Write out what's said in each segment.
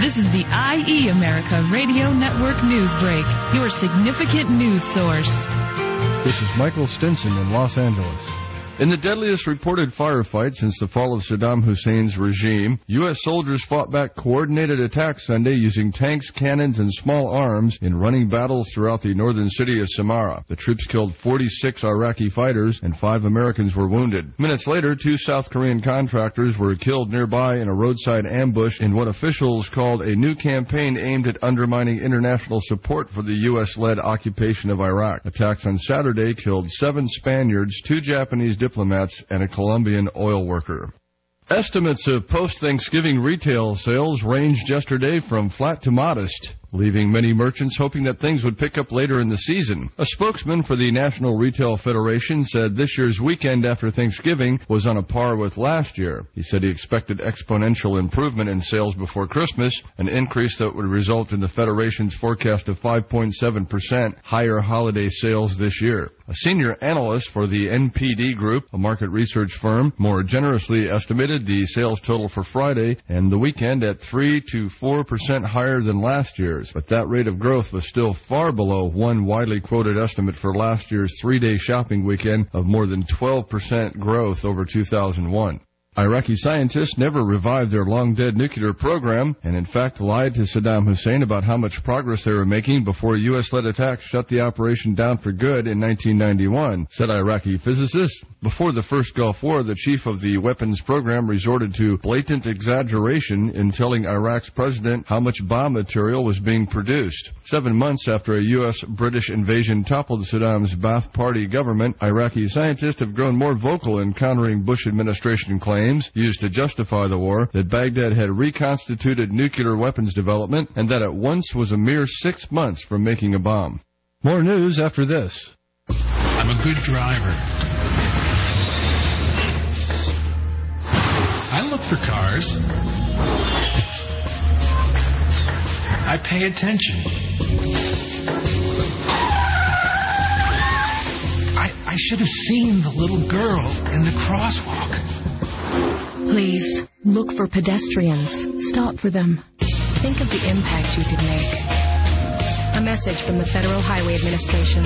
This is the IE America Radio Network News Break, your significant news source. This is Michael Stinson in Los Angeles. In the deadliest reported firefight since the fall of Saddam Hussein's regime, U.S. soldiers fought back coordinated attacks Sunday using tanks, cannons, and small arms in running battles throughout the northern city of Samarra. The troops killed 46 Iraqi fighters and 5 Americans were wounded. Minutes later, 2 South Korean contractors were killed nearby in a roadside ambush in what officials called a new campaign aimed at undermining international support for the U.S.-led occupation of Iraq. Attacks on Saturday killed 7 Spaniards, 2 Japanese diplomats, and a Colombian oil worker. Estimates of post-Thanksgiving retail sales ranged yesterday from flat to modest, leaving many merchants hoping that things would pick up later in the season. A spokesman for the National Retail Federation said this year's weekend after Thanksgiving was on a par with last year. He said he expected exponential improvement in sales before Christmas, an increase that would result in the Federation's forecast of 5.7% higher holiday sales this year. A senior analyst for the NPD Group, a market research firm, more generously estimated the sales total for Friday and the weekend at 3 to 4% higher than last year's. But that rate of growth was still far below one widely quoted estimate for last year's 3-day shopping weekend of more than 12% growth over 2001. Iraqi scientists never revived their long-dead nuclear program and, in fact, lied to Saddam Hussein about how much progress they were making before U.S.-led attacks shut the operation down for good in 1991, said Iraqi physicists. Before the first Gulf War, the chief of the weapons program resorted to blatant exaggeration in telling Iraq's president how much bomb material was being produced. 7 months after a U.S.-British invasion toppled Saddam's Ba'ath Party government, Iraqi scientists have grown more vocal in countering Bush administration claims used to justify the war that Baghdad had reconstituted nuclear weapons development and that it once was a mere 6 months from making a bomb. More news after this. I'm a good driver. I look for cars. I pay attention. I should have seen the little girl in the crosswalk. Please, look for pedestrians. Stop for them. Think of the impact you could make. A message from the Federal Highway Administration.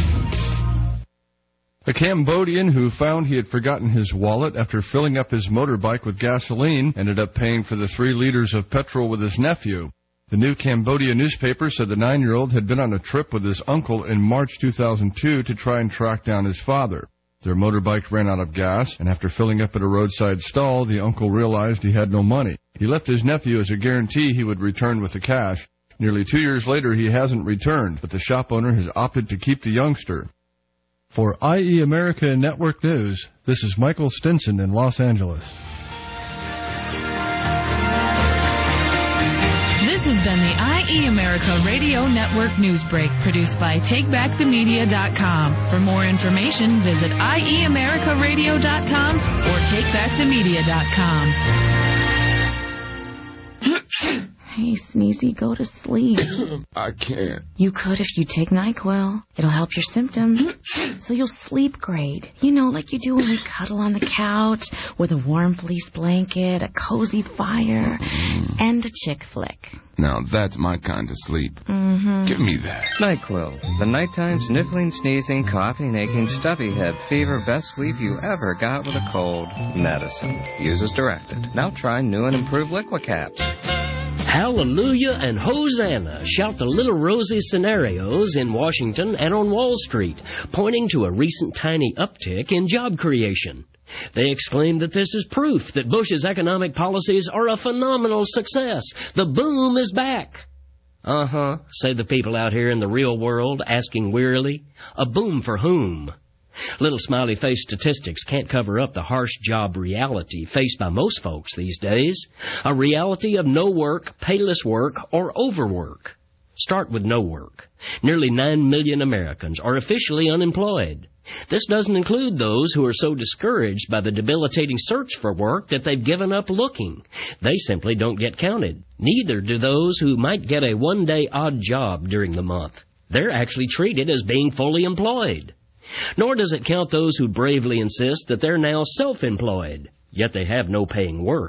A Cambodian who found he had forgotten his wallet after filling up his motorbike with gasoline ended up paying for the 3 liters of petrol with his nephew. The New Cambodia newspaper said the 9-year-old had been on a trip with his uncle in March 2002 to try and track down his father. Their motorbike ran out of gas, and after filling up at a roadside stall, the uncle realized he had no money. He left his nephew as a guarantee he would return with the cash. Nearly 2 years later, he hasn't returned, but the shop owner has opted to keep the youngster. For IE America Network News, this is Michael Stinson in Los Angeles. This has been the IE America Radio Network News Break, produced by TakeBackTheMedia.com. For more information, visit IEAmericaRadio.com or TakeBackTheMedia.com. Hey, Sneezy, go to sleep. I can't. You could if you take NyQuil. It'll help your symptoms, so you'll sleep great. You know, like you do when we cuddle on the couch with a warm fleece blanket, a cozy fire, and a chick flick. Now, that's my kind of sleep. Give me that. NyQuil, the nighttime sniffling, sneezing, coughing, aching, stuffy head, fever, best sleep you ever got with a cold. Medicine. Use as directed. Now try new and improved Liquicaps. Hallelujah and Hosanna, shout the Little Rosie scenarios in Washington and on Wall Street, pointing to a recent tiny uptick in job creation. They exclaim that this is proof that Bush's economic policies are a phenomenal success. The boom is back. Say the people out here in the real world, asking wearily. A boom for whom? Little smiley-face statistics can't cover up the harsh job reality faced by most folks these days. A reality of no work, payless work, or overwork. Start with no work. Nearly 9 million Americans are officially unemployed. This doesn't include those who are so discouraged by the debilitating search for work that they've given up looking. They simply don't get counted. Neither do those who might get a one-day odd job during the month. They're actually treated as being fully employed. Nor does it count those who bravely insist that they're now self-employed, yet they have no paying work.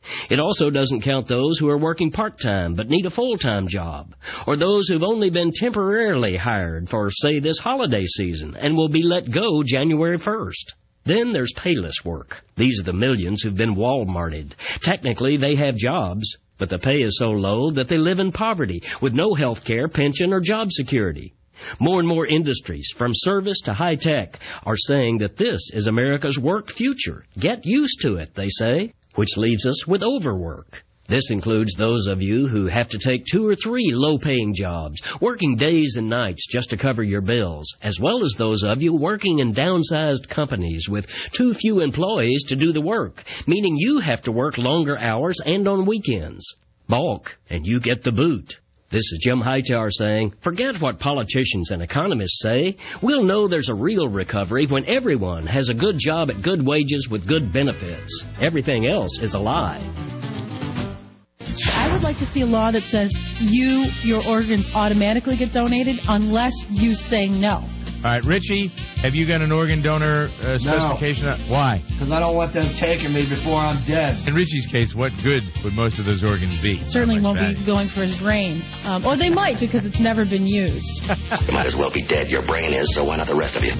It also doesn't count those who are working part-time but need a full-time job, or those who've only been temporarily hired for, say, this holiday season and will be let go January 1st. Then there's payless work. These are the millions who've been Walmarted. Technically, they have jobs, but the pay is so low that they live in poverty with no health care, pension, or job security. More and more industries, from service to high-tech, are saying that this is America's work future. Get used to it, they say, which leaves us with overwork. This includes those of you who have to take 2 or 3 low-paying jobs, working days and nights just to cover your bills, as well as those of you working in downsized companies with too few employees to do the work, meaning you have to work longer hours and on weekends. Balk, and you get the boot. This is Jim Hightower saying, forget what politicians and economists say. We'll know there's a real recovery when everyone has a good job at good wages with good benefits. Everything else is a lie. I would like to see a law that says your organs automatically get donated unless you say no. All right, Richie, have you got an organ donor specification? No. Why? Because I don't want them taking me before I'm dead. In Richie's case, what good would most of those organs be? Certainly won't be going for his brain. Or they might, because it's never been used. You might as well be dead. Your brain is, so why not the rest of you?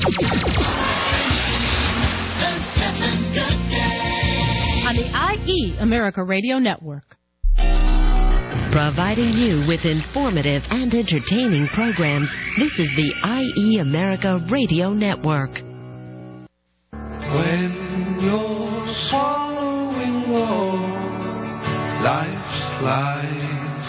On the IE America Radio Network. Providing you with informative and entertaining programs, this is the IE America Radio Network. When you're swallowing all life's lies,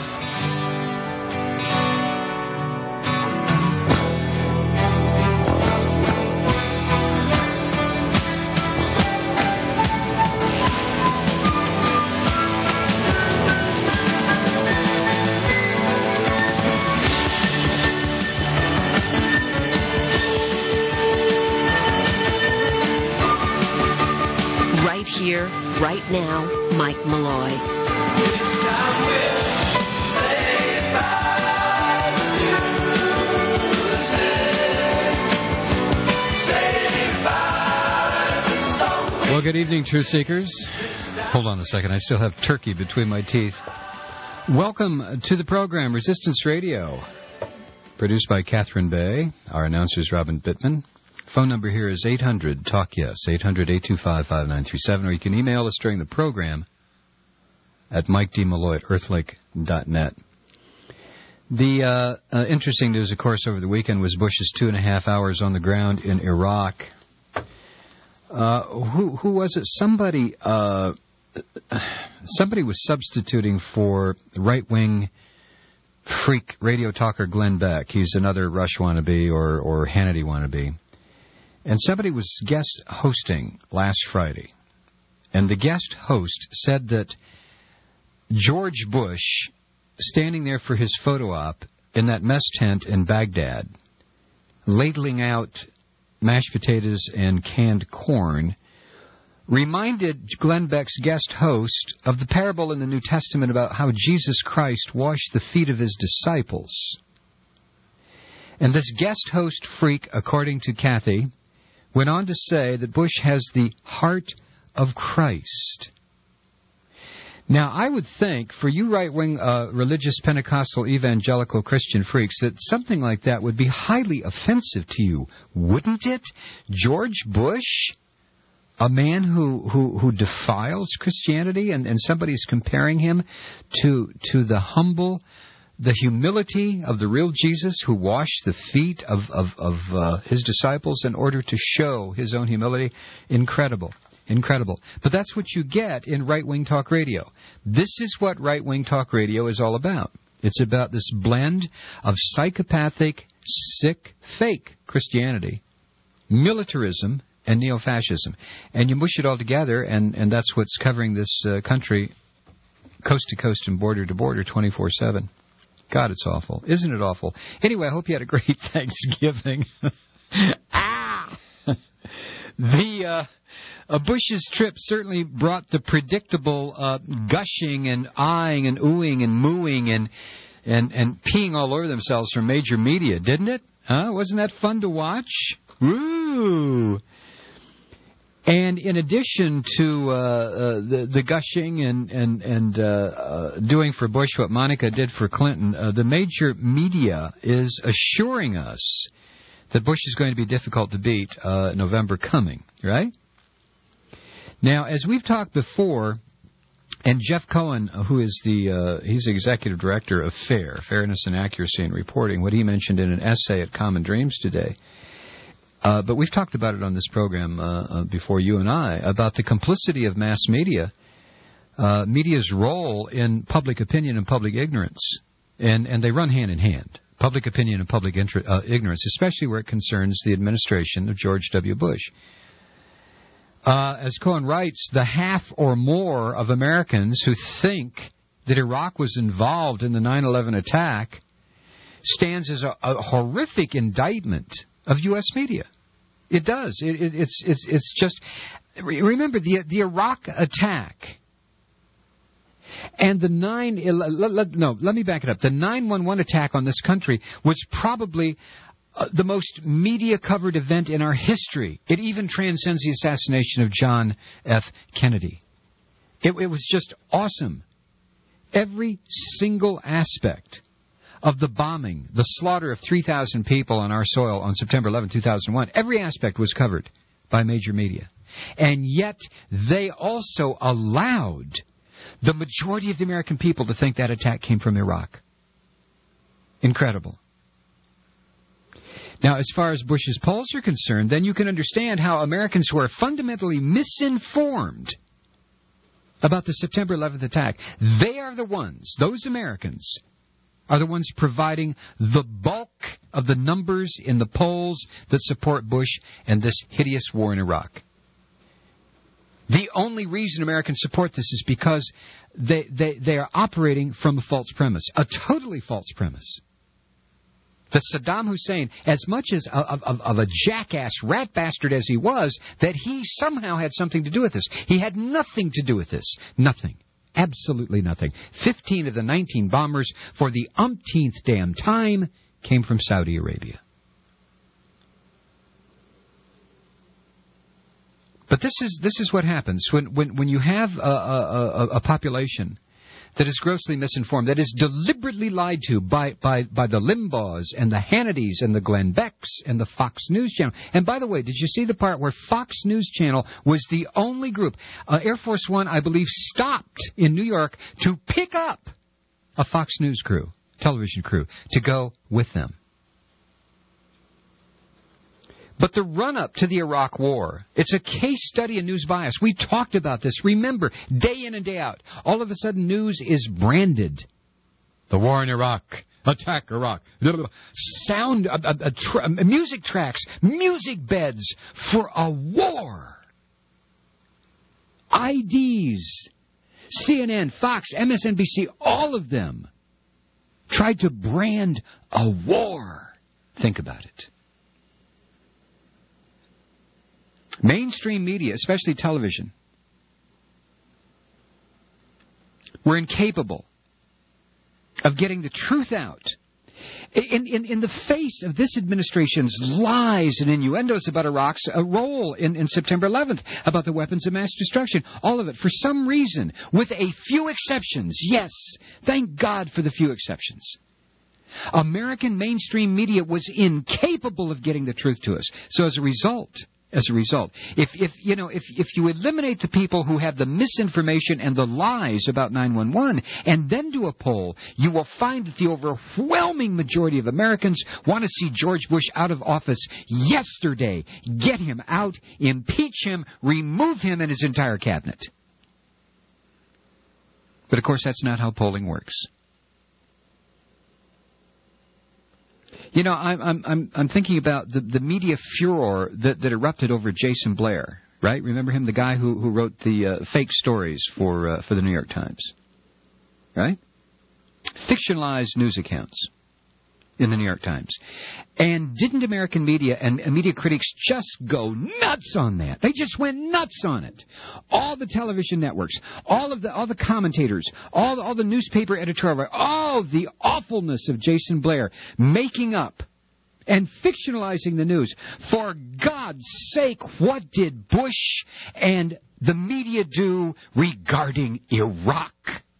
Here, right now, Mike Malloy. Well, good evening, Truth Seekers. Hold on a second. I still have turkey between my teeth. Welcome to the program, Resistance Radio, produced by Catherine Bay. Our announcer is Robin Bittman. Phone number here is 800-TALK-YES, 800-825-5937, or you can email us during the program at MikeDMalloy@earthlink.net. The interesting news, of course, over the weekend was Bush's 2.5 hours on the ground in Iraq. Who was it? Somebody was substituting for right-wing freak radio talker Glenn Beck. He's another Rush wannabe or Hannity wannabe. And somebody was guest hosting last Friday. And the guest host said that George Bush, standing there for his photo op in that mess tent in Baghdad, ladling out mashed potatoes and canned corn, reminded Glenn Beck's guest host of the parable in the New Testament about how Jesus Christ washed the feet of his disciples. And this guest host freak, according to Kathy, went on to say that Bush has the heart of Christ. Now, I would think, for you right-wing religious Pentecostal evangelical Christian freaks, that something like that would be highly offensive to you, wouldn't it? George Bush, a man who defiles Christianity, and somebody's comparing him to the humble, the humility of the real Jesus who washed the feet of his disciples in order to show his own humility. Incredible. Incredible. But that's what you get in right-wing talk radio. This is what right-wing talk radio is all about. It's about this blend of psychopathic, sick, fake Christianity, militarism, and neo-fascism. And you mush it all together, and that's what's covering this country coast to coast and border to border 24/7. God, it's awful. Isn't it awful? Anyway, I hope you had a great Thanksgiving. Bush's trip certainly brought the predictable gushing and eyeing and oohing and mooing and peeing all over themselves from major media, didn't it? Huh? Wasn't that fun to watch? Woo! And in addition to the gushing and doing for Bush what Monica did for Clinton, the major media is assuring us that Bush is going to be difficult to beat November coming, right? Now, as we've talked before, and Jeff Cohen, who is he's the executive director of FAIR, Fairness and Accuracy in Reporting, what he mentioned in an essay at Common Dreams today. But we've talked about it on this program before, you and I, about the complicity of mass media, media's role in public opinion and public ignorance. And they run hand in hand, public opinion and public ignorance, especially where it concerns the administration of George W. Bush. As Cohen writes, the half or more of Americans who think that Iraq was involved in the 9/11 attack stands as a horrific indictment of U.S. media. It does. It's just, remember the Iraq attack and the let me back it up. The 9/11 attack on this country was probably the most media-covered event in our history. It even transcends the assassination of John F. Kennedy. It was just awesome. Every single aspect of the bombing, the slaughter of 3,000 people on our soil on September 11, 2001, every aspect was covered by major media. And yet they also allowed the majority of the American people to think that attack came from Iraq. Incredible. Now, as far as Bush's polls are concerned, then you can understand how Americans who are fundamentally misinformed about the September 11th attack, they are the ones, those Americans, are the ones providing the bulk of the numbers in the polls that support Bush and this hideous war in Iraq. The only reason Americans support this is because they are operating from a false premise, a totally false premise. That Saddam Hussein, as much as of a jackass rat bastard as he was, that he somehow had something to do with this. He had nothing to do with this. Nothing. Absolutely nothing. 15 of the 19 bombers for the umpteenth damn time came from Saudi Arabia. But this is what happens when you have a population that is grossly misinformed, that is deliberately lied to by the Limbaughs and the Hannitys and the Glenn Becks and the Fox News Channel. And by the way, did you see the part where Fox News Channel was the only group? Air Force One, I believe, stopped in New York to pick up a Fox News crew, television crew, to go with them. But the run-up to the Iraq War, it's a case study in news bias. We talked about this. Remember, day in and day out, all of a sudden news is branded. The war in Iraq. Attack Iraq. Sound, music tracks, music beds for a war. IDs, CNN, Fox, MSNBC, all of them tried to brand a war. Think about it. Mainstream media, especially television, were incapable of getting the truth out. In the face of this administration's lies and innuendos about Iraq's role in September 11th, about the weapons of mass destruction, all of it, for some reason, with a few exceptions, yes, thank God for the few exceptions, American mainstream media was incapable of getting the truth to us. So as a result, if you eliminate the people who have the misinformation and the lies about 9/11 and then do a poll, you will find that the overwhelming majority of Americans want to see George Bush out of office yesterday. Get him out, impeach him, remove him and his entire cabinet. But of course, that's not how polling works. You know, I'm thinking about the media furor that erupted over Jason Blair, right? Remember him, the guy who wrote the fake stories for the New York Times, right? Fictionalized news accounts in the New York Times. And didn't American media and media critics just go nuts on that? They just went nuts on it. All the television networks, all the commentators, all the newspaper editorial, all the awfulness of Jason Blair making up and fictionalizing the news. For God's sake, what did Bush and the media do regarding Iraq?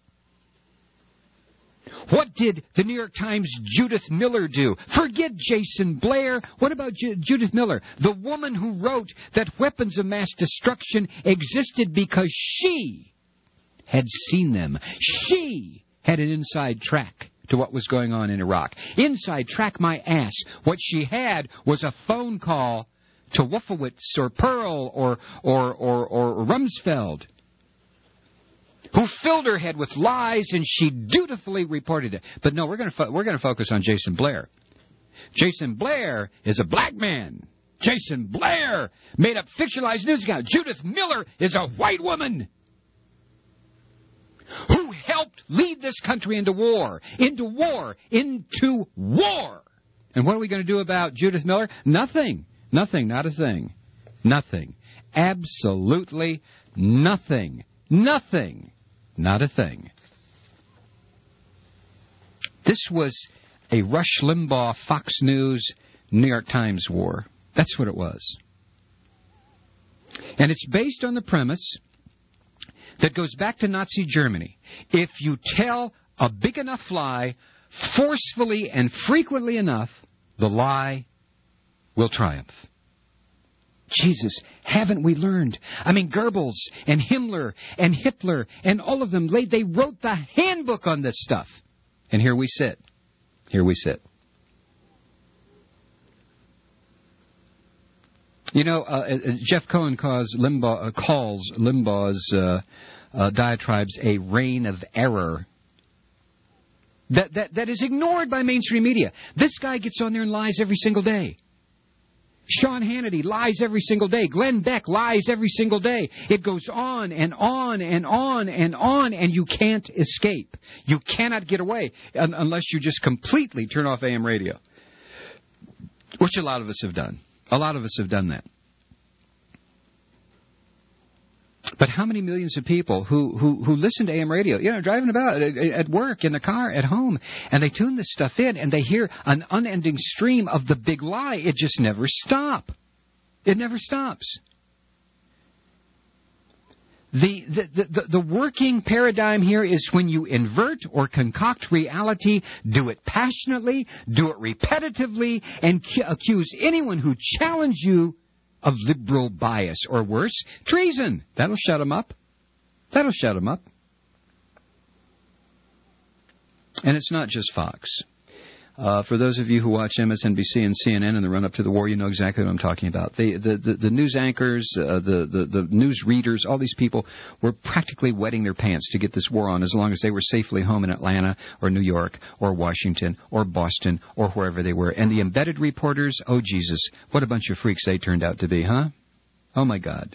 What did the New York Times' Judith Miller do? Forget Jason Blair. What about Judith Miller? The woman who wrote that weapons of mass destruction existed because she had seen them. She had an inside track to what was going on in Iraq. Inside track my ass. What she had was a phone call to Wolfowitz or Pearl or Rumsfeld, who filled her head with lies, and she dutifully reported it. But no, we're going to focus on Jason Blair. Jason Blair is a black man. Jason Blair made up fictionalized news account. Judith Miller is a white woman who helped lead this country into war. And what are we going to do about Judith Miller? Nothing. Nothing. Not a thing. Nothing. Absolutely nothing. Nothing. Not a thing. This was a Rush Limbaugh, Fox News, New York Times war. That's what it was. And it's based on the premise that goes back to Nazi Germany. If you tell a big enough lie forcefully and frequently enough, the lie will triumph. Jesus, haven't we learned? I mean, Goebbels and Himmler and Hitler and all of them, they wrote the handbook on this stuff. And here we sit. Here we sit. You know, Jeff Cohen calls Limbaugh's diatribes a reign of error. That is ignored by mainstream media. This guy gets on there and lies every single day. Sean Hannity lies every single day. Glenn Beck lies every single day. It goes on and on and on and on, and you can't escape. You cannot get away unless you just completely turn off AM radio, which a lot of us have done. A lot of us have done that. But how many millions of people who listen to AM radio, driving about, at work, in the car, at home, and they tune this stuff in, and they hear an unending stream of the big lie. It just never stops. It never stops. The working paradigm here is when you invert or concoct reality, do it passionately, do it repetitively, and accuse anyone who challenges you of liberal bias, or worse, treason. That'll shut them up. That'll shut them up. And it's not just Fox. For those of you who watch MSNBC and CNN in the run-up to the war, you know exactly what I'm talking about. The news anchors, the news readers, all these people were practically wetting their pants to get this war on as long as they were safely home in Atlanta or New York or Washington or Boston or wherever they were. And the embedded reporters, oh, Jesus, what a bunch of freaks they turned out to be, huh? Oh, my God.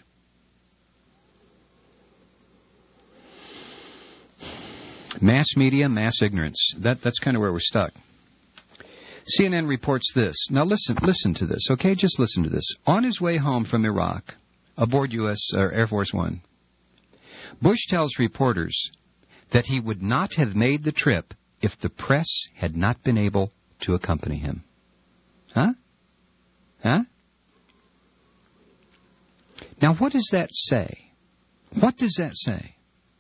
Mass media, mass ignorance. That's kind of where we're stuck. CNN reports this. Now listen to this, okay? Just listen to this. On his way home from Iraq, aboard Air Force One, Bush tells reporters that he would not have made the trip if the press had not been able to accompany him. Huh? Huh? Now what does that say? What does that say?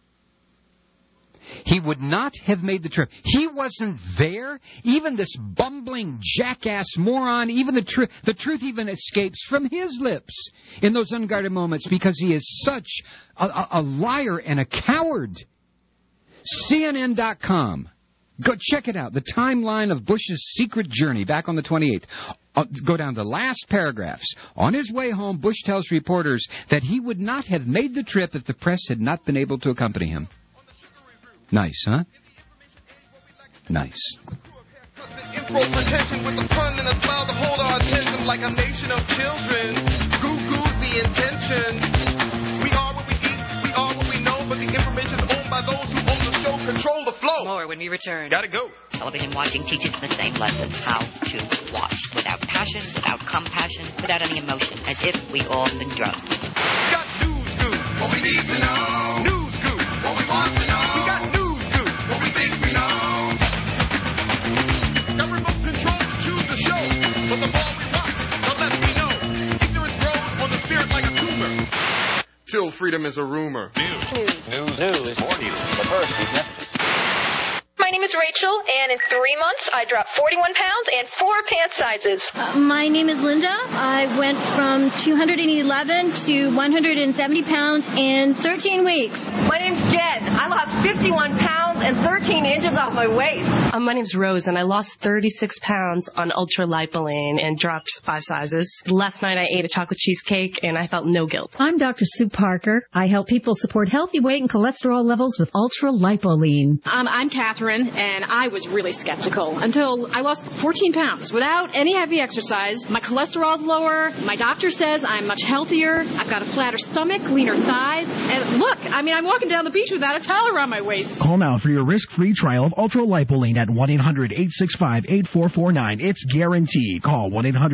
He would not have made the trip. He wasn't there. Even this bumbling jackass moron, even the truth even escapes from his lips in those unguarded moments because he is such a liar and a coward. CNN.com. Go check it out. The timeline of Bush's secret journey back on the 28th. Go down the last paragraphs. On his way home, Bush tells reporters that he would not have made the trip if the press had not been able to accompany him. Nice, huh? Nice. Pretension with a pun and a smile to hold our attention like a nation of children. Goo-goo's the intention. We are what we eat, we are what we know, but the information is owned by those who own the show, control the flow. More when we return. Gotta go. Television watching teaches the same lesson, how to watch. Without passion, without compassion, without any emotion, as if we all been drugged. Got news, goo, what we need to know. News, goo, what we want to know. We got news. What we think we know. Got remote control to choose the show, but the freedom is a rumor. News. More news. But first, these messages. My name is Rachel, and in 3 months, I dropped 41 pounds and 4 pant sizes. My name is Linda. I went from 211 to 170 pounds in 13 weeks. My name's Jen. I lost 51 pounds and 13 inches off my waist. My name's Rose, and I lost 36 pounds on ultra-lipoline and dropped 5 sizes. Last night, I ate a chocolate cheesecake, and I felt no guilt. I'm Dr. Sue Parker. I help people support healthy weight and cholesterol levels with ultra-lipoline. I'm Catherine. And I was really skeptical until I lost 14 pounds without any heavy exercise. My cholesterol's lower. My doctor says I'm much healthier. I've got a flatter stomach, leaner thighs. And look, I'm walking down the beach without a towel around my waist. Call now for your risk-free trial of ultra-lipoline at 1-800-865-8449. It's guaranteed. Call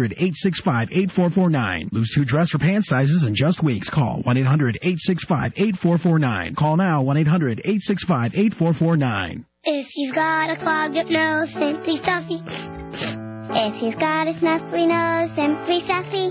1-800-865-8449. Lose 2 dress or pant sizes in just weeks. Call 1-800-865-8449. Call now 1-800-865-8449. If you've got a clogged up nose, Simply Stuffy. If you've got a snuffly nose, Simply Stuffy.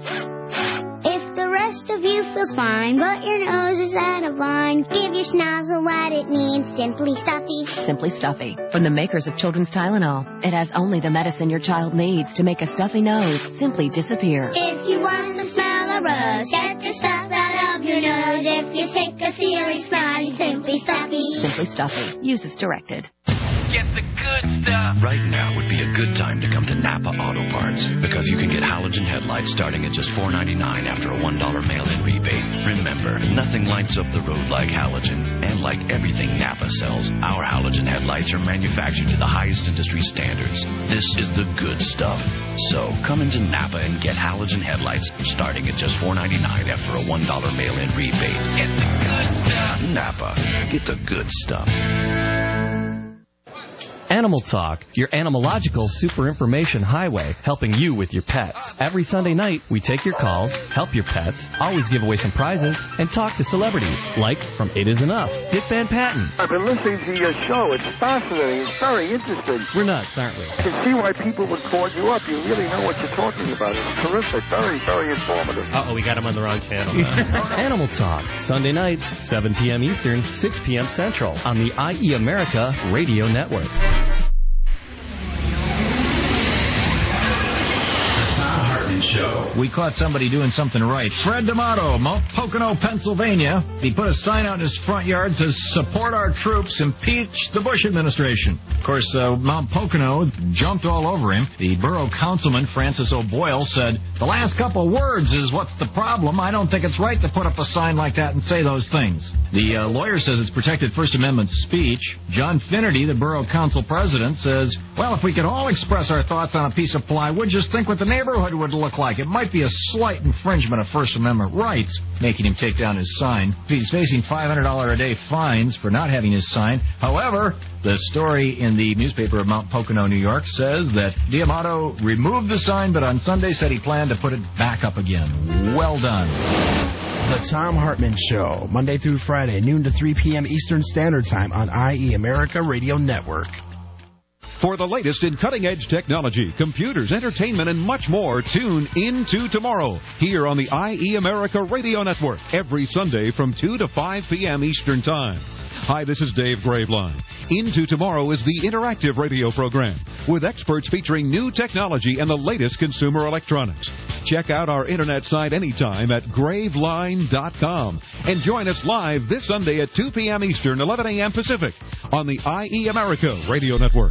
If the rest of you feels fine, but your nose is out of line, give your snozzle what it needs, Simply Stuffy. Simply Stuffy, from the makers of Children's Tylenol. It has only the medicine your child needs to make a stuffy nose simply disappear. If you want to smell a rose, get the stuff out of your nose. If you're sick of feeling snotty, Simply Stuffy. Simply Stuffy. Use as directed. Get the good stuff. Right now would be a good time to come to Napa Auto Parts because you can get halogen headlights starting at just $4.99 after a $1 mail-in rebate. Remember, nothing lights up the road like halogen. And like everything Napa sells, our halogen headlights are manufactured to the highest industry standards. This is the good stuff. So come into Napa and get halogen headlights starting at just $4.99 after a $1 mail-in rebate. Get the good stuff. Napa. Get the good stuff. Animal Talk, your animalogical super information highway, helping you with your pets. Every Sunday night, we take your calls, help your pets, always give away some prizes, and talk to celebrities, like from It Is Enough, Dick Van Patten. I've been listening to your show. It's fascinating. It's very interesting. We're nuts, aren't we? I can see why people would call you up. You really know what you're talking about. It's terrific. Very, very informative. Uh-oh, we got him on the wrong channel. Animal Talk, Sunday nights, 7 p.m. Eastern, 6 p.m. Central, on the IE America Radio Network. Show. We caught somebody doing something right. Fred D'Amato, Mount Pocono, Pennsylvania. He put a sign out in his front yard that says, "Support our troops, impeach the Bush administration." Of course, Mount Pocono jumped all over him. The borough councilman, Francis O'Boyle, said, "The last couple words is what's the problem. I don't think it's right to put up a sign like that and say those things." The lawyer says it's protected First Amendment speech. John Finnerty, the borough council president, says, "Well, if we could all express our thoughts on a piece of plywood, just think what the neighborhood would look like. It might be a slight infringement of First Amendment rights," making him take down his sign. He's facing $500 a day fines for not having his sign. However, the story in the newspaper of Mount Pocono, New York, says that D'Amato removed the sign, but on Sunday said he planned to put it back up again. Well done. The Thom Hartmann Show, Monday through Friday, noon to 3 p.m. Eastern Standard Time on IE America Radio Network. For the latest in cutting-edge technology, computers, entertainment, and much more, tune Into Tomorrow here on the IE America Radio Network every Sunday from 2 to 5 p.m. Eastern Time. Hi, this is Dave Graveline. Into Tomorrow is the interactive radio program with experts featuring new technology and the latest consumer electronics. Check out our internet site anytime at graveline.com and join us live this Sunday at 2 p.m. Eastern, 11 a.m. Pacific on the IE America Radio Network.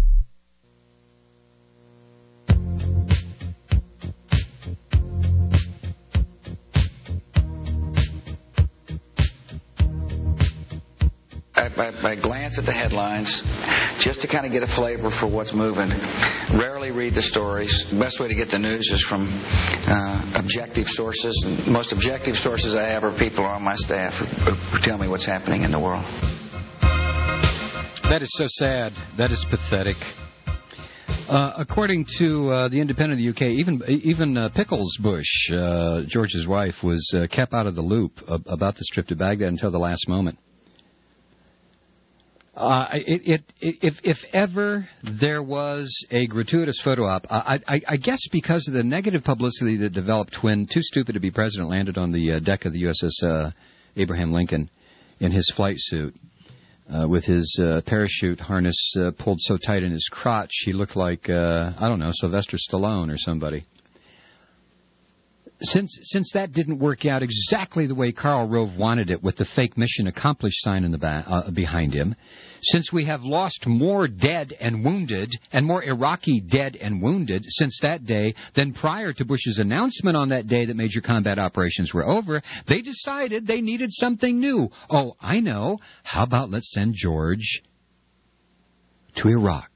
I glance at the headlines just to kind of get a flavor for what's moving. Rarely read the stories. The best way to get the news is from objective sources. And the most objective sources I have are people on my staff who tell me what's happening in the world. That is so sad. That is pathetic. According to the Independent of the UK, even Pickles Bush, George's wife, was kept out of the loop about this trip to Baghdad until the last moment. If ever there was a gratuitous photo op, I guess because of the negative publicity that developed when Too Stupid to Be President landed on the deck of the USS Abraham Lincoln, in his flight suit, with his parachute harness pulled so tight in his crotch, he looked like, Sylvester Stallone or somebody. Since that didn't work out exactly the way Karl Rove wanted it, with the fake mission accomplished sign in the behind him, since we have lost more dead and wounded, and more Iraqi dead and wounded since that day than prior to Bush's announcement on that day that major combat operations were over, they decided they needed something new. Oh, I know. How about let's send George to Iraq?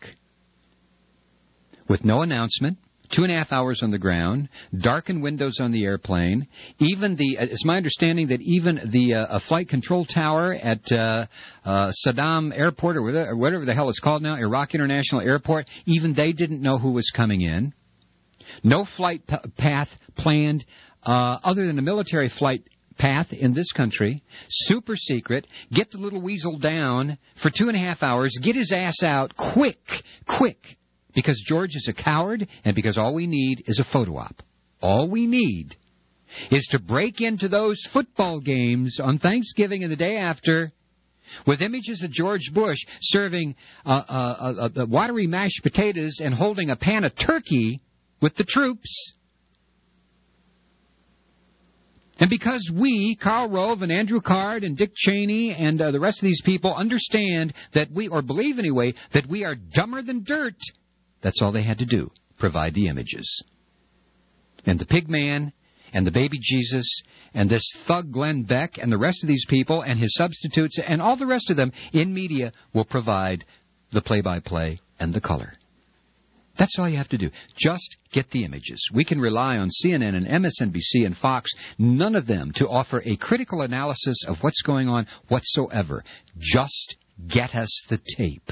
With no announcement, 2.5 hours on the ground, darkened windows on the airplane. Even it's my understanding that even the flight control tower at Saddam Airport, or whatever the hell it's called now, Iraq International Airport, even they didn't know who was coming in. No flight path planned other than a military flight path in this country. Super secret. Get the little weasel down for 2.5 hours. Get his ass out quick. Because George is a coward, and because all we need is a photo op. All we need is to break into those football games on Thanksgiving and the day after with images of George Bush serving watery mashed potatoes and holding a pan of turkey with the troops. And because we, Karl Rove and Andrew Card and Dick Cheney and the rest of these people understand that or believe anyway, that we are dumber than dirt, that's all they had to do, provide the images. And the pig man and the baby Jesus and this thug Glenn Beck and the rest of these people and his substitutes and all the rest of them in media will provide the play-by-play and the color. That's all you have to do. Just get the images. We can rely on CNN and MSNBC and Fox, none of them, to offer a critical analysis of what's going on whatsoever. Just get us the tape.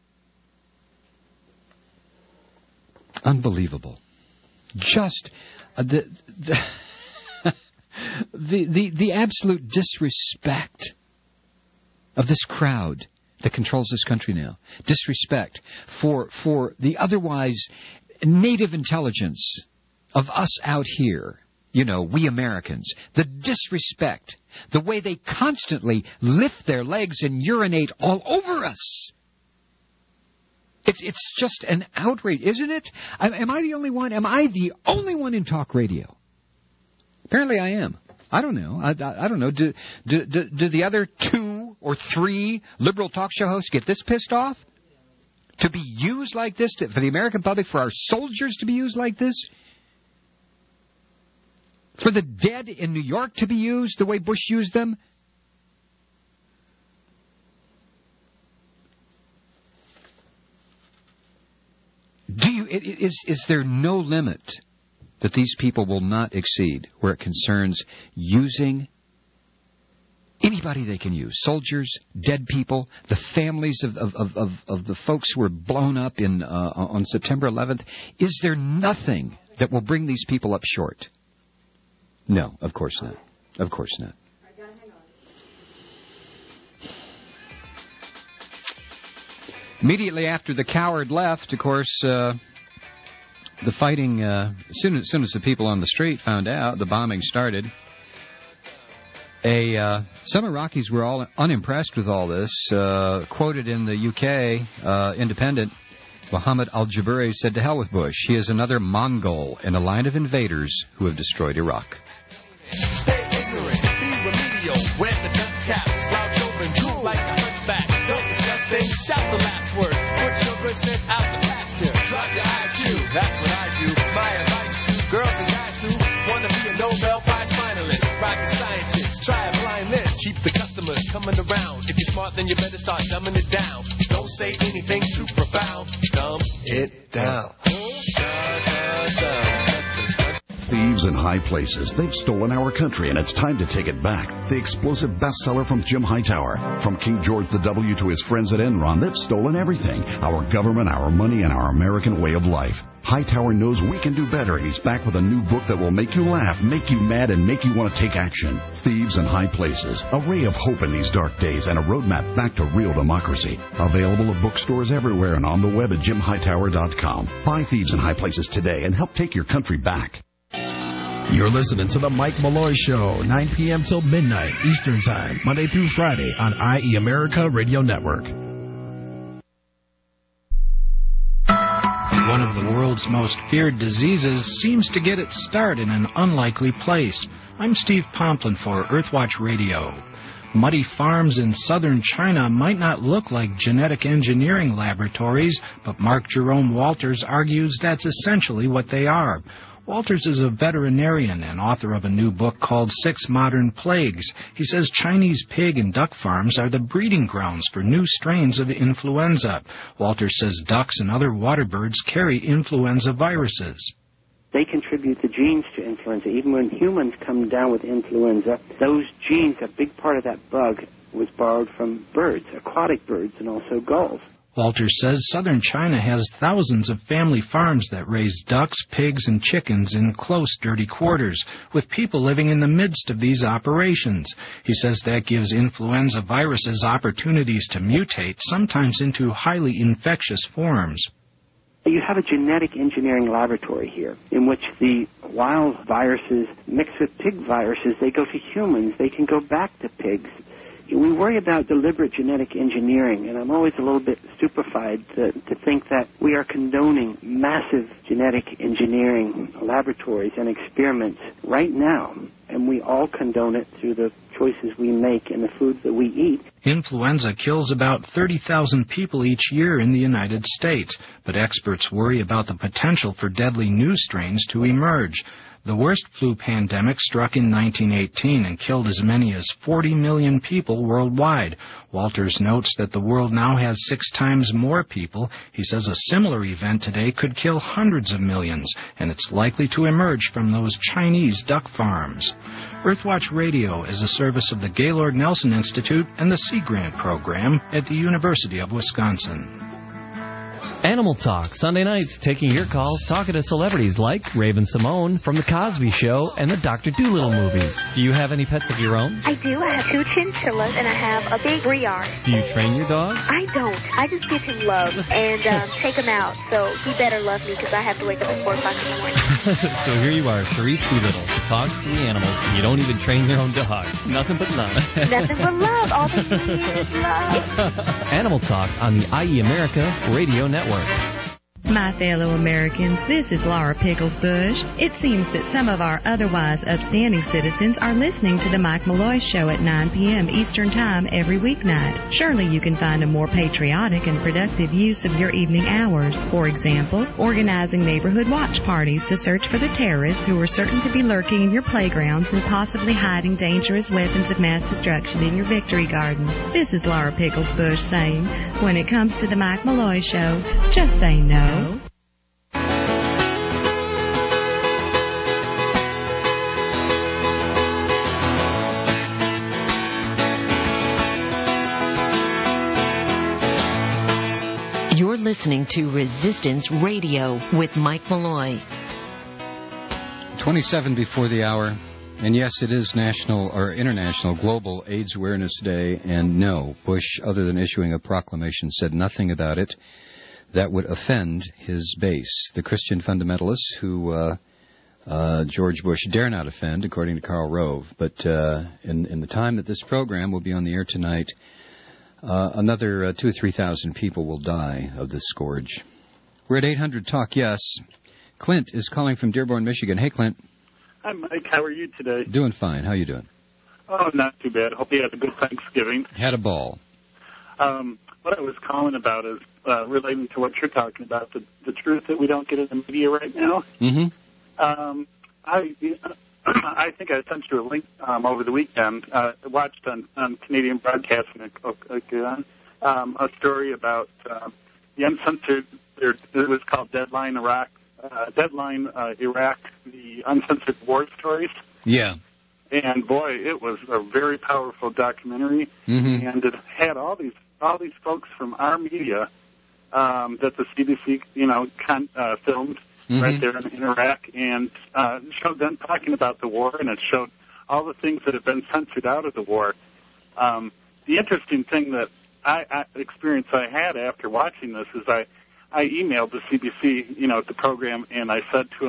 Unbelievable. Just the absolute disrespect of this crowd that controls this country now. Disrespect for the otherwise native intelligence of us out here. You know, we Americans. The disrespect. The way they constantly lift their legs and urinate all over us. It's just an outrage, isn't it? Am I the only one? Am I the only one in talk radio? Apparently I am. I don't know. I don't know. Do the other 2 or 3 liberal talk show hosts get this pissed off? To be used like this, for the American public, for our soldiers to be used like this? For the dead in New York to be used the way Bush used them? Is there no limit that these people will not exceed where it concerns using anybody they can use? Soldiers, dead people, the families of the folks who were blown up on September 11th. Is there nothing that will bring these people up short? No, of course not. Of course not. Immediately after the coward left, of course, the fighting, as soon as the people on the street found out, the bombing started. Some Iraqis were all unimpressed with all this. Quoted in the UK Independent, Mohammed al-Jabari said, "To hell with Bush. He is another Mongol in a line of invaders who have destroyed Iraq." Stay ignorant, be remedial. When the dust caps, slouch open, drool like a hunchback. Don't discuss things, shout the last word. Put your good sense out the pasture. Drop your IQ, that's what I do. My advice to girls and guys who want to be a Nobel Prize finalist. Rocket scientists, try a blind list. Keep the customers coming around. If you're smart, then you better start dumbing it down. Don't say anything too profound. Dumb it down. Thieves in high places. They've stolen our country, and it's time to take it back. The explosive bestseller from Jim Hightower. From King George W. to his friends at Enron, they've stolen everything. Our government, our money, and our American way of life. Hightower knows we can do better, and he's back with a new book that will make you laugh, make you mad, and make you want to take action. Thieves in High Places. A ray of hope in these dark days and a roadmap back to real democracy. Available at bookstores everywhere and on the web at jimhightower.com. Buy Thieves in High Places today and help take your country back. You're listening to The Mike Malloy Show, 9 p.m. till midnight Eastern Time, Monday through Friday on IE America Radio Network. One of the world's most feared diseases seems to get its start in an unlikely place. I'm Steve Pomplin for Earthwatch Radio. Muddy farms in southern China might not look like genetic engineering laboratories, but Mark Jerome Walters argues that's essentially what they are. Walters is a veterinarian and author of a new book called 6 Modern Plagues. He says Chinese pig and duck farms are the breeding grounds for new strains of influenza. Walters says ducks and other water birds carry influenza viruses. They contribute the genes to influenza. Even when humans come down with influenza, those genes, a big part of that bug, was borrowed from birds, aquatic birds, and also gulls. Walters says southern China has thousands of family farms that raise ducks, pigs, and chickens in close, dirty quarters, with people living in the midst of these operations. He says that gives influenza viruses opportunities to mutate, sometimes into highly infectious forms. You have a genetic engineering laboratory here in which the wild viruses mix with pig viruses. They go to humans. They can go back to pigs. We worry about deliberate genetic engineering, and I'm always a little bit stupefied to think that we are condoning massive genetic engineering laboratories and experiments right now, and we all condone it through the choices we make and the foods that we eat. Influenza kills about 30,000 people each year in the United States, but experts worry about the potential for deadly new strains to emerge. The worst flu pandemic struck in 1918 and killed as many as 40 million people worldwide. Walters notes that the world now has 6 times more people. He says a similar event today could kill hundreds of millions, and it's likely to emerge from those Chinese duck farms. Earthwatch Radio is a service of the Gaylord Nelson Institute and the Sea Grant Program at the University of Wisconsin. Animal Talk, Sunday nights, taking your calls, talking to celebrities like Raven Simone from The Cosby Show and the Dr. Dolittle movies. Do you have any pets of your own? I do. I have 2 chinchillas, and I have a big Briard. Do you train your dog? I don't. I just give him love and take him out, so he better love me because I have to wake up at 4 o'clock in the morning. So here you are, Sharice Dolittle, who talks to the animals, and you don't even train your own dog. Nothing but love. Nothing but love. All they need is love. Animal Talk on the IE America Radio Network. My fellow Americans, this is Laura Pickles Bush. It seems that some of our otherwise upstanding citizens are listening to the Mike Malloy Show at 9 p.m. Eastern Time every weeknight. Surely you can find a more patriotic and productive use of your evening hours. For example, organizing neighborhood watch parties to search for the terrorists who are certain to be lurking in your playgrounds and possibly hiding dangerous weapons of mass destruction in your victory gardens. This is Laura Pickles Bush saying, when it comes to the Mike Malloy Show, just say no. You're listening to Resistance Radio with Mike Malloy. 27 before the hour. And yes, it is National or International Global AIDS Awareness Day. And no, Bush, other than issuing a proclamation, said nothing about it that would offend his base, the Christian fundamentalists who George Bush dare not offend, according to Karl Rove. But in the time that this program will be on the air tonight, another 2,000 or 3,000 people will die of this scourge. We're at 800 Talk Yes. Clint is calling from Dearborn, Michigan. Hey, Clint. Hi, Mike. How are you today? Doing fine. How you doing? Oh, not too bad. Hope you had a good Thanksgiving. Had a ball. What I was calling about is relating to what you're talking about, the truth that we don't get in the media right now. Mm-hmm. I think I sent you a link over the weekend. I watched on Canadian Broadcasting a story about the uncensored. It was called Deadline Iraq, the uncensored war stories. Yeah. And boy, it was a very powerful documentary, and it had all these folks from our media that the CBC, filmed right there in Iraq, and showed them talking about the war, and it showed all the things that have been censored out of the war. The interesting thing that experience I had after watching this is I emailed the CBC, at the program, and I said to them,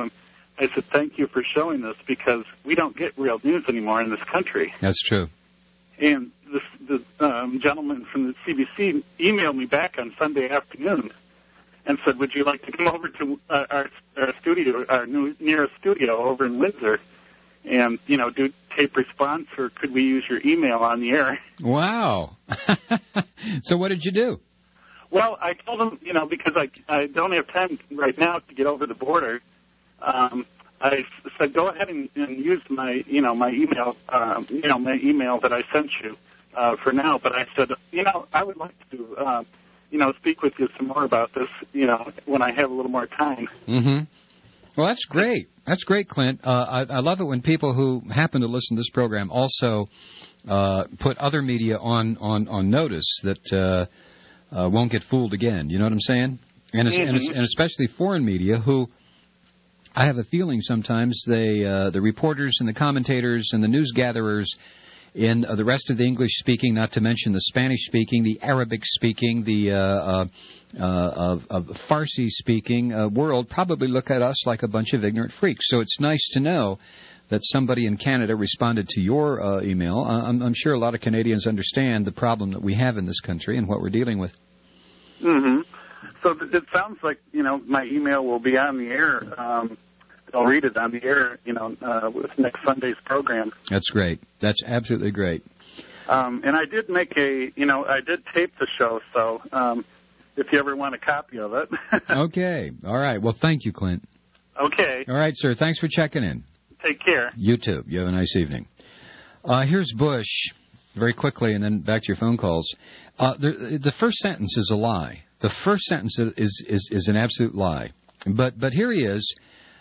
I said, thank you for showing this, because we don't get real news anymore in this country. That's true. And the gentleman from the CBC emailed me back on Sunday afternoon and said, would you like to come over to our studio, our nearest studio over in Windsor, and, do tape response, or could we use your email on the air? Wow. So what did you do? Well, I told him, because I don't have time right now to get over the border, I said, go ahead and use my, my email, my email that I sent you for now. But I said, I would like to, speak with you some more about this, when I have a little more time. Mm-hmm. Well, that's great. That's great, Clint. I love it when people who happen to listen to this program also put other media on notice that won't get fooled again. You know what I'm saying? And especially foreign media who, I have a feeling sometimes the reporters and the commentators and the news gatherers in the rest of the English-speaking, not to mention the Spanish-speaking, the Arabic-speaking, the Farsi-speaking world probably look at us like a bunch of ignorant freaks. So it's nice to know that somebody in Canada responded to your email. I'm sure a lot of Canadians understand the problem that we have in this country and what we're dealing with. Mm-hmm. So it sounds like, my email will be on the air. I'll read it on the air, with next Sunday's program. That's great. That's absolutely great. And I did make I did tape the show, so if you ever want a copy of it. Okay. All right. Well, thank you, Clint. Okay. All right, sir. Thanks for checking in. Take care. You too. You have a nice evening. Here's Bush, very quickly, and then back to your phone calls. The first sentence is a lie. The first sentence is an absolute lie. But here he is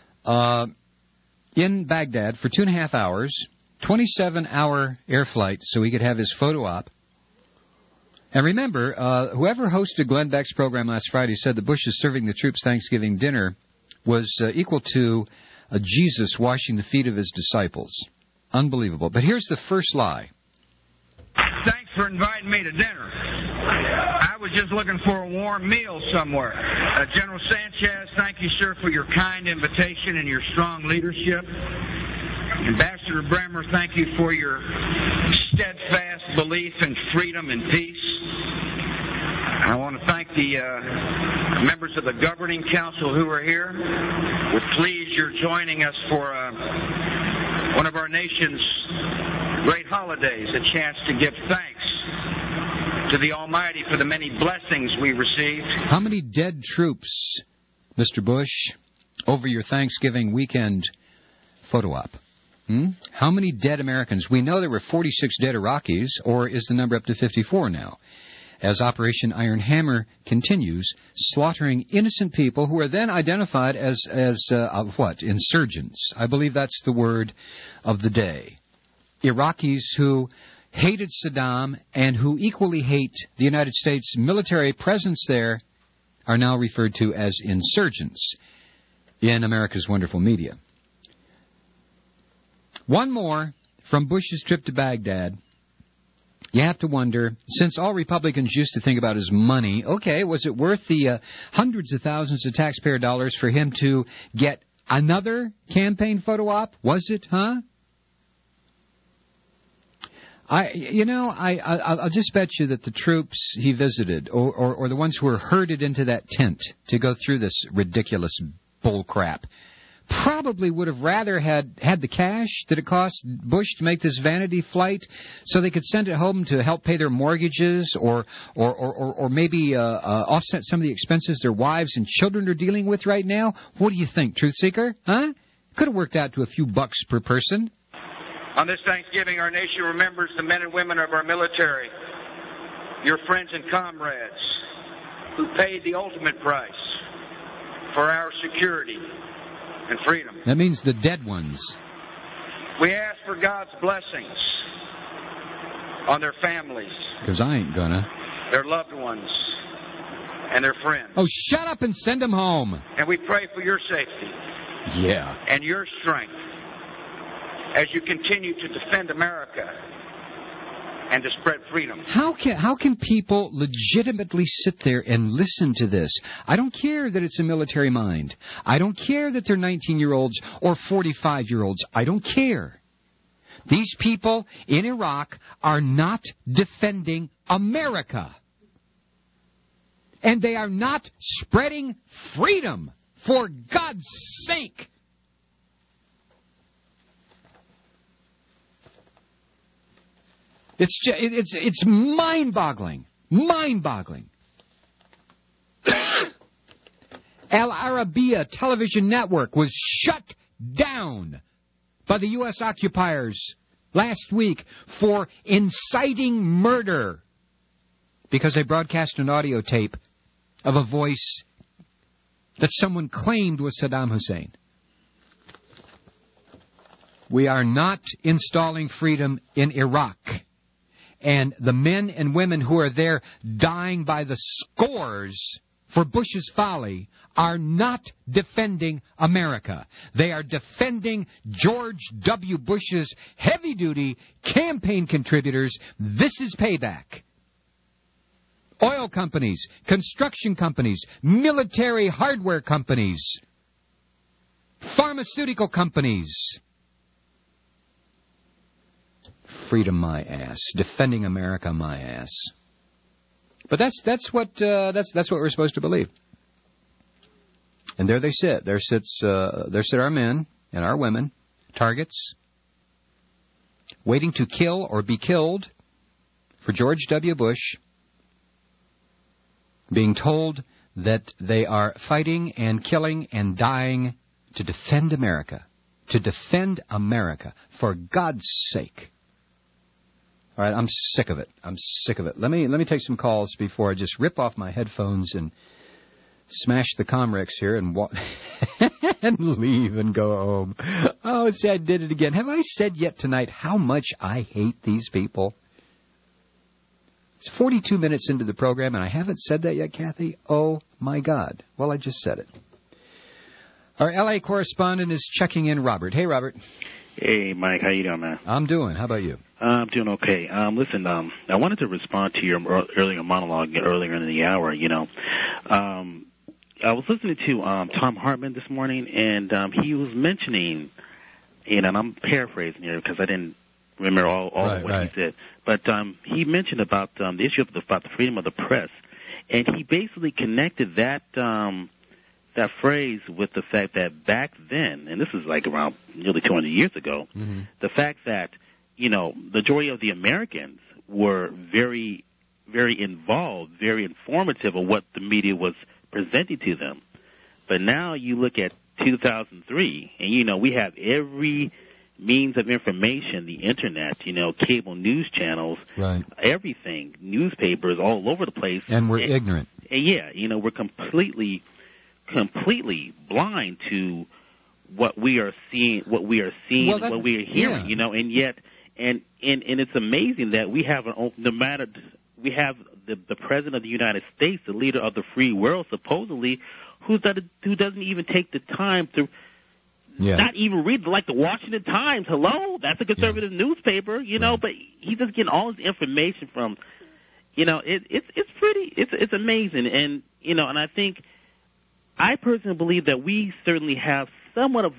in Baghdad for 2.5 hours, 27-hour air flight so he could have his photo op. And remember, whoever hosted Glenn Beck's program last Friday said that Bush's serving the troops Thanksgiving dinner was equal to Jesus washing the feet of his disciples. Unbelievable. But here's the first lie. Thanks for inviting me to dinner. I was just looking for a warm meal somewhere. General Sanchez, thank you, sir, for your kind invitation and your strong leadership. Ambassador Bremer, thank you for your steadfast belief in freedom and peace. I want to thank the members of the Governing Council who are here. We're pleased you're joining us for one of our nation's great holidays, a chance to give thanks to the Almighty for the many blessings we received. How many dead troops, Mr. Bush, over your Thanksgiving weekend photo op? How many dead Americans? We know there were 46 dead Iraqis, or is the number up to 54 now? As Operation Iron Hammer continues, slaughtering innocent people who are then identified as what? Insurgents. I believe that's the word of the day. Iraqis who hated Saddam and who equally hate the United States military presence there are now referred to as insurgents in America's wonderful media. One more from Bush's trip to Baghdad. You have to wonder, since all Republicans used to think about is money, okay, was it worth the hundreds of thousands of taxpayer dollars for him to get another campaign photo op? Was it, huh? I'll just bet you that the troops he visited, or the ones who were herded into that tent to go through this ridiculous bull crap, probably would have rather had the cash that it cost Bush to make this vanity flight so they could send it home to help pay their mortgages or maybe offset some of the expenses their wives and children are dealing with right now. What do you think, Truth Seeker? Huh? Could have worked out to a few bucks per person. On this Thanksgiving, our nation remembers the men and women of our military, your friends and comrades, who paid the ultimate price for our security and freedom. That means the dead ones. We ask for God's blessings on their families. Because I ain't gonna. Their loved ones and their friends. Oh, shut up and send them home. And we pray for your safety. Yeah. And your strength as you continue to defend America and to spread freedom. How can people legitimately sit there and listen to this? I don't care that it's a military mind. I don't care that they're 19-year-olds or 45-year-olds. I don't care. These people in Iraq are not defending America. And they are not spreading freedom, for God's sake. It's mind-boggling. Mind-boggling. Al Arabiya television network was shut down by the U.S. occupiers last week for inciting murder because they broadcast an audio tape of a voice that someone claimed was Saddam Hussein. We are not installing freedom in Iraq. And the men and women who are there dying by the scores for Bush's folly are not defending America. They are defending George W. Bush's heavy-duty campaign contributors. This is payback. Oil companies, construction companies, military hardware companies, pharmaceutical companies. Freedom, my ass. Defending America, my ass. But that's what we're supposed to believe. And there they sit. There sit our men and our women, targets, waiting to kill or be killed for George W. Bush, being told that they are fighting and killing and dying to defend America. To defend America, for God's sake. All right, I'm sick of it. I'm sick of it. Let me take some calls before I just rip off my headphones and smash the Comrex here and and leave and go home. Oh, see, I did it again. Have I said yet tonight how much I hate these people? It's 42 minutes into the program, and I haven't said that yet, Kathy. Oh, my God. Well, I just said it. Our L.A. correspondent is checking in, Robert. Hey, Robert. Hey, Mike. How you doing, man? I'm doing. How about you? I'm doing okay. Listen, I wanted to respond to your earlier monologue earlier in the hour. You know, I was listening to Tom Hartman this morning, and he was mentioning, and I'm paraphrasing here because I didn't remember all of what he said, but he mentioned about the issue about the freedom of the press, and he basically connected that phrase with the fact that back then, and this is like around nearly 200 years ago, the fact that, you know, the majority of the Americans were very, very involved, very informative of what the media was presenting to them. But now you look at 2003, and, you know, we have every means of information, the Internet, you know, cable news channels, everything, newspapers all over the place. And we're ignorant. And yeah, you know, we're completely blind to what we are seeing, what we are hearing, you know, and yet, and it's amazing that we have we have the President of the United States, the leader of the free world, supposedly, who doesn't even take the time to not even read, like the Washington Times. Hello, that's a conservative newspaper, you know, but he's just getting all his information from, you know, it's amazing, and you know, and I think. I personally believe that we certainly have somewhat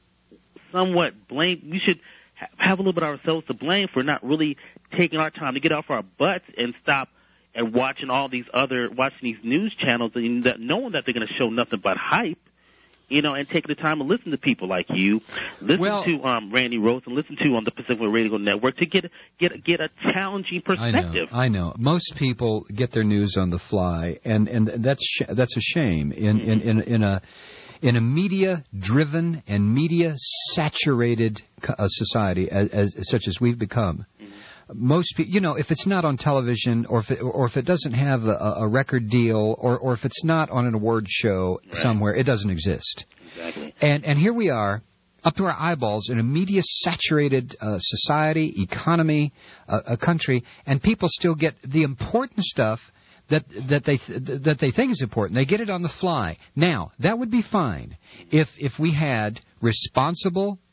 blame. We should have a little bit of ourselves to blame for not really taking our time to get off our butts and stop and watching these news channels and knowing that they're going to show nothing but hype, you know, and taking the time to listen to people like you, listen to Randy Rose, and listen to on the Pacific Radio Network to get a challenging perspective. I know. Most people get their news on the fly, and that's a shame in a media-driven and media-saturated society such as we've become. Most people, you know, if it's not on television, or if it doesn't have a record deal, or if it's not on an award show somewhere, it doesn't exist. Exactly. And here we are, up to our eyeballs in a media-saturated society, economy, a country, and people still get the important stuff that they think is important. They get it on the fly. Now, that would be fine if we had responsible,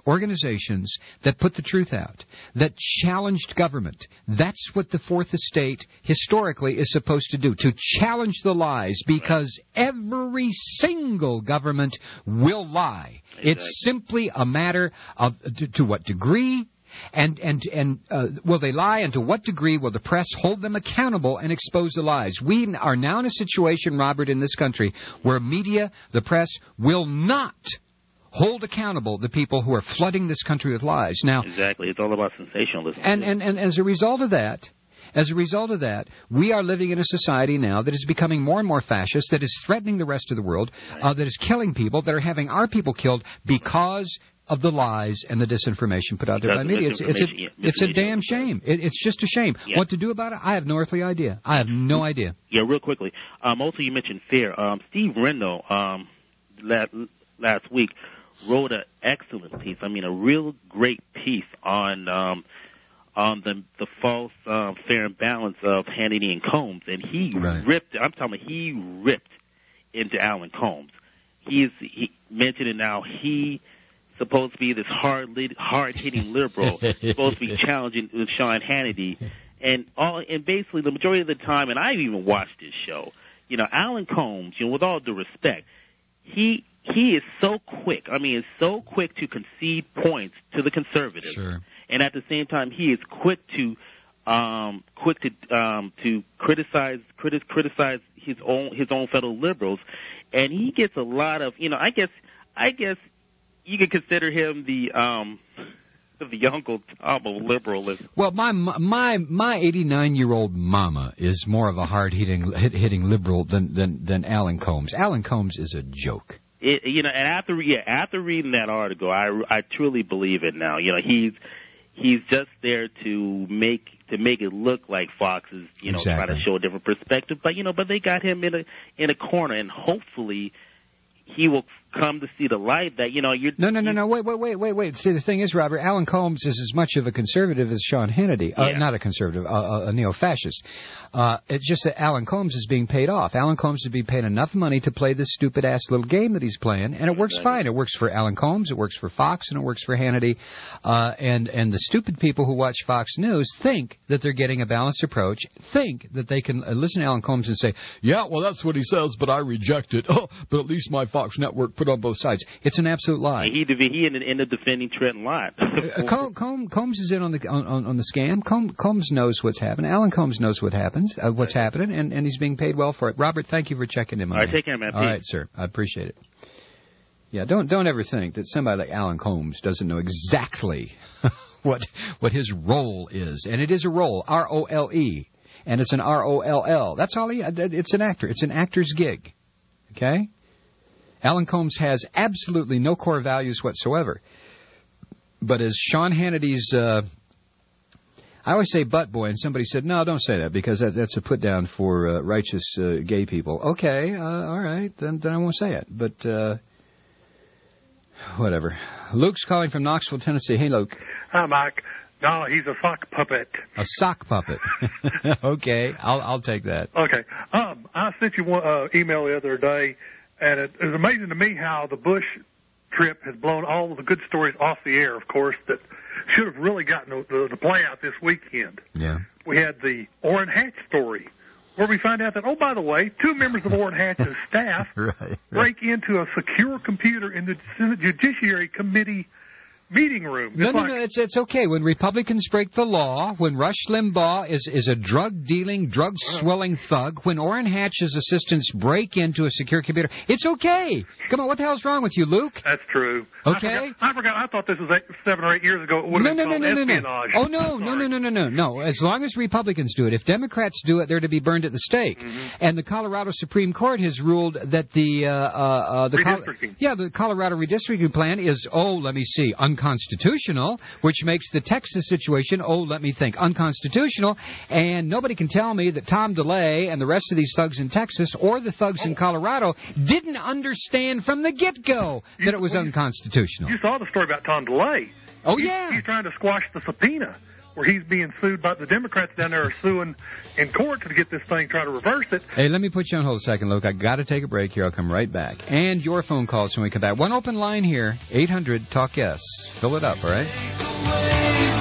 organizations that put the truth out, that challenged government. That's what the Fourth Estate historically is supposed to do, to challenge the lies, because every single government will lie. Exactly. It's simply a matter of to what degree. And will they lie, and to what degree will the press hold them accountable and expose the lies? We are now in a situation, Robert, in this country where media, the press, will not hold accountable the people who are flooding this country with lies. Now, exactly, it's all about sensationalism. And as a result of that, we are living in a society now that is becoming more and more fascist, that is threatening the rest of the world, that is killing people, that are having our people killed because of the lies and the disinformation put out there by media. It's a damn shame. It's just a shame. Yeah. What to do about it? I have no earthly idea. I have no idea. Yeah, real quickly. Also, you mentioned FAIR. Steve Rendell last week wrote an excellent piece. I mean, a real great piece on the false fair and balance of Hannity and Combs, and he ripped. I'm talking about he ripped into Alan Combs. He mentioned it now. He supposed to be this hard-hitting liberal, supposed to be challenging Sean Hannity, and basically the majority of the time, and I've even watched this show, Alan Combs, with all due respect, he is so quick. I mean, is so quick to concede points to the conservatives, sure. And at the same time, he is quick to criticize his own fellow liberals, and he gets a lot of, I guess. You could consider him the Uncle Tom of liberalism. Well, my 89-year-old mama is more of a hard-hitting liberal than Alan Combs. Alan Combs is a joke. And after reading that article, I truly believe it now. He's just there to make it look like Fox is exactly. trying to show a different perspective. But they got him in a corner, and hopefully he will come to see the light that, you're... No, wait. See, the thing is, Robert, Alan Combs is as much of a conservative as Sean Hannity. Yeah. Not a conservative, a neo-fascist. It's just that Alan Combs is being paid off. Alan Combs is being paid enough money to play this stupid-ass little game that he's playing, and it works fine. It works for Alan Combs, it works for Fox, and it works for Hannity. And the stupid people who watch Fox News think that they're getting a balanced approach, think that they can listen to Alan Combs and say, yeah, well, that's what he says, but I reject it. Oh, but at least my Fox network put on both sides. It's an absolute lie. And he ended up defending Trenton Lott. Combs is in on the scam. Combs knows what's happening. Alan Combs knows what's happening, and he's being paid well for it. Robert, thank you for checking in. All right, take care, man. All right, sir. I appreciate it. Yeah, don't ever think that somebody like Alan Combs doesn't know exactly what his role is, and it is a role, R-O-L-E, and it's an R-O-L-L. That's all it's an actor. It's an actor's gig. Okay? Alan Combs has absolutely no core values whatsoever. But as Sean Hannity's, I always say butt boy, and somebody said, no, don't say that, because that's a put down for righteous gay people. Okay, all right, then I won't say it. But whatever. Luke's calling from Knoxville, Tennessee. Hey, Luke. Hi, Mike. No, he's a sock puppet. A sock puppet. Okay, I'll take that. Okay. I sent you one email the other day. And it was amazing to me how the Bush trip has blown all of the good stories off the air, of course, that should have really gotten the play out this weekend. Yeah. We had the Orrin Hatch story, where we find out that, oh, by the way, 2 members of Orrin Hatch's staff break into a secure computer in the Senate Judiciary Committee meeting room. No, it's okay. When Republicans break the law, when Rush Limbaugh is a drug-dealing, drug-swelling thug, when Orrin Hatch's assistants break into a secure computer, it's okay. Come on, what the hell's wrong with you, Luke? That's true. Okay. I forgot. I thought this was 7 or 8 years ago. It would have been called espionage. Oh, no. As long as Republicans do it. If Democrats do it, they're to be burned at the stake. Mm-hmm. And the Colorado Supreme Court has ruled that the Colorado redistricting plan is, unconstitutional, which makes the Texas situation, unconstitutional, and nobody can tell me that Tom DeLay and the rest of these thugs in Texas or the thugs in Colorado didn't understand from the get-go that it was unconstitutional. You saw the story about Tom DeLay. Oh, yeah. He's trying to squash the subpoena where he's being sued by the Democrats down there are suing in court to get this thing, try to reverse it. Hey, let me put you on hold a second, Luke. I got to take a break here. I'll come right back. And your phone calls when we come back. One open line here, 800-TALK-YES. Fill it up, all right?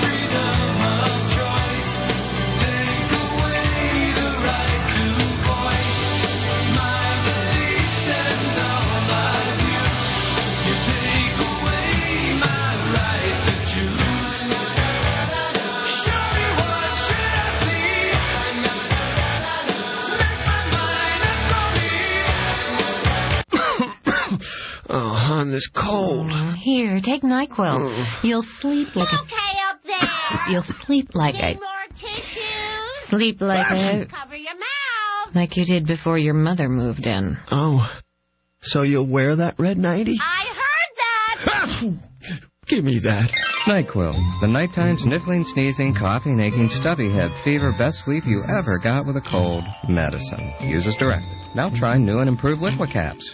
Oh, hon, this cold. Here, take NyQuil. You'll sleep like Okay up there. You'll sleep like Need more tissues? Sleep like Cover your mouth. like you did before your mother moved in. Oh, so you'll wear that red nightie? I heard that. Give me that. NyQuil, the nighttime sniffling, sneezing, coughing, aching, stuffy head, fever, best sleep you ever got with a cold medicine. Use as directed. Now try new and improved Liquicaps.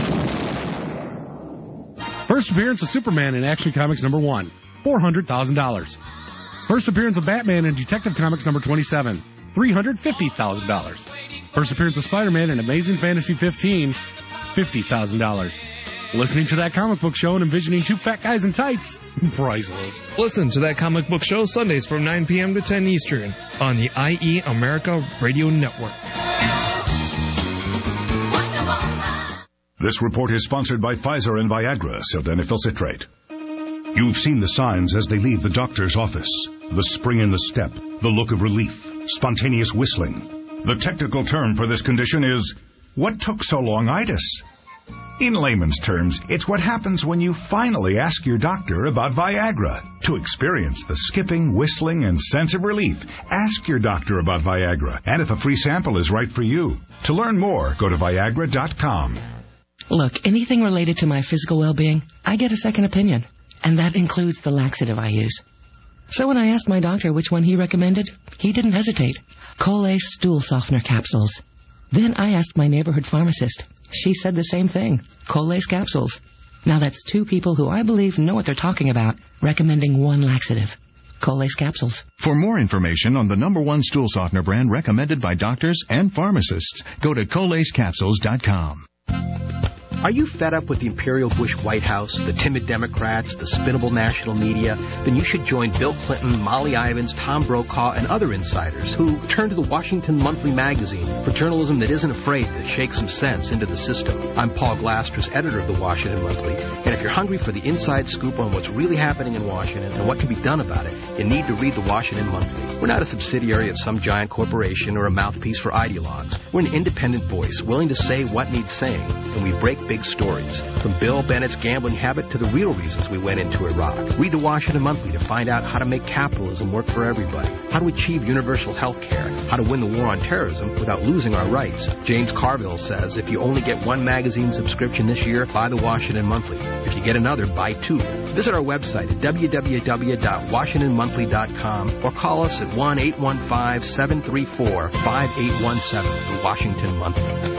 First appearance of Superman in Action Comics number 1, $400,000. First appearance of Batman in Detective Comics number 27, $350,000. First appearance of Spider-Man in Amazing Fantasy 15, $50,000. Listening to That Comic Book Show and envisioning two fat guys in tights, priceless. Listen to That Comic Book Show Sundays from 9 p.m. to 10 Eastern on the IE America Radio Network. This report is sponsored by Pfizer and Viagra, sildenafil citrate. You've seen the signs as they leave the doctor's office. The spring in the step, the look of relief, spontaneous whistling. The technical term for this condition is, what took so long-itis? In layman's terms, it's what happens when you finally ask your doctor about Viagra. To experience the skipping, whistling, and sense of relief, ask your doctor about Viagra, and if a free sample is right for you. To learn more, go to Viagra.com. Look, anything related to my physical well-being, I get a second opinion, and that includes the laxative I use. So when I asked my doctor which one he recommended, he didn't hesitate. Colace Stool Softener Capsules. Then I asked my neighborhood pharmacist. She said the same thing, Colace Capsules. Now that's two people who I believe know what they're talking about, recommending one laxative. Colace Capsules. For more information on the #1 stool softener brand recommended by doctors and pharmacists, go to colacecapsules.com. Are you fed up with the Imperial Bush White House, the timid Democrats, the spinnable national media? Then you should join Bill Clinton, Molly Ivins, Tom Brokaw, and other insiders who turn to the Washington Monthly magazine for journalism that isn't afraid to shake some sense into the system. I'm Paul Glasters, editor of the Washington Monthly, and if you're hungry for the inside scoop on what's really happening in Washington and what can be done about it, you need to read the Washington Monthly. We're not a subsidiary of some giant corporation or a mouthpiece for ideologues. We're an independent voice willing to say what needs saying, and we break big stories, from Bill Bennett's gambling habit to the real reasons we went into Iraq. Read the Washington Monthly to find out how to make capitalism work for everybody, how to achieve universal health care, how to win the war on terrorism without losing our rights. James Carville says if you only get one magazine subscription this year, buy the Washington Monthly. If you get another, buy two. Visit our website at www.washingtonmonthly.com or call us at 1-815-734-5817, the Washington Monthly.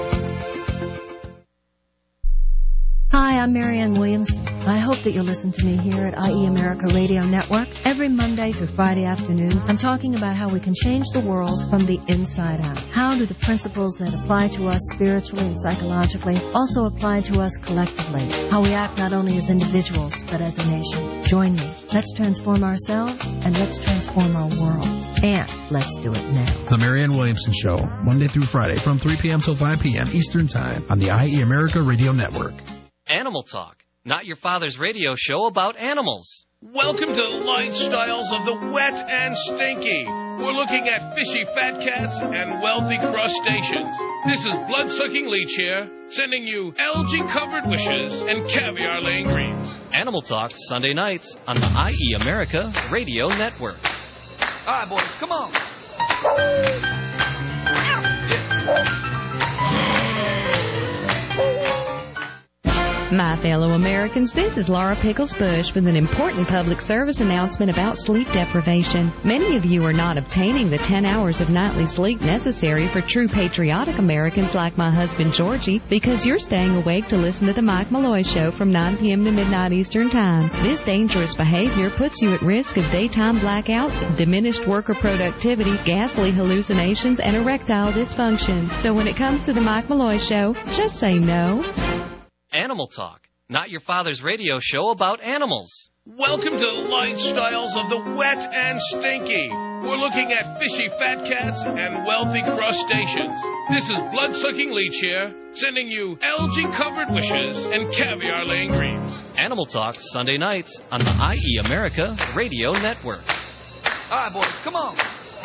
Hi, I'm Marianne Williams. I hope that you'll listen to me here at IE America Radio Network. Every Monday through Friday afternoon, I'm talking about how we can change the world from the inside out. How do the principles that apply to us spiritually and psychologically also apply to us collectively? How we act not only as individuals, but as a nation. Join me. Let's transform ourselves, and let's transform our world. And let's do it now. The Marianne Williamson Show, Monday through Friday from 3 p.m. till 5 p.m. Eastern Time on the IE America Radio Network. Animal Talk, not your father's radio show about animals. Welcome to the lifestyles of the wet and stinky. We're looking at fishy fat cats and wealthy crustaceans. This is blood-sucking leech here, sending you algae-covered wishes and caviar-laying dreams. Animal Talk, Sunday nights on the IE America Radio Network. All right, boys, come on. My fellow Americans, this is Laura Pickles Bush with an important public service announcement about sleep deprivation. Many of you are not obtaining the 10 hours of nightly sleep necessary for true patriotic Americans like my husband Georgie because you're staying awake to listen to the Mike Malloy Show from 9 p.m. to midnight Eastern Time. This dangerous behavior puts you at risk of daytime blackouts, diminished worker productivity, ghastly hallucinations, and erectile dysfunction. So when it comes to the Mike Malloy Show, just say no. Animal Talk, not your father's radio show about animals. Welcome to the lifestyles of the wet and stinky. We're looking at fishy fat cats and wealthy crustaceans. This is blood-sucking leech here, sending you algae-covered wishes and caviar-laying dreams. Animal Talk, Sunday nights on the IE America Radio Network. All right, boys, come on.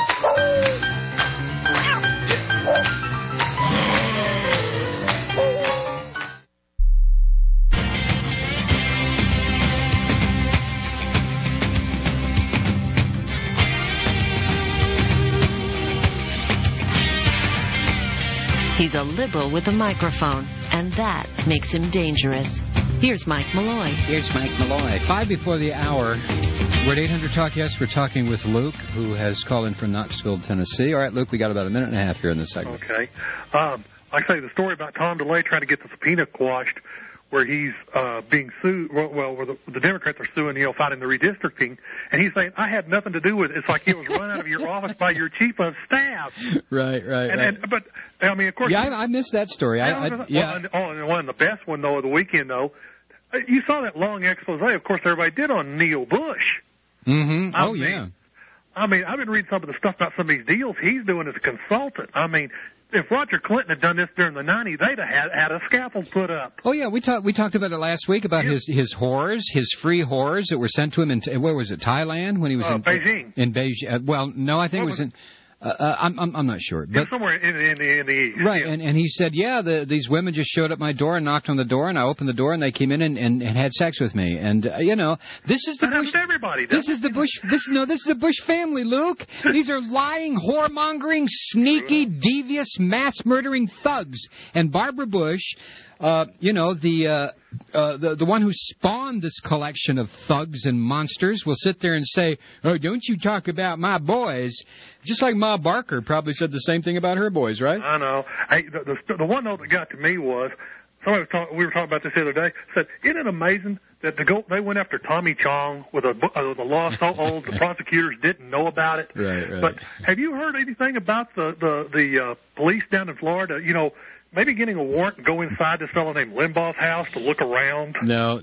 He's a liberal with a microphone, and that makes him dangerous. Here's Mike Malloy. Here's Mike Malloy. 5 before the hour. We're at 800 Talk Yes. We're talking with Luke, who has called in from Knoxville, Tennessee. All right, Luke, we got about a minute and a half here in this segment. Okay. Like I say, the story about Tom DeLay trying to get the subpoena quashed, where he's being sued, where the Democrats are suing, fighting the redistricting, and he's saying, I had nothing to do with it. It's like he was run out of your office by your chief of staff. Right. But, I mean, of course... Yeah, I missed that story. And the best one, though, of the weekend, though, you saw that long expose, of course, everybody did on Neil Bush. Mm-hmm. Yeah. I mean, I've been reading some of the stuff about some of these deals he's doing as a consultant. I mean... If Roger Clinton had done this during the 90s, they'd have had a scaffold put up. Oh, yeah, we talked about it last week, about his whores, his free whores that were sent to him in, where was it, Thailand? When he was in Beijing. In Beijing. Well, no, I think it was in... I'm not sure. But somewhere in the east. Right, yeah. and he said, these women just showed at my door and knocked on the door, and I opened the door, and they came in and had sex with me. And, this is the Bush... everybody. This is the Bush... This is the Bush family, Luke. These are lying, whoremongering, sneaky, devious, mass-murdering thugs. And Barbara Bush... the one who spawned this collection of thugs and monsters will sit there and say, "Oh, don't you talk about my boys?" Just like Ma Barker probably said the same thing about her boys, right? I know. Hey, the one note that got to me was we were talking about this the other day. Said, "Isn't it amazing that they went after Tommy Chong with a law so old the prosecutors didn't know about it?" Right. But have you heard anything about the police down in Florida? Maybe getting a warrant and go inside this fellow named Limbaugh's house to look around. No.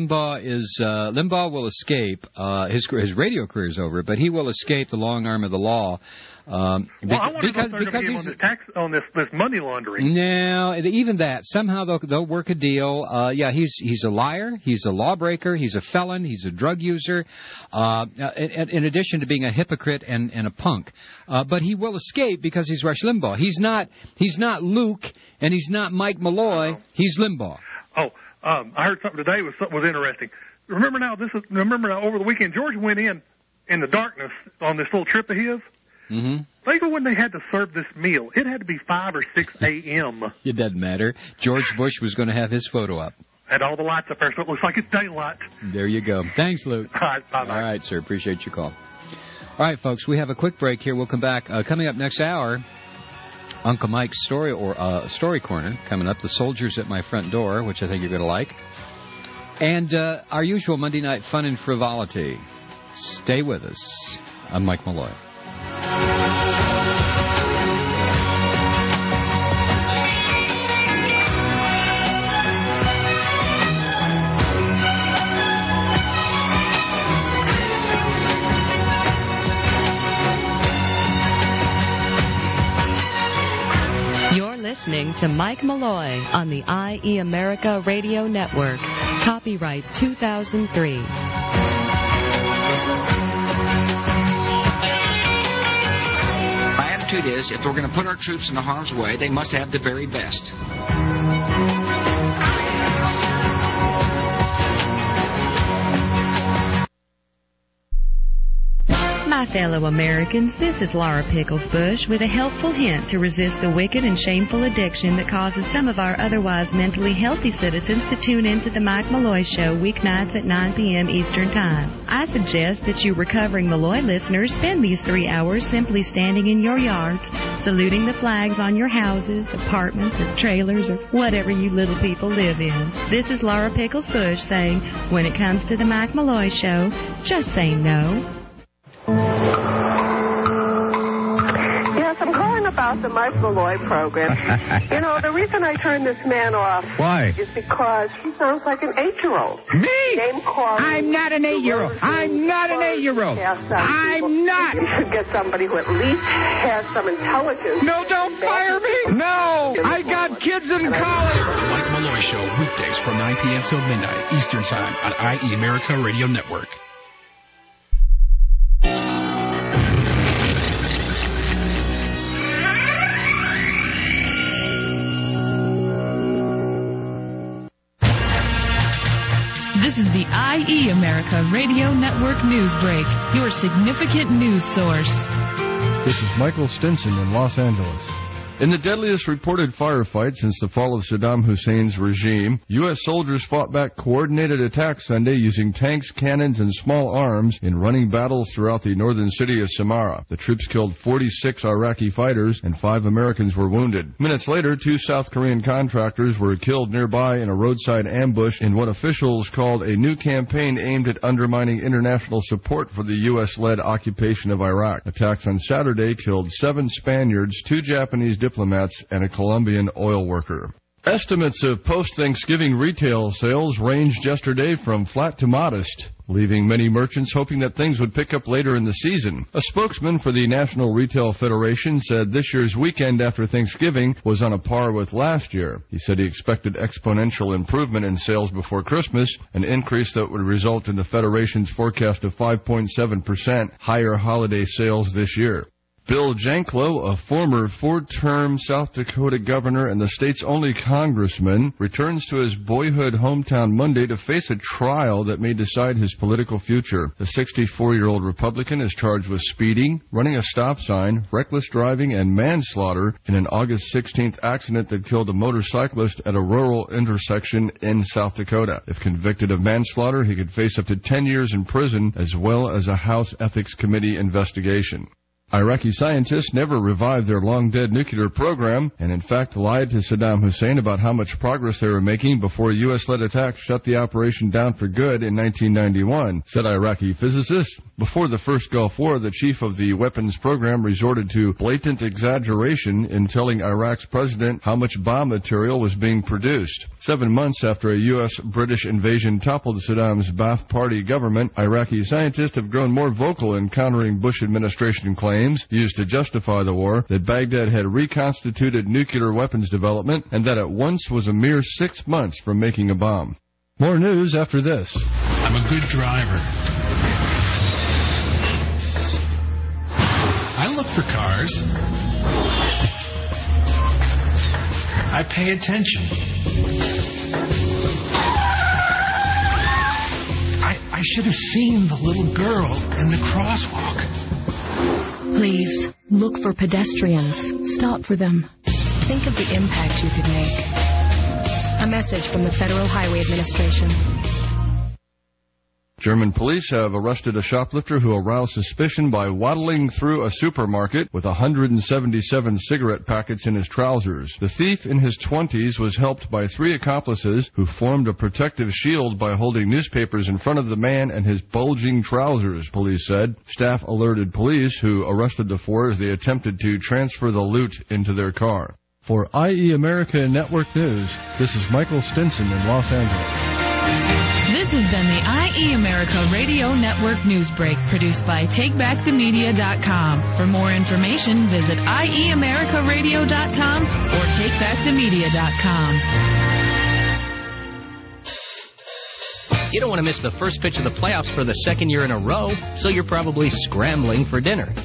Limbaugh will escape. His radio career is over, but he will escape the long arm of the law. I want because he's on this money laundering. No, even that. Somehow they'll work a deal. He's a liar. He's a lawbreaker. He's a felon. He's a drug user. In addition to being a hypocrite and a punk, but he will escape because he's Rush Limbaugh. He's not Luke, and he's not Mike Malloy. He's Limbaugh. I heard something today was interesting. Remember now over the weekend, George went in the darkness on this little trip of his. Mm-hmm. Even when they had to serve this meal, it had to be 5 or 6 a.m. It doesn't matter. George Bush was going to have his photo up. Had all the lights up there, so it looks like it's daylight. There you go. Thanks, Luke. All right, bye-bye. All right, sir. Appreciate your call. All right, folks, we have a quick break here. We'll come back. Coming up next hour, Uncle Mike's Story Corner. Coming up, the soldiers at my front door, which I think you're going to like. And our usual Monday night fun and frivolity. Stay with us. I'm Mike Malloy. You're listening to Mike Malloy on the IE America Radio Network. Copyright 2003. Is if we're going to put our troops into harm's way, they must have the very best. My fellow Americans. This is Laura Pickles Bush with a helpful hint to resist the wicked and shameful addiction that causes some of our otherwise mentally healthy citizens to tune into the Mike Malloy Show weeknights at 9 p.m. Eastern Time. I suggest that you recovering Malloy listeners spend these 3 hours simply standing in your yards, saluting the flags on your houses, apartments, or trailers, or whatever you little people live in. This is Laura Pickles Bush saying, when it comes to the Mike Malloy Show, just say no. Yes, I'm calling about the Mike Malloy program. You know, the reason I turned this man off is because he sounds like an 8-year-old. Me? Name calling. I'm not an 8-year-old. I'm not an 8-year-old. I'm not. You should get somebody who at least has some intelligence. No, don't fire me. No, I got kids in college. The Mike Malloy Show, weekdays from 9 p.m. till midnight Eastern Time on IE America Radio Network. This is the IE America Radio Network News Break, your significant news source. This is Michael Stinson in Los Angeles. In the deadliest reported firefight since the fall of Saddam Hussein's regime, U.S. soldiers fought back coordinated attacks Sunday using tanks, cannons, and small arms in running battles throughout the northern city of Samarra. The troops killed 46 Iraqi fighters and 5 Americans were wounded. Minutes later, 2 South Korean contractors were killed nearby in a roadside ambush in what officials called a new campaign aimed at undermining international support for the U.S.-led occupation of Iraq. Attacks on Saturday killed 7 Spaniards, 2 Japanese diplomats, and a Colombian oil worker. Estimates of post-Thanksgiving retail sales ranged yesterday from flat to modest, leaving many merchants hoping that things would pick up later in the season. A spokesman for the National Retail Federation said this year's weekend after Thanksgiving was on a par with last year. He said he expected exponential improvement in sales before Christmas, an increase that would result in the Federation's forecast of 5.7% higher holiday sales this year. Bill Janklow, a former 4-term South Dakota governor and the state's only congressman, returns to his boyhood hometown Monday to face a trial that may decide his political future. The 64-year-old Republican is charged with speeding, running a stop sign, reckless driving, and manslaughter in an August 16th accident that killed a motorcyclist at a rural intersection in South Dakota. If convicted of manslaughter, he could face up to 10 years in prison as well as a House Ethics Committee investigation. Iraqi scientists never revived their long-dead nuclear program and, in fact, lied to Saddam Hussein about how much progress they were making before U.S.-led attacks shut the operation down for good in 1991, said Iraqi physicists. Before the first Gulf War, the chief of the weapons program resorted to blatant exaggeration in telling Iraq's president how much bomb material was being produced. 7 months after a U.S.-British invasion toppled Saddam's Ba'ath Party government, Iraqi scientists have grown more vocal in countering Bush administration claims used to justify the war that Baghdad had reconstituted nuclear weapons development and that it once was a mere 6 months from making a bomb. More news after this. I'm a good driver. I look for cars. I pay attention. I should have seen the little girl in the crosswalk. Please, look for pedestrians. Stop for them. Think of the impact you could make. A message from the Federal Highway Administration. German police have arrested a shoplifter who aroused suspicion by waddling through a supermarket with 177 cigarette packets in his trousers. The thief in his 20s was helped by 3 accomplices who formed a protective shield by holding newspapers in front of the man and his bulging trousers, police said. Staff alerted police, who arrested the 4 as they attempted to transfer the loot into their car. For IE America Network News, this is Michael Stinson in Los Angeles. This has been the IE America Radio Network News Break, produced by TakeBackTheMedia.com. For more information, visit IEAmericaRadio.com or TakeBackTheMedia.com. You don't want to miss the first pitch of the playoffs for the second year in a row, so you're probably scrambling for dinner. Hey,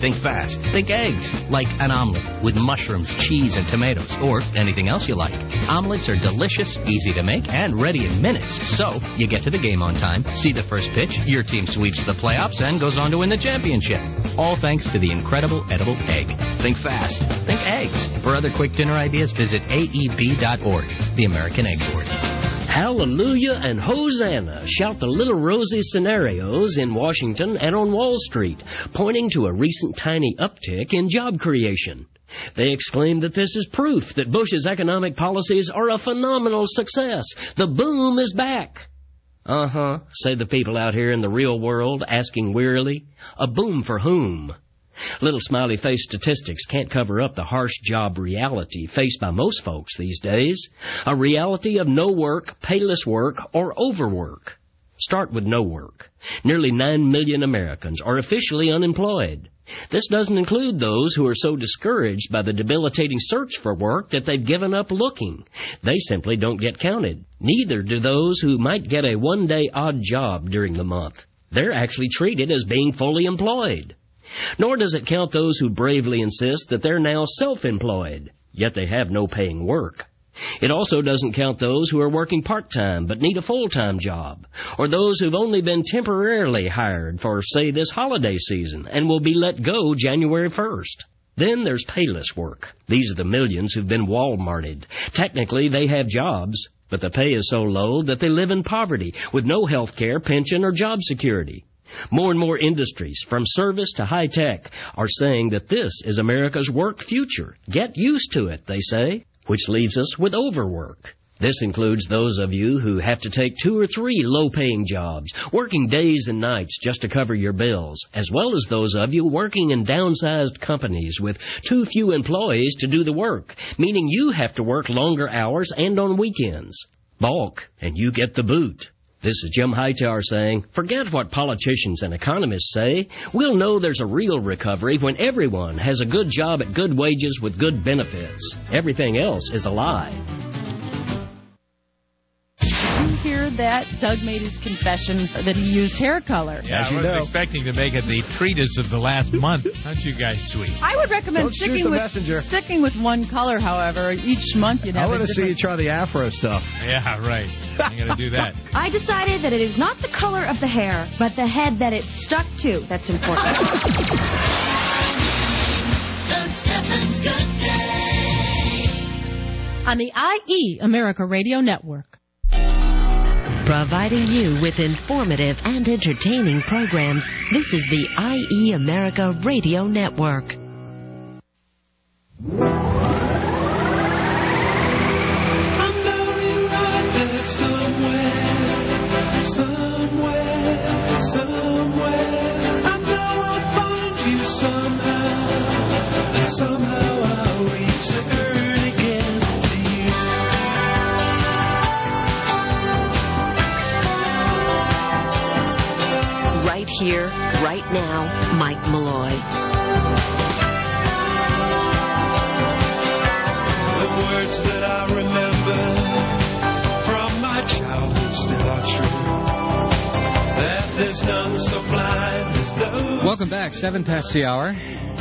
Think fast. Think eggs. Like an omelet with mushrooms, cheese, and tomatoes, or anything else you like. Omelets are delicious, easy to make, and ready in minutes. So, you get to the game on time, see the first pitch, your team sweeps the playoffs, and goes on to win the championship. All thanks to the incredible edible egg. Think fast. Think eggs. For other quick dinner ideas, visit AEB.org, the American Egg Board. Hallelujah and Hosanna, shout the Little Rosie scenarios in Washington and on Wall Street, pointing to a recent tiny uptick in job creation. They exclaim that this is proof that Bush's economic policies are a phenomenal success. The boom is back. Uh-huh, say the people out here in the real world, asking wearily. A boom for whom? Little smiley-face statistics can't cover up the harsh job reality faced by most folks these days. A reality of no work, payless work, or overwork. Start with no work. Nearly 9 million Americans are officially unemployed. This doesn't include those who are so discouraged by the debilitating search for work that they've given up looking. They simply don't get counted. Neither do those who might get a one-day odd job during the month. They're actually treated as being fully employed. Nor does it count those who bravely insist that they're now self-employed, yet they have no paying work. It also doesn't count those who are working part-time but need a full-time job, or those who've only been temporarily hired for, say, this holiday season and will be let go January 1st. Then there's payless work. These are the millions who've been Walmarted. Technically, they have jobs, but the pay is so low that they live in poverty with no health care, pension, or job security. More and more industries, from service to high-tech, are saying that this is America's work future. Get used to it, they say, which leaves us with overwork. This includes those of you who have to take 2 or 3 low-paying jobs, working days and nights just to cover your bills, as well as those of you working in downsized companies with too few employees to do the work, meaning you have to work longer hours and on weekends. Balk, and you get the boot. This is Jim Hightower saying, forget what politicians and economists say. We'll know there's a real recovery when everyone has a good job at good wages with good benefits. Everything else is a lie. Did you hear that? Doug made his confession that he used hair color. Yeah, I was expecting to make it the treatise of the last month. Aren't you guys sweet? I would recommend sticking with one color, however. Each month you'd have I want to see you try the afro stuff. Yeah, right. I'm going to do that. I decided that it is not the color of the hair, but the head that it's stuck to that's important. Doug Steffens' Good Day. On the IE America Radio Network. Providing you with informative and entertaining programs, this is the IE America Radio Network. I'm going right there somewhere. I know I'll find you somehow, and somehow I'll return again to you. Right here, right now, Mike Malloy. The words that I remember from my childhood still are true. That there's none so blind as those. Welcome back, 7 past the hour.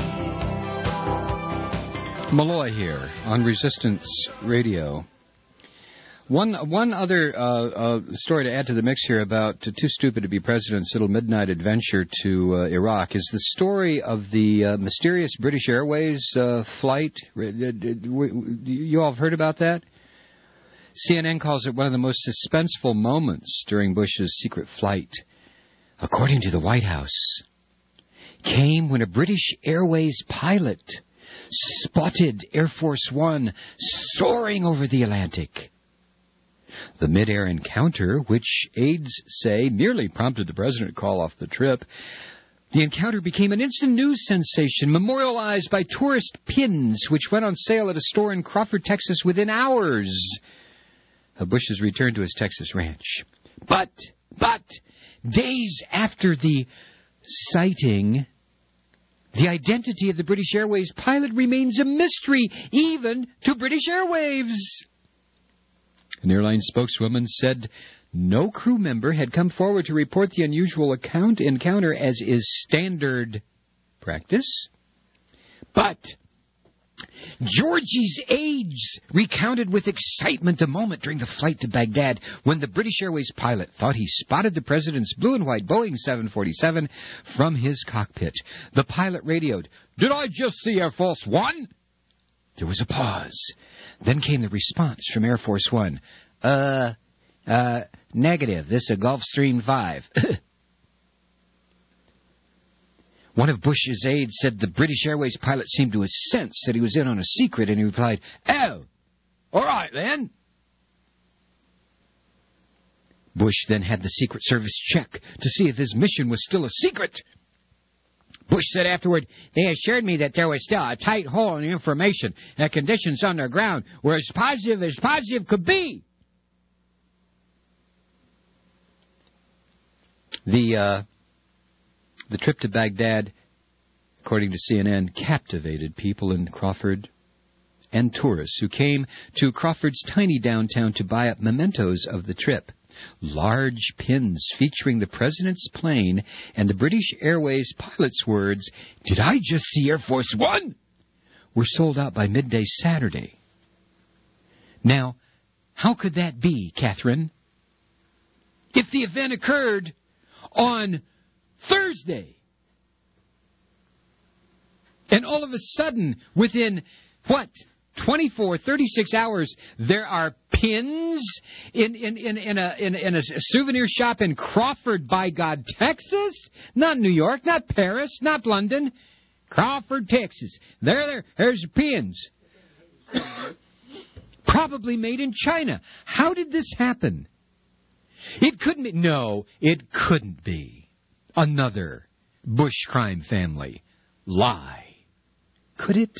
Malloy here on Resistance Radio. One other story to add to the mix here about Too Stupid to Be President's little midnight adventure to Iraq is the story of the mysterious British Airways flight. You all have heard about that? CNN calls it one of the most suspenseful moments during Bush's secret flight. According to the White House, came when a British Airways pilot spotted Air Force One soaring over the Atlantic. The mid-air encounter, which aides say nearly prompted the president to call off the trip, the encounter became an instant news sensation, memorialized by tourist pins, which went on sale at a store in Crawford, Texas, within hours of Bush's return to his Texas ranch. But, days after the sighting, the identity of the British Airways pilot remains a mystery, even to British Airways. An airline spokeswoman said no crew member had come forward to report the unusual encounter, as is standard practice. But Georgie's aides recounted with excitement a moment during the flight to Baghdad when the British Airways pilot thought he spotted the president's blue and white Boeing 747 from his cockpit. The pilot radioed, "Did I just see Air Force One?" There was a pause. Then came the response from Air Force One. Negative. This is a Gulfstream 5. One of Bush's aides said the British Airways pilot seemed to have sensed that he was in on a secret, and he replied, "Oh, all right then." Bush then had the Secret Service check to see if his mission was still a secret. Bush said afterward, "They assured me that there was still a tight hole in the information, and conditions underground were as positive could be." The trip to Baghdad, according to CNN, captivated people in Crawford and tourists who came to Crawford's tiny downtown to buy up mementos of the trip. Large pins featuring the president's plane and the British Airways pilot's words, "Did I just see Air Force One?" were sold out by midday Saturday. Now, how could that be, Catherine? If the event occurred on Thursday, and all of a sudden, within, 36 hours, there are pins in a souvenir shop in Crawford, by God, Texas? Not New York, not Paris, not London. Crawford, Texas. There's the pins. Probably made in China. How did this happen? It couldn't be. No, it couldn't be another Bush crime family lie. Could it?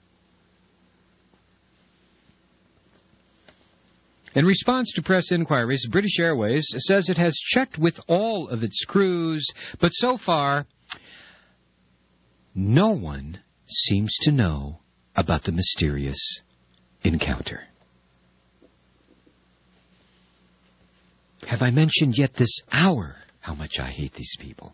In response to press inquiries, British Airways says it has checked with all of its crews, but so far, no one seems to know about the mysterious encounter. Have I mentioned yet this hour how much I hate these people?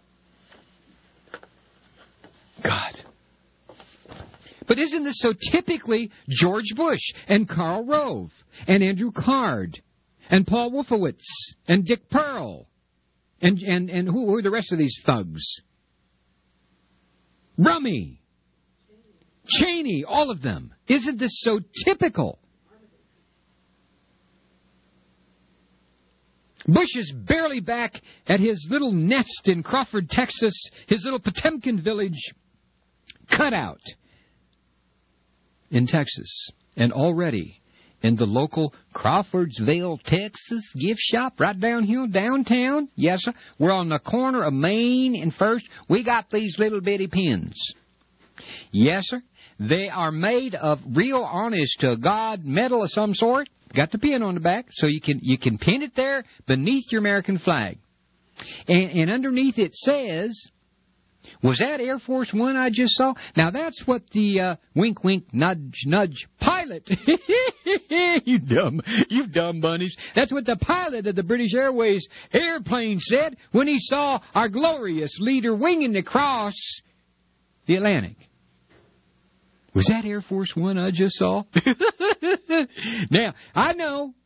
God. But isn't this so typically George Bush and Karl Rove and Andrew Card and Paul Wolfowitz and Dick Pearl and who are the rest of these thugs? Rummy, Cheney, all of them. Isn't this so typical? Bush is barely back at his little nest in Crawford, Texas, his little Potemkin village cutout in Texas. And already in the local Crawfordsville, Texas gift shop right down here downtown, yes, sir, we're on the corner of Main and First. We got these little bitty pins. Yes, sir. They are made of real honest-to-God metal of some sort. Got the pin on the back, so you can pin it there beneath your American flag. And underneath it says, "Was that Air Force One I just saw?" Now that's what the wink, wink, nudge, nudge pilot. You dumb bunnies. That's what the pilot of the British Airways airplane said when he saw our glorious leader winging across the Atlantic. Was that Air Force One I just saw? Now, I know.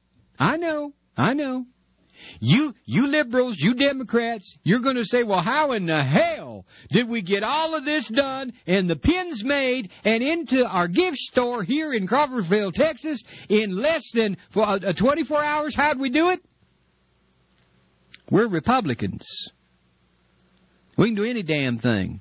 You liberals, you Democrats, you're going to say, well, how in the hell did we get all of this done and the pins made and into our gift store here in Crawfordsville, Texas in less than 24 hours? How'd we do it? We're Republicans. We can do any damn thing.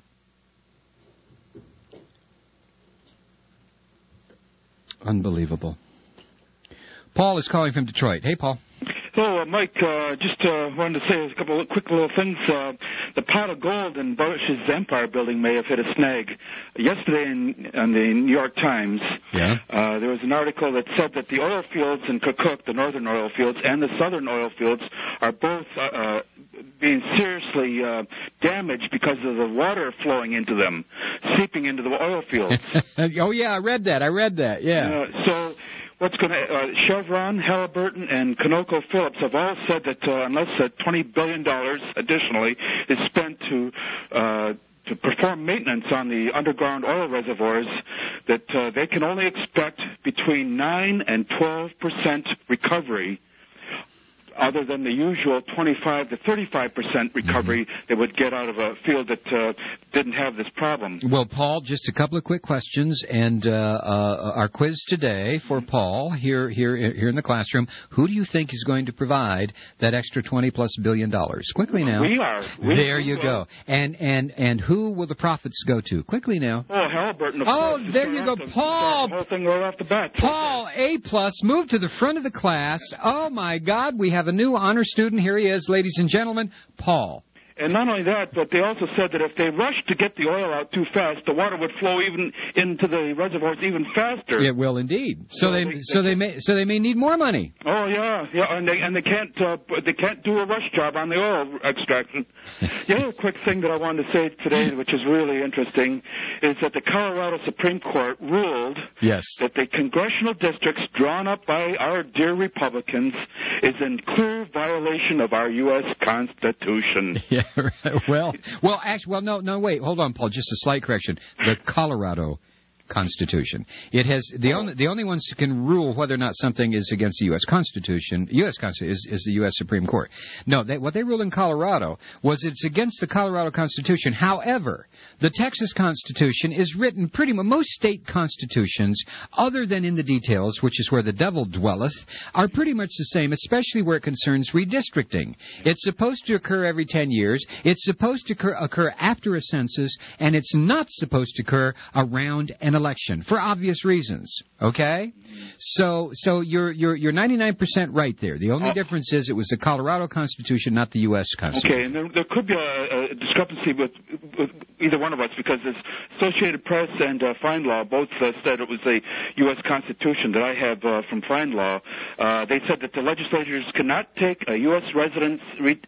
Unbelievable. Paul is calling from Detroit. Hey, Paul. Hello, Mike. Just wanted to say a couple of quick little things. The pot of gold in Bush's Empire Building may have hit a snag. Yesterday in the New York Times, there was an article that said that the oil fields in Kirkuk, the northern oil fields, and the southern oil fields are both being seriously damaged because of the water flowing into them, seeping into the oil fields. Oh, yeah, I read that, yeah. So what's going to Chevron, Halliburton, and ConocoPhillips have all said that unless $20 billion additionally is spent to to perform maintenance on the underground oil reservoirs, that they can only expect between 9 and 12% recovery, other than the usual 25 to 35% recovery they would get out of a field that didn't have this problem. Well, Paul, just a couple of quick questions, and our quiz today for Paul here in the classroom. Who do you think is going to provide that extra $20+ billion? Quickly now. We are. There you go. And who will the profits go to? Quickly now. Oh, Halliburton. Oh, there you go, Paul. The whole thing right off the bat. Paul, A+, move to the front of the class. Oh my God, we have a new honor student. Here he is, ladies and gentlemen, Paul. And not only that, but they also said that if they rushed to get the oil out too fast, the water would flow even into the reservoirs even faster. It will indeed. So they may need more money. Oh yeah, and they can't do a rush job on the oil extraction. The other quick thing that I wanted to say today, which is really interesting, is that the Colorado Supreme Court ruled that the congressional districts drawn up by our dear Republicans is in clear violation of our U.S. Constitution. Yeah. No, wait, hold on, Paul. Just a slight correction. The Colorado Constitution. It has the only ones who can rule whether or not something is against the U.S. Constitution. Is the U.S. Supreme Court. No, what they ruled in Colorado was it's against the Colorado Constitution. However, the Texas Constitution is written pretty much. Most state constitutions, other than in the details, which is where the devil dwelleth, are pretty much the same, especially where it concerns redistricting. It's supposed to occur every 10 years. It's supposed to occur after a census, and it's not supposed to occur around an election for obvious reasons. Okay, so you're 99% right there. The only difference is it was the Colorado Constitution, not the U.S. Constitution. Okay, and there could be a discrepancy with either one of us, because the Associated Press and FindLaw both said it was the U.S. Constitution that I have from FindLaw. They said that the legislatures cannot take a U.S. resident's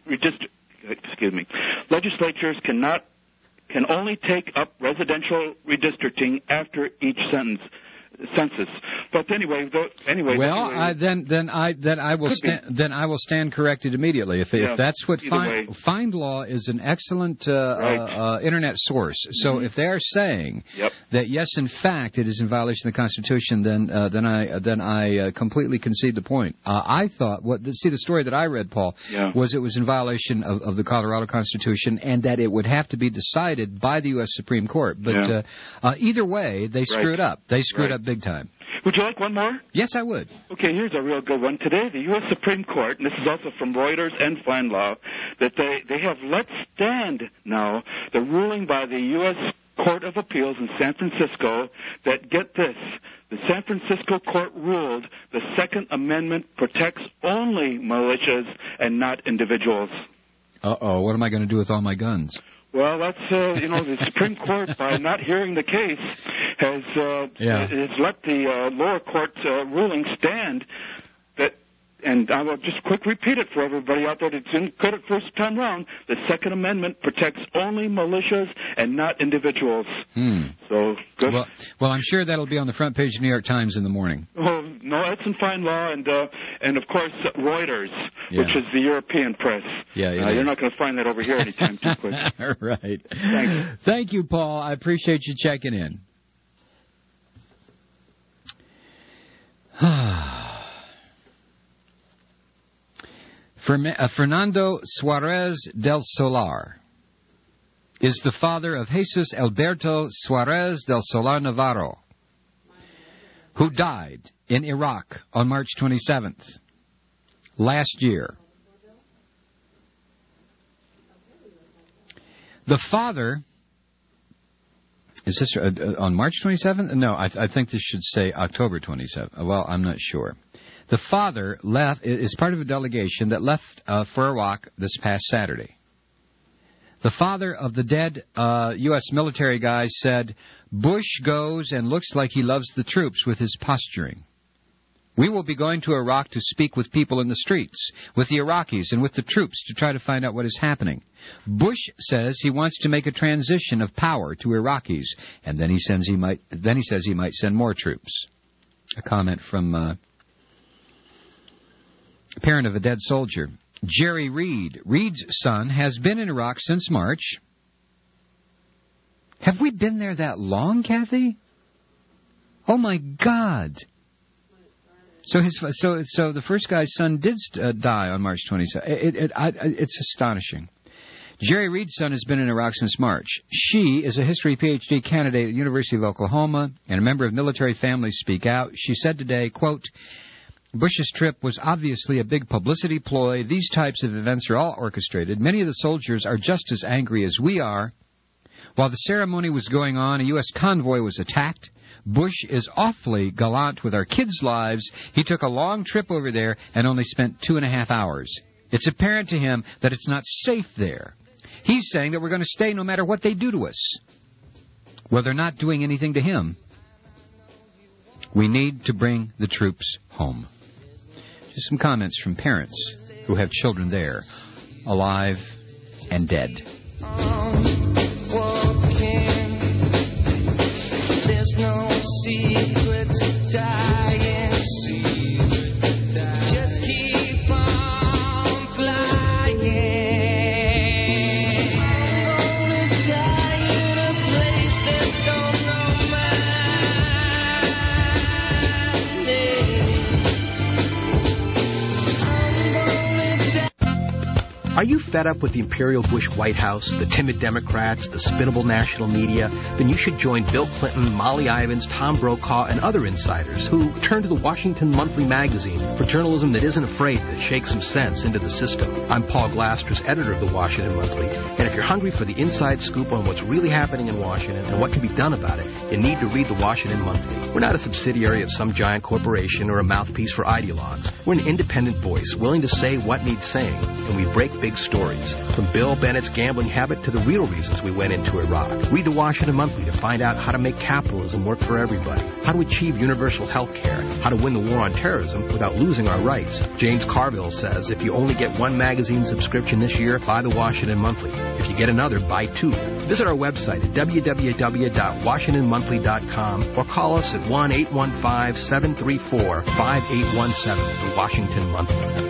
legislatures can only take up residential redistricting after each census. But anyway. Then I will stand corrected immediately. If that's what FindLaw is, an excellent internet source. So if they are saying that yes, in fact, it is in violation of the Constitution, then I completely concede the point. I thought the story that I read, Paul, was it was in violation of the Colorado Constitution, and that it would have to be decided by the U.S. Supreme Court. But either way, they screwed up. They screwed up big time. Would you like one more? Yes, I would. Okay, here's a real good one. Today, the U.S. Supreme Court, and this is also from Reuters and FindLaw, that they have let stand now the ruling by the U.S. Court of Appeals in San Francisco that, get this, the San Francisco court ruled the Second Amendment protects only militias and not individuals. Uh-oh, what am I going to do with all my guns? Well, that's, the Supreme Court, by not hearing the case, has let the lower court ruling stand. And I will just quick repeat it for everybody out there that didn't get it first time round. The Second Amendment protects only militias and not individuals. So, good. Well, I'm sure that'll be on the front page of the New York Times in the morning. Oh, no, that's in FindLaw and of course, Reuters, which is the European press. You're not going to find that over here anytime too quick. Right. Thank you, Paul. I appreciate you checking in. Fernando Suarez del Solar is the father of Jesus Alberto Suarez del Solar Navarro, who died in Iraq on March 27th last year. The father, is this on March 27th? No, I think this should say October 27th. Well, I'm not sure. The father is part of a delegation that left for Iraq this past Saturday. The father of the dead U.S. military guy said, "Bush goes and looks like he loves the troops with his posturing. We will be going to Iraq to speak with people in the streets, with the Iraqis and with the troops to try to find out what is happening. Bush says he wants to make a transition of power to Iraqis, and then he says he might send more troops." A comment from a parent of a dead soldier. Jerry Reed. Reed's son has been in Iraq since March. Have we been there that long, Kathy? Oh, my God. So the first guy's son did die on March 27th. It's astonishing. Jerry Reed's son has been in Iraq since March. She is a history PhD candidate at the University of Oklahoma and a member of Military Families Speak Out. She said today, quote, Bush's trip was obviously a big publicity ploy. These types of events are all orchestrated. Many of the soldiers are just as angry as we are. While the ceremony was going on, a U.S. convoy was attacked. Bush is awfully gallant with our kids' lives. He took a long trip over there and only spent 2.5 hours. It's apparent to him that it's not safe there. He's saying that we're going to stay no matter what they do to us. Well, they're not doing anything to him. We need to bring the troops home. Just some comments from parents who have children there, alive and dead. There's no secret to dying. Just keep on flying. I'm gonna die in a place that don't know my name. Are you fed up with the Imperial Bush White House, the timid Democrats, the spinnable national media? Then you should join Bill Clinton, Molly Ivins, Tom Brokaw, and other insiders who turn to the Washington Monthly magazine for journalism that isn't afraid to shake some sense into the system. I'm Paul Glasters, editor of the Washington Monthly, and if you're hungry for the inside scoop on what's really happening in Washington and what can be done about it, you need to read the Washington Monthly. We're not a subsidiary of some giant corporation or a mouthpiece for ideologues. We're an independent voice willing to say what needs saying, and we break big stories, from Bill Bennett's gambling habit to the real reasons we went into Iraq. Read the Washington Monthly to find out how to make capitalism work for everybody, how to achieve universal health care, how to win the war on terrorism without losing our rights. James Carville says if you only get one magazine subscription this year, buy the Washington Monthly. If you get another, buy two. Visit our website at www.washingtonmonthly.com or call us at 1-815-734-5817, the Washington Monthly.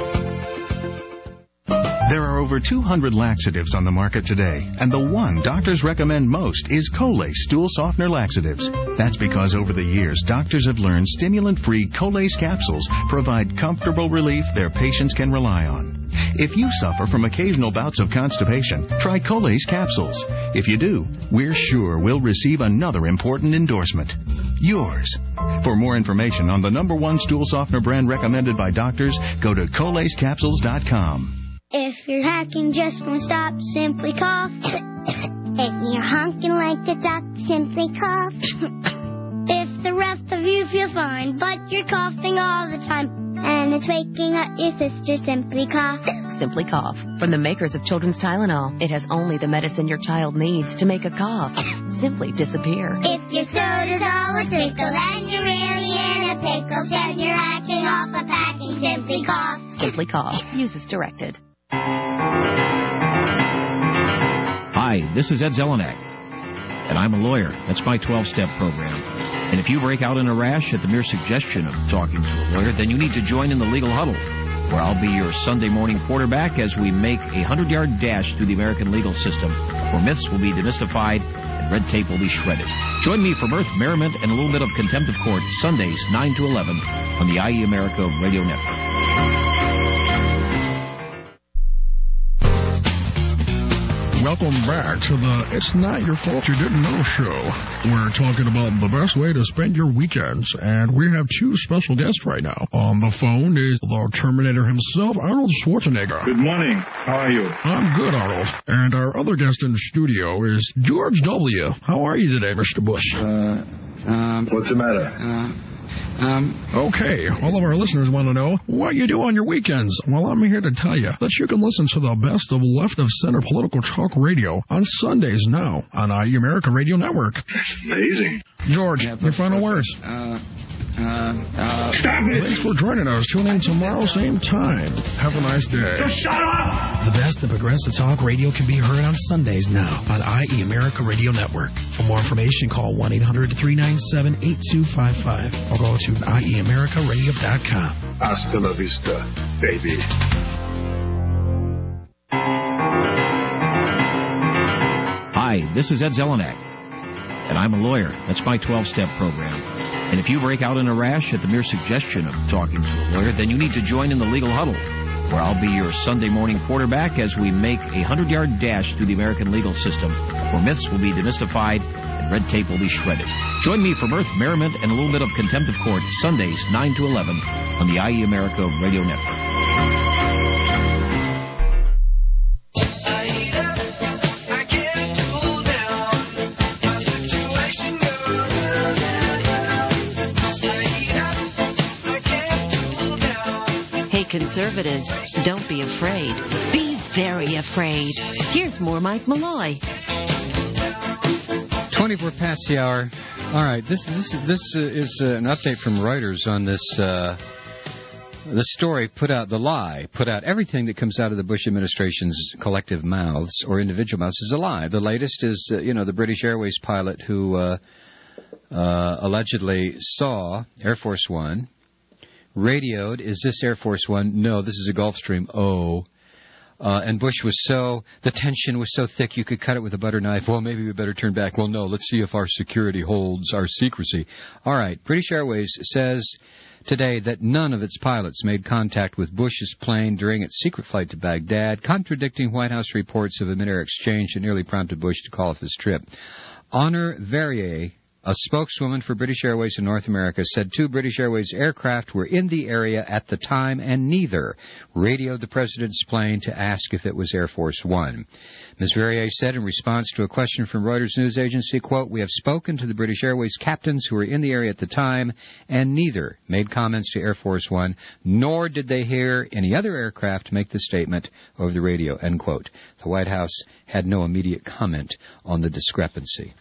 There are over 200 laxatives on the market today, and the one doctors recommend most is Colace Stool Softener Laxatives. That's because over the years, doctors have learned stimulant-free Colace capsules provide comfortable relief their patients can rely on. If you suffer from occasional bouts of constipation, try Colace capsules. If you do, we're sure we'll receive another important endorsement. Yours. For more information on the #1 stool softener brand recommended by doctors, go to ColaceCapsules.com. If your hacking just won't stop, simply cough. If you're honking like a duck, simply cough. If the rest of you feel fine, but you're coughing all the time, and it's waking up your sister, simply cough. Simply Cough. From the makers of Children's Tylenol, it has only the medicine your child needs to make a cough simply disappear. If your soda's all a trickle and you're really in a pickle, shut your hacking off a packing, simply cough. Simply Cough. Use as directed. Hi, this is Ed Zelenak, and I'm a lawyer. That's my 12-step program. And if you break out in a rash at the mere suggestion of talking to a lawyer, then you need to join in the Legal Huddle, where I'll be your Sunday morning quarterback as we make a 100-yard dash through the American legal system, where myths will be demystified and red tape will be shredded. Join me for mirth, merriment, and a little bit of contempt of court, Sundays, 9 to 11, on the IE America Radio Network. Welcome back to the It's Not Your Fault You Didn't Know show. We're talking about the best way to spend your weekends, and we have two special guests right now. On the phone is the Terminator himself, Arnold Schwarzenegger. Good morning. How are you? I'm good, Arnold. And our other guest in the studio is George W. How are you today, Mr. Bush? What's the matter? Okay, all of our listeners want to know what you do on your weekends. Well, I'm here to tell you that you can listen to the best of left-of-center political talk radio on Sundays now on IE America Radio Network. Amazing. George, your final words. Thanks for joining us. Tune in tomorrow, same time. Have a nice day. Just shut up! The best of progressive talk radio can be heard on Sundays now on IE America Radio Network. For more information, call 1-800-397-8255 or go to IEAmericaRadio.com. Hasta la vista, baby. Hi, this is Ed Zelenak, and I'm a lawyer. That's my 12-step program. And if you break out in a rash at the mere suggestion of talking to a lawyer, then you need to join in the Legal Huddle, where I'll be your Sunday morning quarterback as we make a 100-yard dash through the American legal system, where myths will be demystified and red tape will be shredded. Join me for mirth, merriment, and a little bit of contempt of court, Sundays, 9 to 11, on the IE America Radio Network. Conservatives, don't be afraid. Be very afraid. Here's more Mike Malloy. 24 past the hour. All right, this is an update from Reuters on this story put out, the lie put out. Everything that comes out of the Bush administration's collective mouths or individual mouths is a lie. The latest is, the British Airways pilot who allegedly saw Air Force One. Radioed, is this Air Force One? No, this is a Gulfstream. Oh. And Bush the tension was so thick you could cut it with a butter knife. Well, maybe we better turn back. Well, no, let's see if our security holds our secrecy. All right, British Airways says today that none of its pilots made contact with Bush's plane during its secret flight to Baghdad, contradicting White House reports of a mid-air exchange that nearly prompted Bush to call off his trip. Honor Verrier, a spokeswoman for British Airways in North America, said 2 British Airways aircraft were in the area at the time and neither radioed the president's plane to ask if it was Air Force One. Ms. Verrier said in response to a question from Reuters news agency, quote, "We have spoken to the British Airways captains who were in the area at the time and neither made comments to Air Force One, nor did they hear any other aircraft make the statement over the radio," end quote. The White House had no immediate comment on the discrepancy.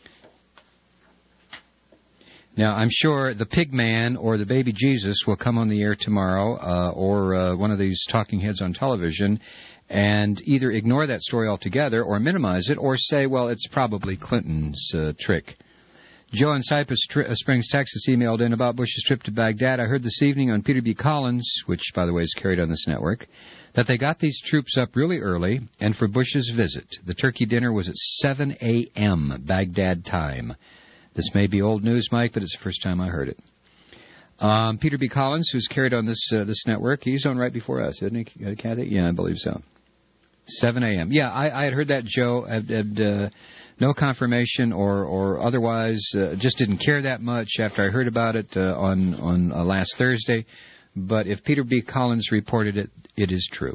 Now, I'm sure the Pig Man or the Baby Jesus will come on the air tomorrow or one of these talking heads on television and either ignore that story altogether or minimize it or say, well, it's probably Clinton's trick. Joe in Cypress Springs, Texas, emailed in about Bush's trip to Baghdad. I heard this evening on Peter B. Collins, which, by the way, is carried on this network, that they got these troops up really early and for Bush's visit. The turkey dinner was at 7 a.m. Baghdad time. This may be old news, Mike, but it's the first time I heard it. Peter B. Collins, who's carried on this network, he's on right before us, isn't he, Kathy? Yeah, I believe so. 7 a.m. Yeah, I had heard that, Joe. Had no confirmation or otherwise. Just didn't care that much after I heard about it on last Thursday. But if Peter B. Collins reported it, it is true.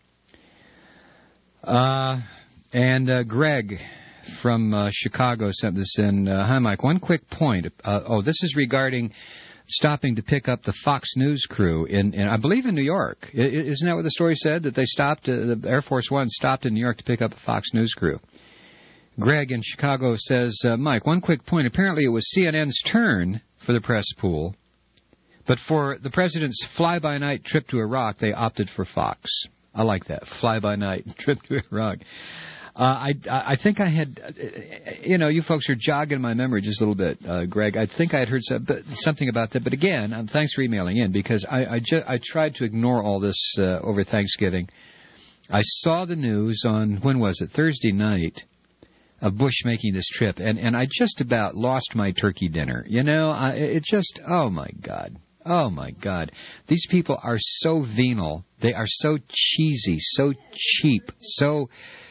And Greg from Chicago sent this in. Hi, Mike. One quick point. This is regarding stopping to pick up the Fox News crew in I believe in New York. Isn't that what the story said? That they stopped, the Air Force One stopped in New York to pick up a Fox News crew. Greg in Chicago says, Mike, one quick point. Apparently it was CNN's turn for the press pool, but for the president's fly-by-night trip to Iraq, they opted for Fox. I like that, fly-by-night trip to Iraq. I think I had, you folks are jogging my memory just a little bit, Greg. I think I had heard something about that. But again, thanks for emailing in because I tried to ignore all this over Thanksgiving. I saw the news on, when was it, Thursday night, of Bush making this trip. And I just about lost my turkey dinner. Oh, my God. Oh, my God. These people are so venal. They are so cheesy, so cheap, so...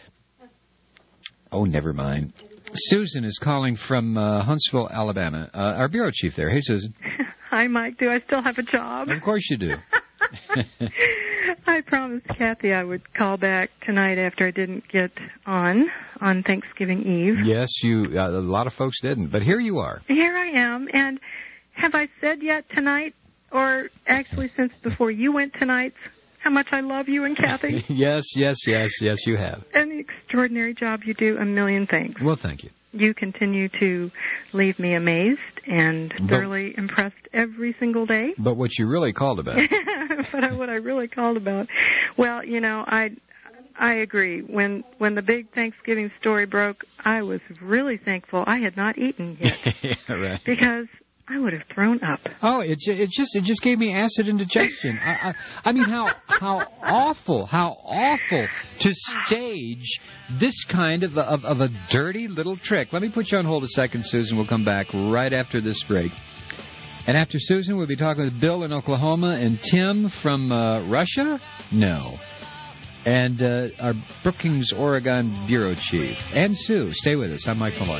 Oh, never mind. Susan is calling from Huntsville, Alabama. Our bureau chief there. Hey, Susan. Hi, Mike. Do I still have a job? Of course you do. I promised Kathy I would call back tonight after I didn't get on Thanksgiving Eve. Yes, a lot of folks didn't, but here you are. Here I am. And have I said yet tonight, or actually since before you went tonight, how much I love you and Kathy? Yes, you have. An extraordinary job you do, a million things. Well, thank you. You continue to leave me amazed and thoroughly impressed every single day. But what you really called about. What I really called about. Well, I agree. When the big Thanksgiving story broke, I was really thankful I had not eaten yet. Yeah, right. Because I would have thrown up. Oh, it just gave me acid indigestion. I mean, how awful to stage this kind of a dirty little trick. Let me put you on hold a second, Susan. We'll come back right after this break. And after Susan, we'll be talking with Bill in Oklahoma and Tim from Russia? No. And our Brookings, Oregon bureau chief. And Sue. Stay with us. I'm Mike Malloy.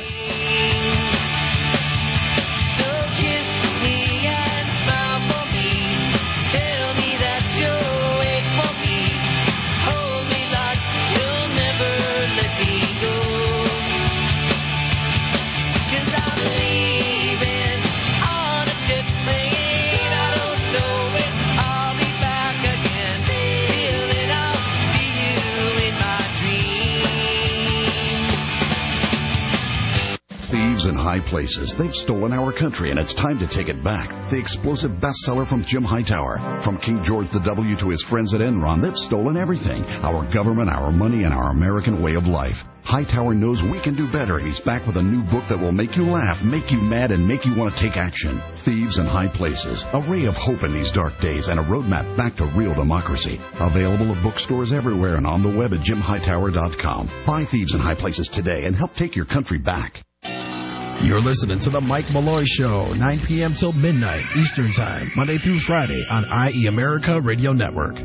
In high places, they've stolen our country, and it's time to take it back. The explosive bestseller from Jim Hightower. From King George W. to his friends at Enron, they've stolen everything. Our government, our money, and our American way of life. Hightower knows we can do better, and he's back with a new book that will make you laugh, make you mad, and make you want to take action. Thieves in High Places. A ray of hope in these dark days and a roadmap back to real democracy. Available at bookstores everywhere and on the web at JimHightower.com. Buy Thieves in High Places today and help take your country back. You're listening to The Mike Malloy Show, 9 p.m. till midnight Eastern Time, Monday through Friday on IE America Radio Network.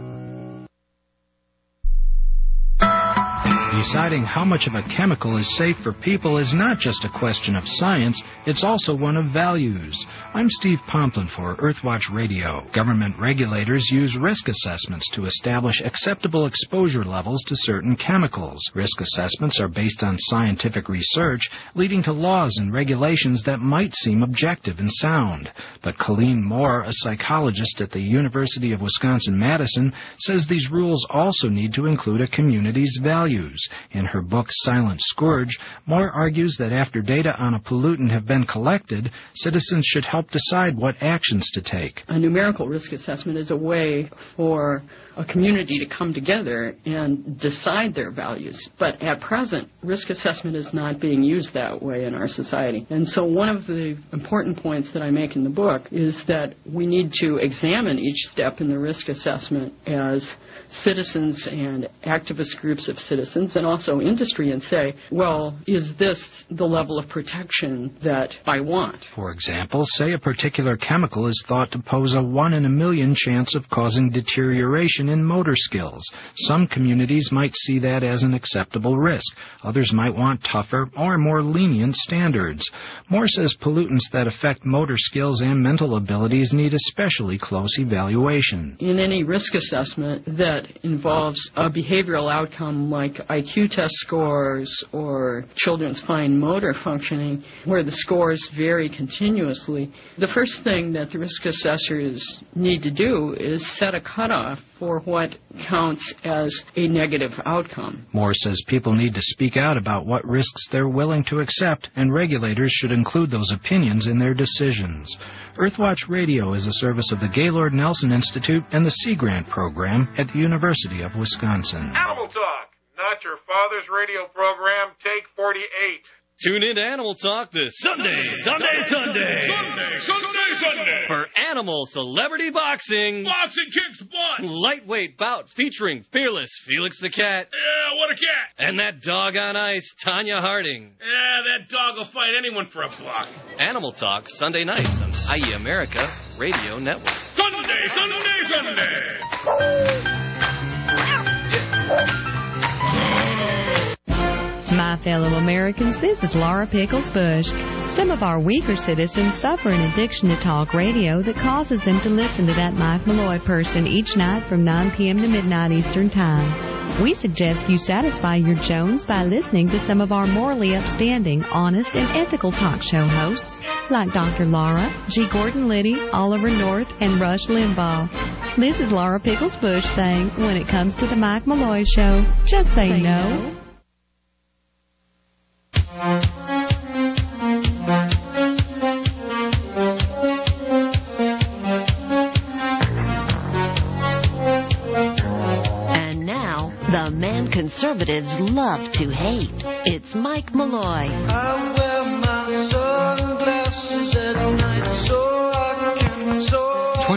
Deciding how much of a chemical is safe for people is not just a question of science, it's also one of values. I'm Steve Pomplin for Earthwatch Radio. Government regulators use risk assessments to establish acceptable exposure levels to certain chemicals. Risk assessments are based on scientific research, leading to laws and regulations that might seem objective and sound. But Colleen Moore, a psychologist at the University of Wisconsin-Madison, says these rules also need to include a community's values. In her book, Silent Scourge, Moore argues that after data on a pollutant have been collected, citizens should help decide what actions to take. A numerical risk assessment is a way for a community to come together and decide their values. But at present, risk assessment is not being used that way in our society. And so one of the important points that I make in the book is that we need to examine each step in the risk assessment as citizens and activist groups of citizens and also industry and say, well, is this the level of protection that I want? For example, say a particular chemical is thought to pose a 1 in a million chance of causing deterioration in motor skills. Some communities might see that as an acceptable risk. Others might want tougher or more lenient standards. Moore says pollutants that affect motor skills and mental abilities need especially close evaluation. In any risk assessment that involves a behavioral outcome like IQ test scores or children's fine motor functioning, where the scores vary continuously, the first thing that the risk assessors need to do is set a cutoff for what counts as a negative outcome. Moore says people need to speak out about what risks they're willing to accept, and regulators should include those opinions in their decisions. Earthwatch Radio is a service of the Gaylord Nelson Institute and the Sea Grant Program at the University of Wisconsin. Animal Talk, not your father's radio program. Take 48. Tune in to Animal Talk this Sunday for Animal Celebrity Boxing. Boxing kicks butt. Lightweight bout featuring fearless Felix the Cat. Yeah, what a cat. And that dog on ice, Tanya Harding. Yeah, that dog will fight anyone for a buck. Animal Talk, Sunday nights on IE America Radio Network. Sunday. My fellow Americans, this is Laura Pickles Bush. Some of our weaker citizens suffer an addiction to talk radio that causes them to listen to that Mike Malloy person each night from 9 p.m. to midnight Eastern Time. We suggest you satisfy your Jones by listening to some of our morally upstanding, honest, and ethical talk show hosts like Dr. Laura, G. Gordon Liddy, Oliver North, and Rush Limbaugh. This is Laura Pickles Bush saying, when it comes to the Mike Malloy Show, just say no. And now, the man conservatives love to hate. It's Mike Malloy. I wear my sunglasses at night.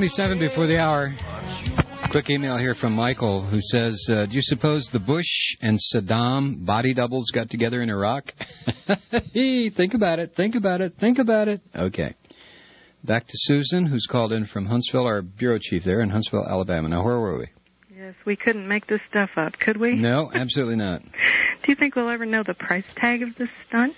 27 before the hour. Quick email here from Michael who says, do you suppose the Bush and Saddam body doubles got together in Iraq? Think about it. Okay. Back to Susan, who's called in from Huntsville, our bureau chief there in Huntsville, Alabama. Now, where were we? Yes, we couldn't make this stuff up, could we? No, absolutely not. Do you think we'll ever know the price tag of this stunt?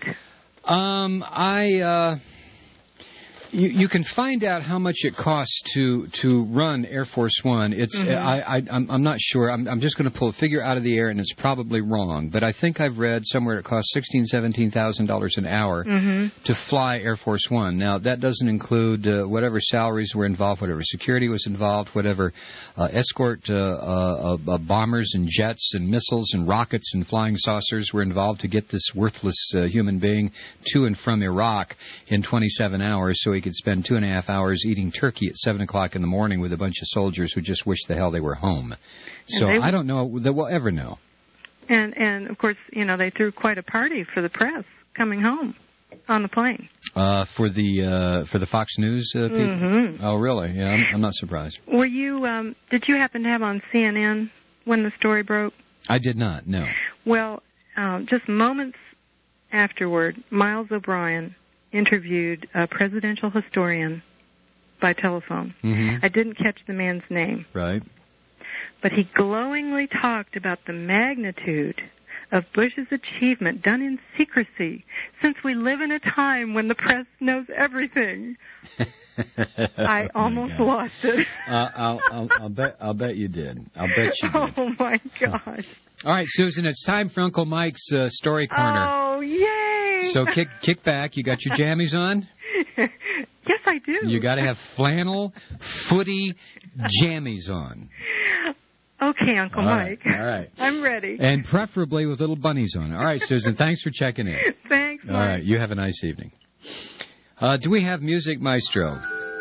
You can find out how much it costs to run Air Force One. It's I'm not sure. I'm just going to pull a figure out of the air, and it's probably wrong. But I think I've read somewhere it costs $16,000-$17,000 an hour to fly Air Force One. Now that doesn't include whatever salaries were involved, whatever security was involved, whatever escort bombers and jets and missiles and rockets and flying saucers were involved to get this worthless human being to and from Iraq in 27 hours, so he could spend 2.5 hours eating turkey at 7 o'clock in the morning with a bunch of soldiers who just wish the hell they were home. So I don't know that we'll ever know. And of course, they threw quite a party for the press coming home on the plane. For the Fox News people? Oh, really? Yeah, I'm not surprised. Were you? Did you happen to have on CNN when the story broke? I did not. No. Well, just moments afterward, Miles O'Brien interviewed a presidential historian by telephone. I didn't catch the man's name. Right. But he glowingly talked about the magnitude of Bush's achievement done in secrecy, since we live in a time when the press knows everything. I almost lost it. I'll bet you did. I'll bet you did. Oh, my gosh. All right, Susan, it's time for Uncle Mike's Story Corner. Oh, yay! So kick back. You got your jammies on? Yes, I do. You got to have flannel, footy jammies on. Okay, Uncle Mike. All right. I'm ready. And preferably with little bunnies on. All right, Susan, thanks for checking in. Thanks, Mike. All right, you have a nice evening. Do we have music, Maestro?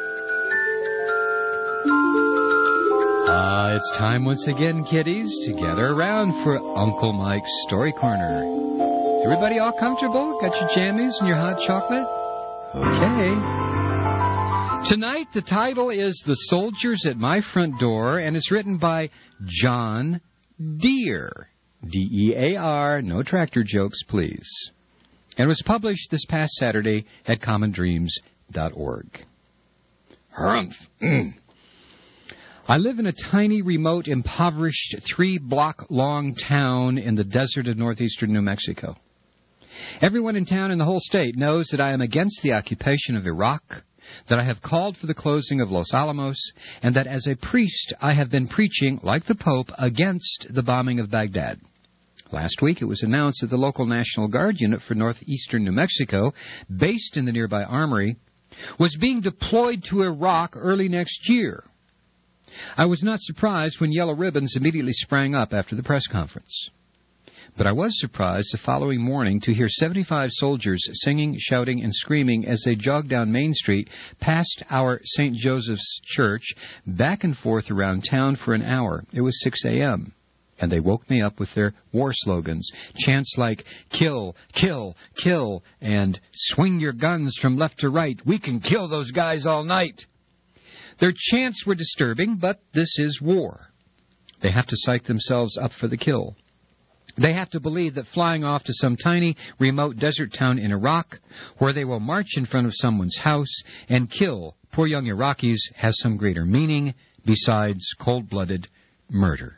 It's time once again, kiddies, to gather around for Uncle Mike's Story Corner. Everybody all comfortable? Got your jammies and your hot chocolate? Okay. Tonight, the title is The Soldiers at My Front Door, and it's written by John Deere. D-E-A-R, no tractor jokes, please. And was published this past Saturday at commondreams.org. Harumph. I live in a tiny, remote, impoverished, 3-block-long town in the desert of northeastern New Mexico. Everyone in town and the whole state knows that I am against the occupation of Iraq, that I have called for the closing of Los Alamos, and that as a priest I have been preaching, like the Pope, against the bombing of Baghdad. Last week it was announced that the local National Guard unit for northeastern New Mexico, based in the nearby armory, was being deployed to Iraq early next year. I was not surprised when yellow ribbons immediately sprang up after the press conference. But I was surprised the following morning to hear 75 soldiers singing, shouting, and screaming as they jogged down Main Street past our St. Joseph's Church, back and forth around town for an hour. It was 6 a.m., and they woke me up with their war slogans, chants like, kill, kill, kill, and swing your guns from left to right. We can kill those guys all night. Their chants were disturbing, but this is war. They have to psych themselves up for the kill. They have to believe that flying off to some tiny, remote desert town in Iraq, where they will march in front of someone's house and kill poor young Iraqis, has some greater meaning besides cold-blooded murder.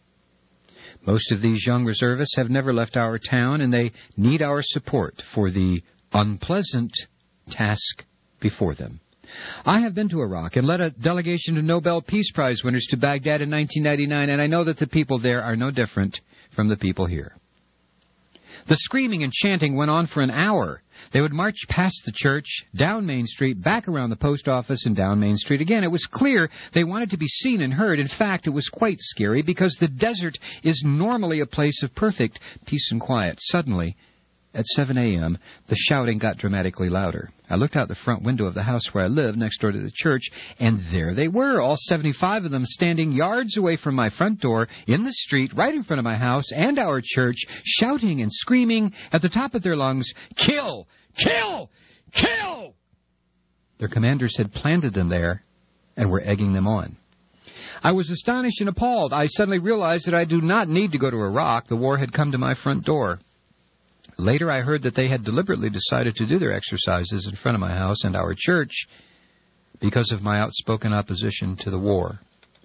Most of these young reservists have never left our town, and they need our support for the unpleasant task before them. I have been to Iraq and led a delegation of Nobel Peace Prize winners to Baghdad in 1999, and I know that the people there are no different from the people here. The screaming and chanting went on for an hour. They would march past the church, down Main Street, back around the post office, and down Main Street again. It was clear they wanted to be seen and heard. In fact, it was quite scary because the desert is normally a place of perfect peace and quiet. Suddenly, at 7 a.m., the shouting got dramatically louder. I looked out the front window of the house where I live, next door to the church, and there they were, all 75 of them, standing yards away from my front door, in the street, right in front of my house and our church, shouting and screaming at the top of their lungs, kill! Kill! Kill! Their commanders had planted them there and were egging them on. I was astonished and appalled. I suddenly realized that I do not need to go to Iraq. The war had come to my front door. Later, I heard that they had deliberately decided to do their exercises in front of my house and our church because of my outspoken opposition to the war.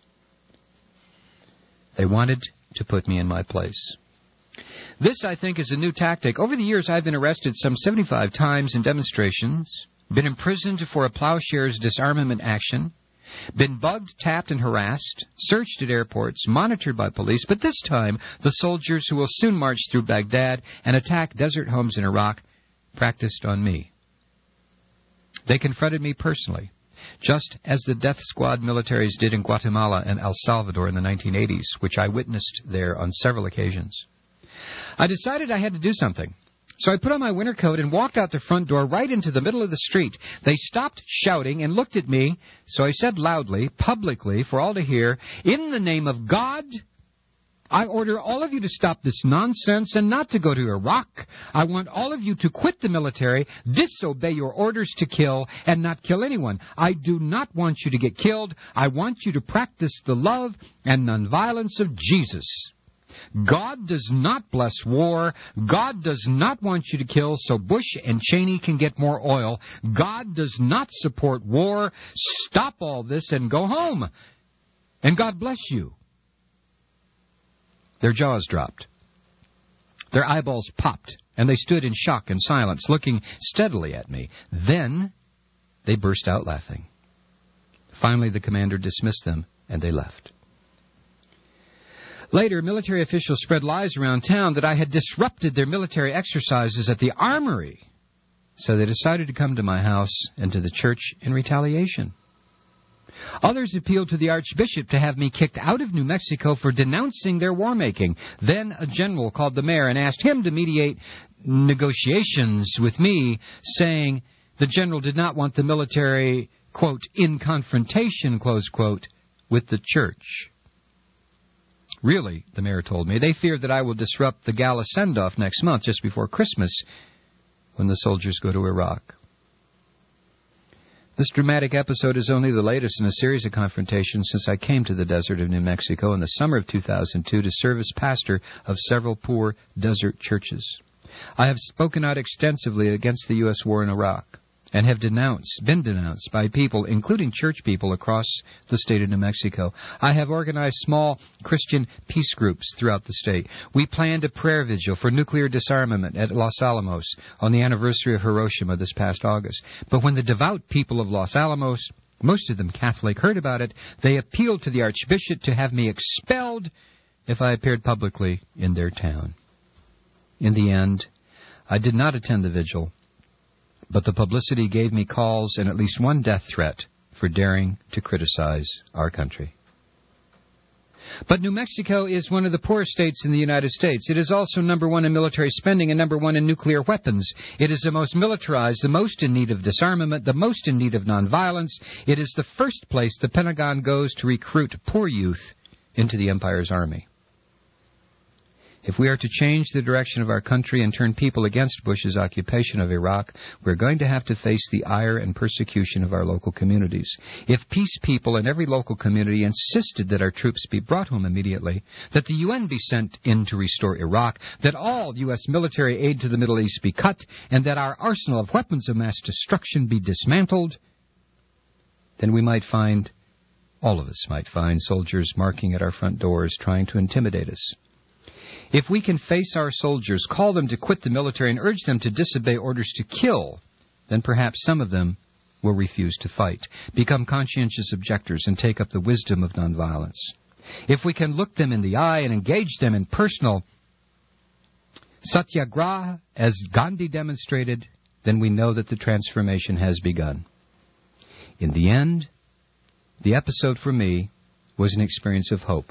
They wanted to put me in my place. This, I think, is a new tactic. Over the years, I've been arrested some 75 times in demonstrations, been imprisoned for a Plowshares disarmament action, been bugged, tapped, and harassed, searched at airports, monitored by police, but this time the soldiers who will soon march through Baghdad and attack desert homes in Iraq practiced on me. They confronted me personally, just as the death squad militaries did in Guatemala and El Salvador in the 1980s, which I witnessed there on several occasions. I decided I had to do something. So I put on my winter coat and walked out the front door right into the middle of the street. They stopped shouting and looked at me, so I said loudly, publicly, for all to hear, "In the name of God, I order all of you to stop this nonsense and not to go to Iraq. I want all of you to quit the military, disobey your orders to kill, and not kill anyone. I do not want you to get killed. I want you to practice the love and nonviolence of Jesus. God does not bless war. God does not want you to kill so Bush and Cheney can get more oil. God does not support war. Stop all this and go home. And God bless you." Their jaws dropped. Their eyeballs popped, and they stood in shock and silence, looking steadily at me. Then they burst out laughing. Finally, the commander dismissed them, and they left. Later, military officials spread lies around town that I had disrupted their military exercises at the armory, so they decided to come to my house and to the church in retaliation. Others appealed to the Archbishop to have me kicked out of New Mexico for denouncing their war-making. Then a general called the mayor and asked him to mediate negotiations with me, saying the general did not want the military, quote, in confrontation, close quote, with the church. Really, the mayor told me, they fear that I will disrupt the gala send-off next month, just before Christmas, when the soldiers go to Iraq. This dramatic episode is only the latest in a series of confrontations since I came to the desert of New Mexico in the summer of 2002 to serve as pastor of several poor desert churches. I have spoken out extensively against the U.S. war in Iraq and have been denounced by people, including church people, across the state of New Mexico. I have organized small Christian peace groups throughout the state. We planned a prayer vigil for nuclear disarmament at Los Alamos on the anniversary of Hiroshima this past August. But when the devout people of Los Alamos, most of them Catholic, heard about it, they appealed to the Archbishop to have me expelled if I appeared publicly in their town. In the end, I did not attend the vigil, but the publicity gave me calls and at least one death threat for daring to criticize our country. But New Mexico is one of the poorest states in the United States. It is also number one in military spending and number one in nuclear weapons. It is the most militarized, the most in need of disarmament, the most in need of nonviolence. It is the first place the Pentagon goes to recruit poor youth into the Empire's army. If we are to change the direction of our country and turn people against Bush's occupation of Iraq, we're going to have to face the ire and persecution of our local communities. If peace people in every local community insisted that our troops be brought home immediately, that the UN be sent in to restore Iraq, that all U.S. military aid to the Middle East be cut, and that our arsenal of weapons of mass destruction be dismantled, then we might find, all of us might find, soldiers marking at our front doors trying to intimidate us. If we can face our soldiers, call them to quit the military, and urge them to disobey orders to kill, then perhaps some of them will refuse to fight, become conscientious objectors, and take up the wisdom of nonviolence. If we can look them in the eye and engage them in personal satyagraha, as Gandhi demonstrated, then we know that the transformation has begun. In the end, the episode for me was an experience of hope.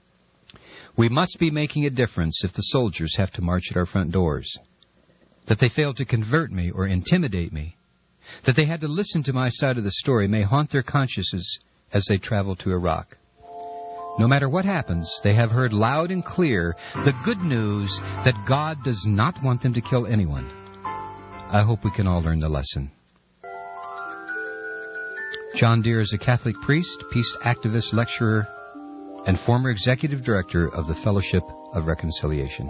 We must be making a difference if the soldiers have to march at our front doors. That they failed to convert me or intimidate me, that they had to listen to my side of the story, may haunt their consciences as they travel to Iraq. No matter what happens, they have heard loud and clear the good news that God does not want them to kill anyone. I hope we can all learn the lesson. John Deere is a Catholic priest, peace activist, lecturer, and former executive director of the Fellowship of Reconciliation.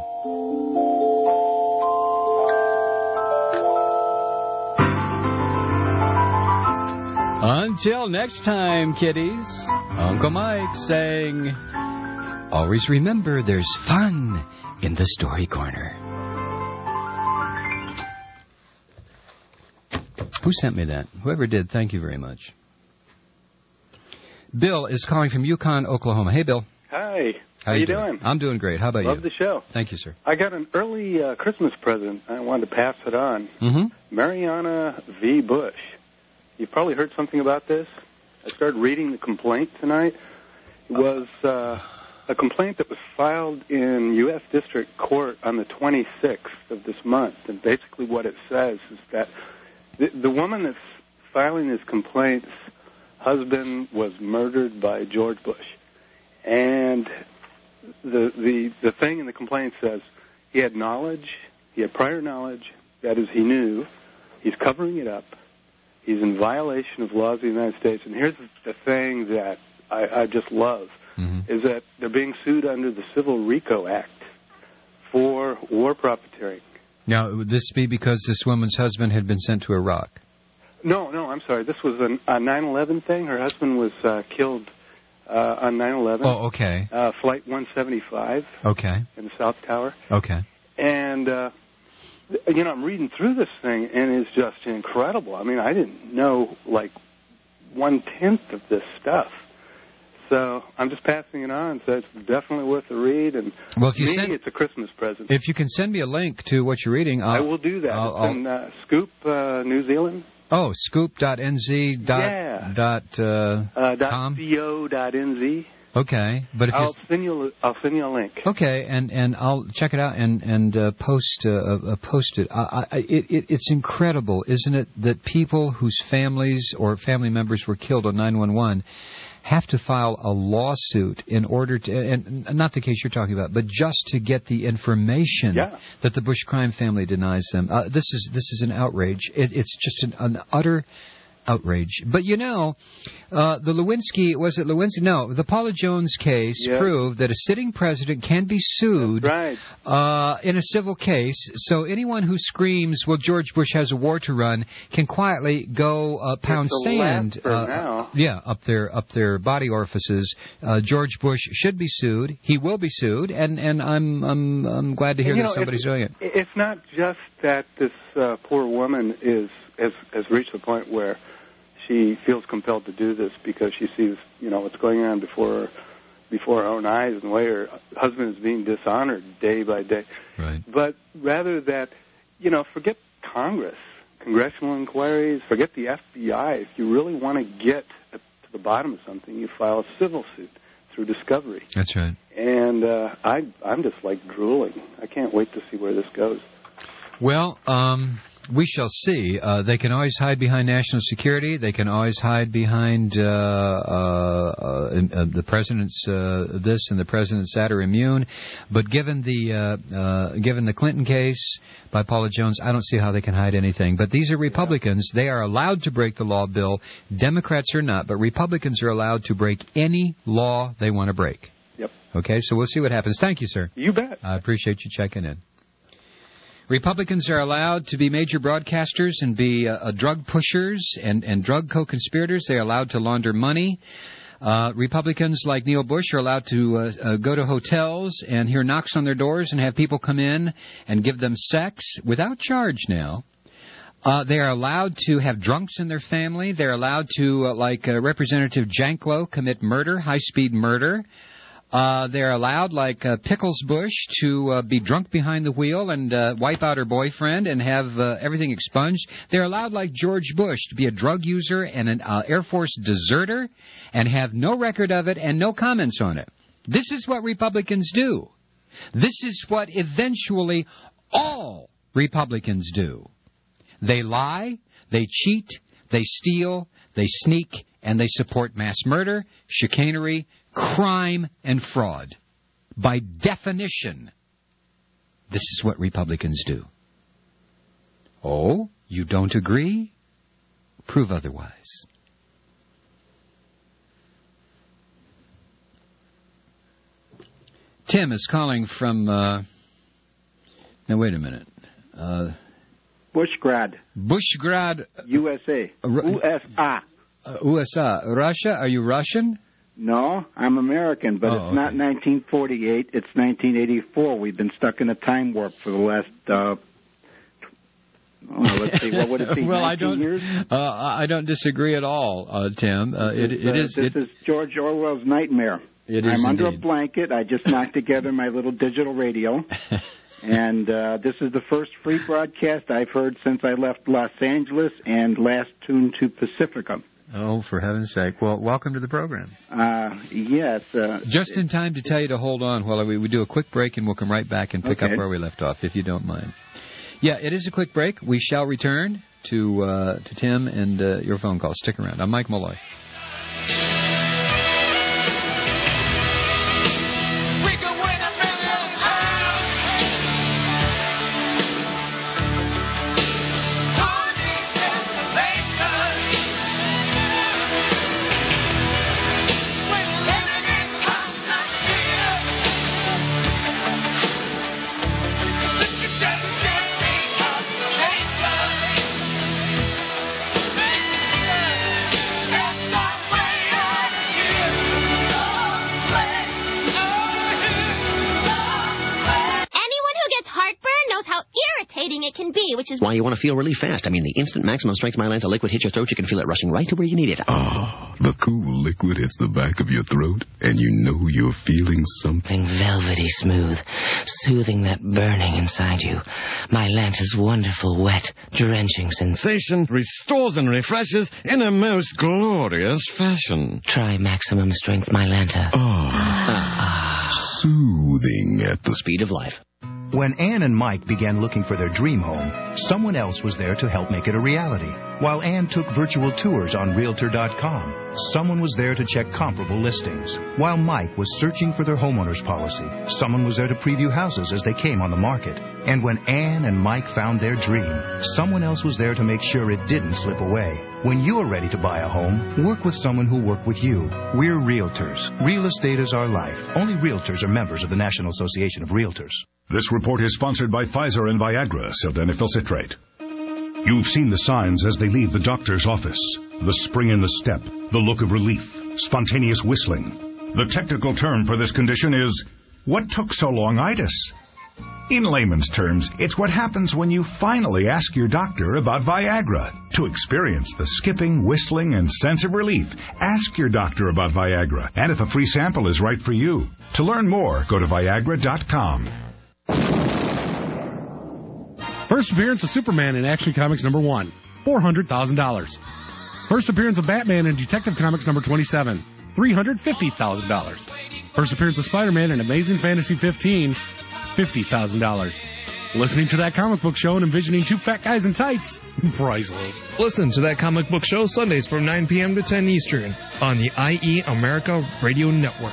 Until next time, kiddies, Uncle Mike saying, always remember there's fun in the Story Corner. Who sent me that? Whoever did, thank you very much. Bill is calling from Yukon, Oklahoma. Hey, Bill. Hi. How you doing? I'm doing great. How about you? Love the show. Thank you, sir. I got an early Christmas present. I wanted to pass it on. Mm-hmm. Mariana V. Bush. You've probably heard something about this. I started reading the complaint tonight. It was a complaint that was filed in U.S. District Court on the 26th of this month. And basically what it says is that the woman that's filing this complaint's husband was murdered by George Bush. And the thing in the complaint says he had knowledge, he had prior knowledge, that is, he knew, he's covering it up, he's in violation of laws of the United States. And here's the thing that I just love, is that they're being sued under the Civil RICO Act for war profiteering. Now, would this be because this woman's husband had been sent to Iraq? No, I'm sorry. This was a 9/11 thing. Her husband was killed on 9/11. Oh, okay. Flight 175. Okay. In the South Tower. Okay. And, I'm reading through this thing, and it's just incredible. I mean, I didn't know, 1/10 of this stuff. So I'm just passing it on. So it's definitely worth a read. And well, if you it's a Christmas present. If you can send me a link to what you're reading, I will do that. It's in Scoop, New Zealand. Oh, scoop.nz. .co.nz. Okay, but if I'll send you a link. Okay, and I'll check it out and post it. It's incredible, isn't it, that people whose families or family members were killed on 9/11 have to file a lawsuit in order to, and not the case you're talking about, but just to get the information that the Bush crime family denies them. This is an outrage. It's just an utter outrage. But the Lewinsky, was it Lewinsky? No, the Paula Jones case proved that a sitting president can be sued in a civil case. So anyone who screams, well, George Bush has a war to run, can quietly go pound sand up their body orifices. George Bush should be sued. He will be sued, and I'm glad to hear that somebody's doing it. It's not just that this poor woman has reached the point where she feels compelled to do this because she sees, what's going on before her own eyes and the way her husband is being dishonored day by day. Right. But rather that, forget Congress, congressional inquiries, forget the FBI. If you really want to get to the bottom of something, you file a civil suit through discovery. That's right. And I'm just drooling. I can't wait to see where this goes. Well, we shall see. They can always hide behind national security. They can always hide behind the president's this and the president's that are immune. But given the Clinton case by Paula Jones, I don't see how they can hide anything. But these are Republicans. They are allowed to break the law, Bill. Democrats are not. But Republicans are allowed to break any law they want to break. Yep. Okay, so we'll see what happens. Thank you, sir. You bet. I appreciate you checking in. Republicans are allowed to be major broadcasters and be drug pushers and drug co-conspirators. They are allowed to launder money. Republicans like Neil Bush are allowed to go to hotels and hear knocks on their doors and have people come in and give them sex without charge now. They are allowed to have drunks in their family. They're allowed to, like Representative Janklow, commit murder, high-speed murder. They're allowed, like Pickles Bush, to be drunk behind the wheel and wipe out her boyfriend and have everything expunged. They're allowed, like George Bush, to be a drug user and an Air Force deserter and have no record of it and no comments on it. This is what Republicans do. This is what eventually all Republicans do. They lie, they cheat, they steal, they sneak, and they support mass murder, chicanery, crime, and fraud. By definition, this is what Republicans do. Oh, you don't agree? Prove otherwise. Tim is calling from... now, wait a minute. Bushgrad. Bushgrad. USA. USA. USA. Russia? Are you Russian? No, I'm American, but it's not 1948. It's 1984. We've been stuck in a time warp for the last... let's see, what would it be? Well, 19 years? I don't disagree at all, Tim. This is George Orwell's nightmare. It is I'm under indeed. a blanket. I just knocked together my little digital radio, and this is the first free broadcast I've heard since I left Los Angeles and last tuned to Pacifica. Oh, for heaven's sake! Well, welcome to the program. Yes. Just in time to tell you to hold on while we do a quick break, and we'll come right back and pick up where we left off, if you don't mind. Yeah, it is a quick break. We shall return to Tim and your phone call. Stick around. I'm Mike Malloy. It can be, which is why you want to feel relief fast. I mean, the instant maximum strength Mylanta liquid hits your throat, you can feel it rushing right to where you need it. Ah, the cool liquid hits the back of your throat, and you know you're feeling something velvety smooth, soothing that burning inside you. Mylanta's wonderful, wet, drenching sensation restores and refreshes in a most glorious fashion. Try maximum strength Mylanta. Soothing at the speed of life. When Ann and Mike began looking for their dream home, someone else was there to help make it a reality. While Ann took virtual tours on Realtor.com, someone was there to check comparable listings. While Mike was searching for their homeowner's policy, someone was there to preview houses as they came on the market. And when Ann and Mike found their dream, someone else was there to make sure it didn't slip away. When you are ready to buy a home, work with someone who'll work with you. We're Realtors. Real estate is our life. Only Realtors are members of the National Association of Realtors. This report is sponsored by Pfizer and Viagra, sildenafil citrate. You've seen the signs as they leave the doctor's office. The spring in the step, the look of relief, spontaneous whistling. The technical term for this condition is, what took so long-itis? In layman's terms, it's what happens when you finally ask your doctor about Viagra. To experience the skipping, whistling, and sense of relief, ask your doctor about Viagra, and if a free sample is right for you. To learn more, go to Viagra.com. First appearance of Superman in Action Comics number 1, $400,000. First appearance of Batman in Detective Comics number 27, $350,000. First appearance of Spider-Man in Amazing Fantasy 15, $50,000. Listening to That Comic Book Show and envisioning two fat guys in tights, priceless. Listen to That Comic Book Show Sundays from 9 p.m. to 10 Eastern on the IE America Radio Network.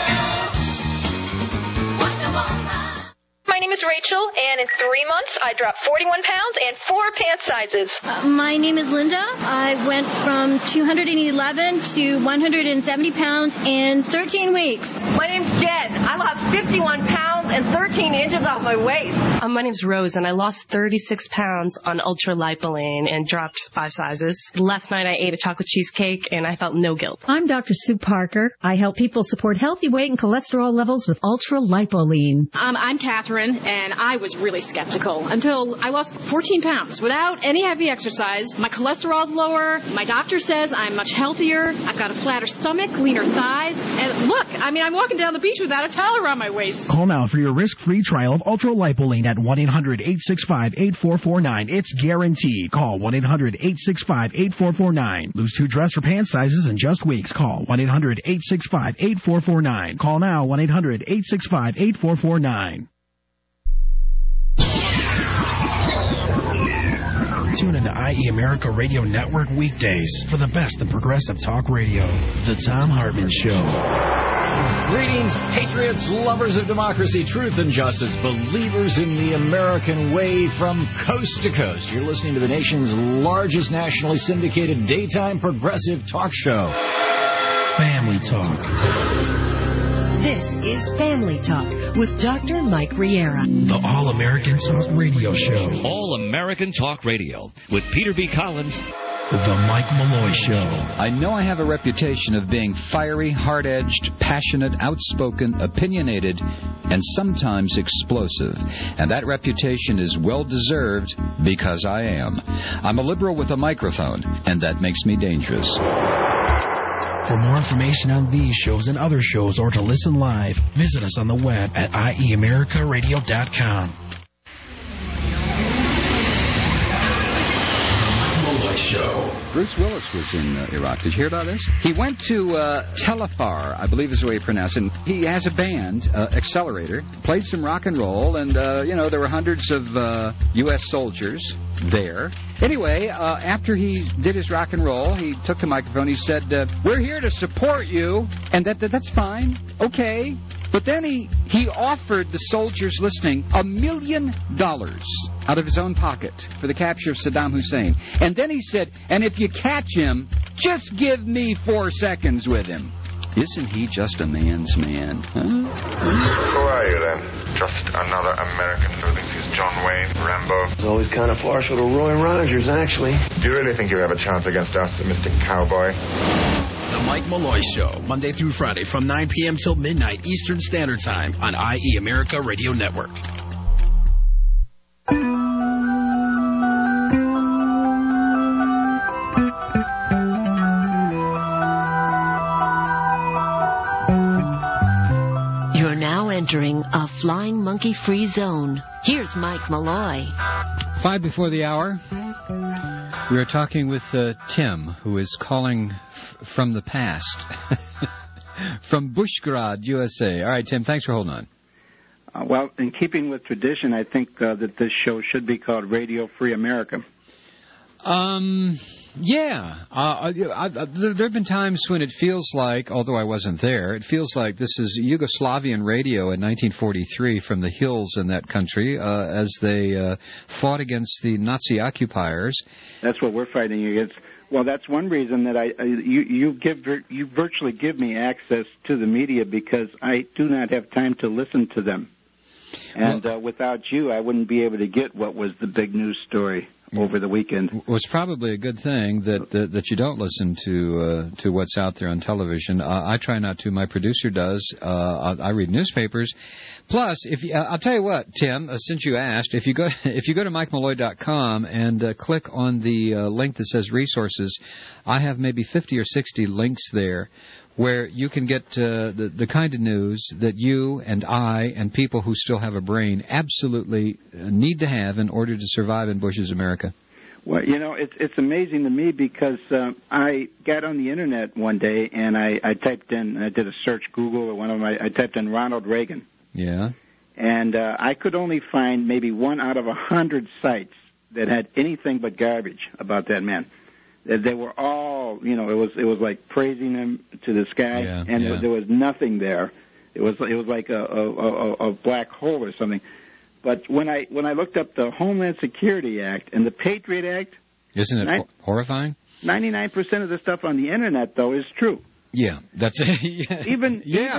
My name is Rachel, and in 3 months, I dropped 41 pounds and 4 pant sizes. My name is Linda. I went from 211 to 170 pounds in 13 weeks. My name's Jen. I lost 51 pounds and 13 inches off my waist. My name's Rose, and I lost 36 pounds on ultra-lipoline and dropped 5 sizes. Last night, I ate a chocolate cheesecake, and I felt no guilt. I'm Dr. Sue Parker. I help people support healthy weight and cholesterol levels with ultra-lipoline. I'm Catherine, and I was really skeptical until I lost 14 pounds without any heavy exercise. My cholesterol's lower. My doctor says I'm much healthier. I've got a flatter stomach, leaner thighs. And look, I'm walking down the beach without a towel around my waist. Call now for your risk-free trial of ultra-lipoline at 1-800-865-8449. It's guaranteed. Call 1-800-865-8449. Lose 2 dress or pant sizes in just weeks. Call 1-800-865-8449. Call now 1-800-865-8449. Tune into IE America Radio Network weekdays for the best in progressive talk radio. The Thom Hartmann Show. Greetings, patriots, lovers of democracy, truth, and justice, believers in the American way from coast to coast. You're listening to the nation's largest nationally syndicated daytime progressive talk show. Family Talk. This is Family Talk with Dr. Mike Riera. The All-American Talk Radio Show. All-American Talk Radio with Peter B. Collins. The Mike Malloy Show. I know I have a reputation of being fiery, hard-edged, passionate, outspoken, opinionated, and sometimes explosive. And that reputation is well-deserved because I am. I'm a liberal with a microphone, and that makes me dangerous. For more information on these shows and other shows or to listen live, visit us on the web at ieamericaradio.com. Show. Bruce Willis was in Iraq. Did you hear about this? He went to Telefar, I believe is the way you pronounce it. He has a band, Accelerator, played some rock and roll, and, there were hundreds of U.S. soldiers there. Anyway, after he did his rock and roll, he took the microphone. He said, we're here to support you, and that's fine. Okay. But then he offered the soldiers listening $1 million out of his own pocket for the capture of Saddam Hussein. And then he said, and if you catch him, just give me 4 seconds with him. Isn't he just a man's man? Huh? Who are you, then? Just another American who thinks he's John Wayne, Rambo? It's always kind of partial to Roy Rogers, actually. Do you really think you have a chance against us, Mr. Cowboy? The Mike Malloy Show, Monday through Friday from 9 p.m. till midnight Eastern Standard Time on IE America Radio Network. You're now entering a flying monkey-free zone. Here's Mike Malloy. 5 before the hour. We are talking with Tim, who is calling from the past, from Bushgrad, USA. All right, Tim, thanks for holding on. Well, in keeping with tradition, I think that this show should be called Radio Free America. Yeah. There have been times when it feels like, although I wasn't there, it feels like this is Yugoslavian radio in 1943 from the hills in that country as they fought against the Nazi occupiers. That's what we're fighting against. Well, that's one reason that you virtually give me access to the media because I do not have time to listen to them. And without you, I wouldn't be able to get what was the big news story over the weekend. It was probably a good thing that you don't listen to what's out there on television. I try not to. My producer does. I read newspapers. Plus, I'll tell you what, Tim, since you asked, if you go to MikeMalloy.com and click on the link that says resources, I have maybe 50 or 60 links there where you can get the kind of news that you and I and people who still have a brain absolutely need to have in order to survive in Bush's America. Well, it's amazing to me because I got on the Internet one day and I typed in, I did a search, Google, or I typed in Ronald Reagan. Yeah. And I could only find maybe 1 out of 100 sites that had anything but garbage about that man. They were all, it was like praising him to the sky, there was nothing there. It was like a black hole or something. But when I looked up the Homeland Security Act and the Patriot Act, isn't it horrifying? 99% of the stuff on the Internet though is true. Yeah, that's it. Even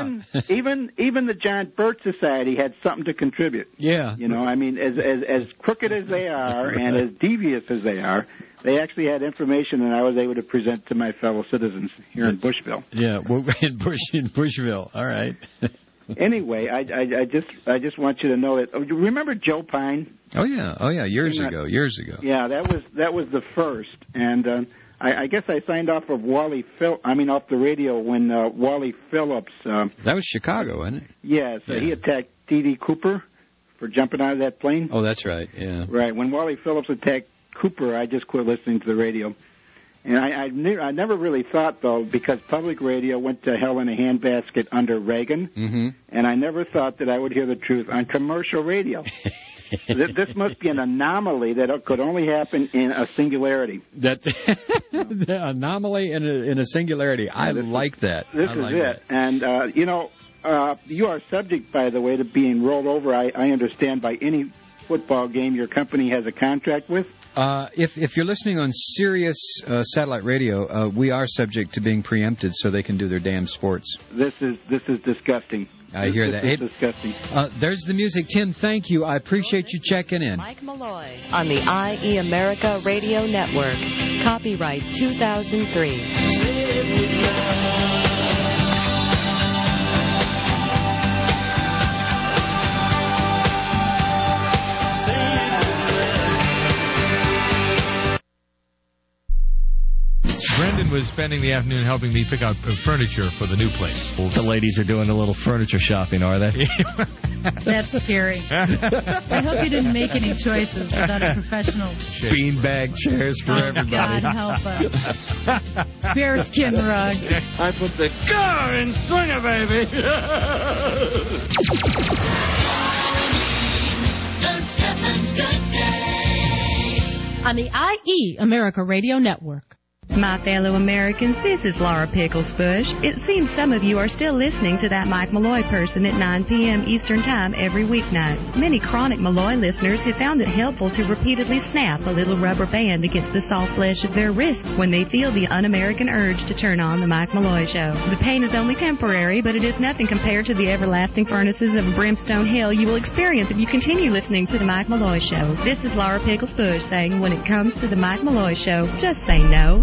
the John Birch Society had something to contribute. Yeah. As crooked as they are and as devious as they are, they actually had information that I was able to present to my fellow citizens here in Bushville. Yeah, well, in Bushville. All right. Anyway, I just want you to know that. Remember Joe Pine? Oh yeah, years ago. Yeah, that was the first, and I guess I signed off of off the radio when Wally Phillips. That was Chicago, wasn't it? Yes, yeah. He attacked D.D. Cooper for jumping out of that plane. Oh, that's right. Yeah. Right. When Wally Phillips attacked Cooper, I just quit listening to the radio. And I never really thought, though, because public radio went to hell in a handbasket under Reagan, and I never thought that I would hear the truth on commercial radio. This must be an anomaly that could only happen in a singularity. The anomaly in a singularity. I like that. This is it. And, you are subject, by the way, to being rolled over, I understand, by any football game your company has a contract with? If you're listening on Sirius satellite radio, we are subject to being preempted so they can do their damn sports. This is disgusting. I hear that. This is disgusting. There's the music. Tim, thank you. I appreciate you checking in. Mike Malloy on the IE America Radio Network. Copyright 2003. Brendan was spending the afternoon helping me pick out furniture for the new place. The ladies are doing a little furniture shopping, are they? That's scary. I hope you didn't make any choices without a professional. Beanbag chairs for everybody. God help us. Bearskin rug. I put the car in swinger, baby. On the IE America Radio Network. My fellow Americans, this is Laura Pickles Bush. It seems some of you are still listening to that Mike Malloy person at 9 p.m. Eastern Time every weeknight. Many chronic Malloy listeners have found it helpful to repeatedly snap a little rubber band against the soft flesh of their wrists when they feel the un-American urge to turn on the Mike Malloy Show. The pain is only temporary, but it is nothing compared to the everlasting furnaces of brimstone hell you will experience if you continue listening to the Mike Malloy Show. This is Laura Pickles Bush saying, when it comes to the Mike Malloy Show, just say no.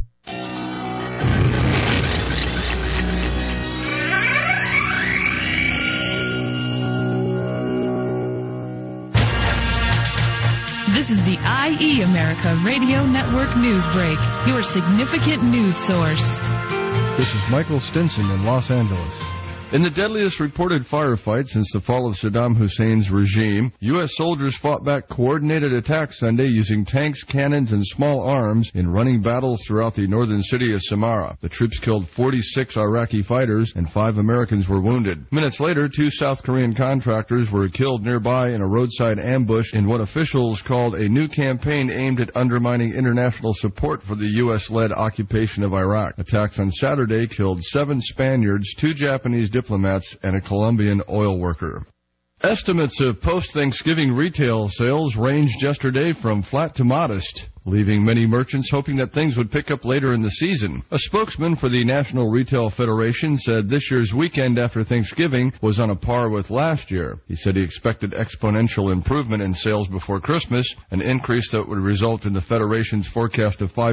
This is the IE America Radio Network News Break, your significant news source. This is Michael Stinson in Los Angeles. In the deadliest reported firefight since the fall of Saddam Hussein's regime, U.S. soldiers fought back coordinated attacks Sunday using tanks, cannons, and small arms in running battles throughout the northern city of Samarra. The troops killed 46 Iraqi fighters and 5 Americans were wounded. Minutes later, 2 South Korean contractors were killed nearby in a roadside ambush in what officials called a new campaign aimed at undermining international support for the U.S.-led occupation of Iraq. Attacks on Saturday killed 7 Spaniards, 2 Japanese diplomats, and a Colombian oil worker. Estimates of post-Thanksgiving retail sales ranged yesterday from flat to modest, leaving many merchants hoping that things would pick up later in the season. A spokesman for the National Retail Federation said this year's weekend after Thanksgiving was on a par with last year. He said he expected exponential improvement in sales before Christmas, an increase that would result in the Federation's forecast of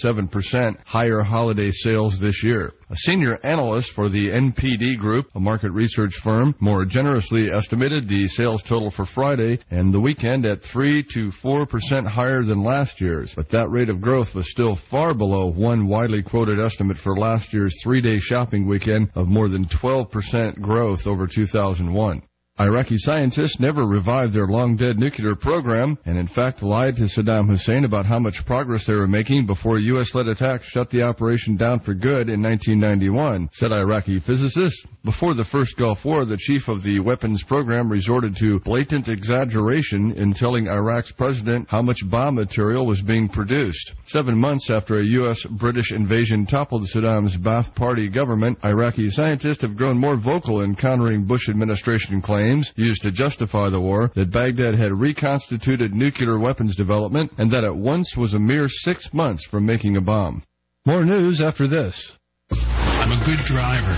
5.7% higher holiday sales this year. A senior analyst for the NPD Group, a market research firm, more generously estimated the sales total for Friday and the weekend at 3 to 4% higher than last year's. But that rate of growth was still far below one widely quoted estimate for last year's 3-day shopping weekend of more than 12% growth over 2001. Iraqi scientists never revived their long-dead nuclear program and, in fact, lied to Saddam Hussein about how much progress they were making before U.S.-led attacks shut the operation down for good in 1991, said Iraqi physicists. Before the first Gulf War, the chief of the weapons program resorted to blatant exaggeration in telling Iraq's president how much bomb material was being produced. 7 months after a U.S.-British invasion toppled Saddam's Ba'ath Party government, Iraqi scientists have grown more vocal in countering Bush administration claims used to justify the war that Baghdad had reconstituted nuclear weapons development and that it once was a mere 6 months from making a bomb. More news after this. I'm a good driver.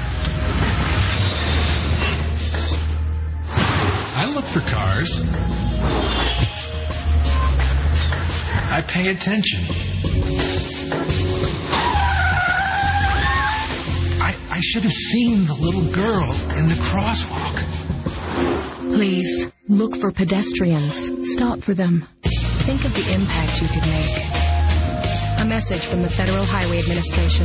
I look for cars. I pay attention. I should have seen the little girl in the crosswalk. Please, look for pedestrians. Stop for them. Think of the impact you could make. A message from the Federal Highway Administration.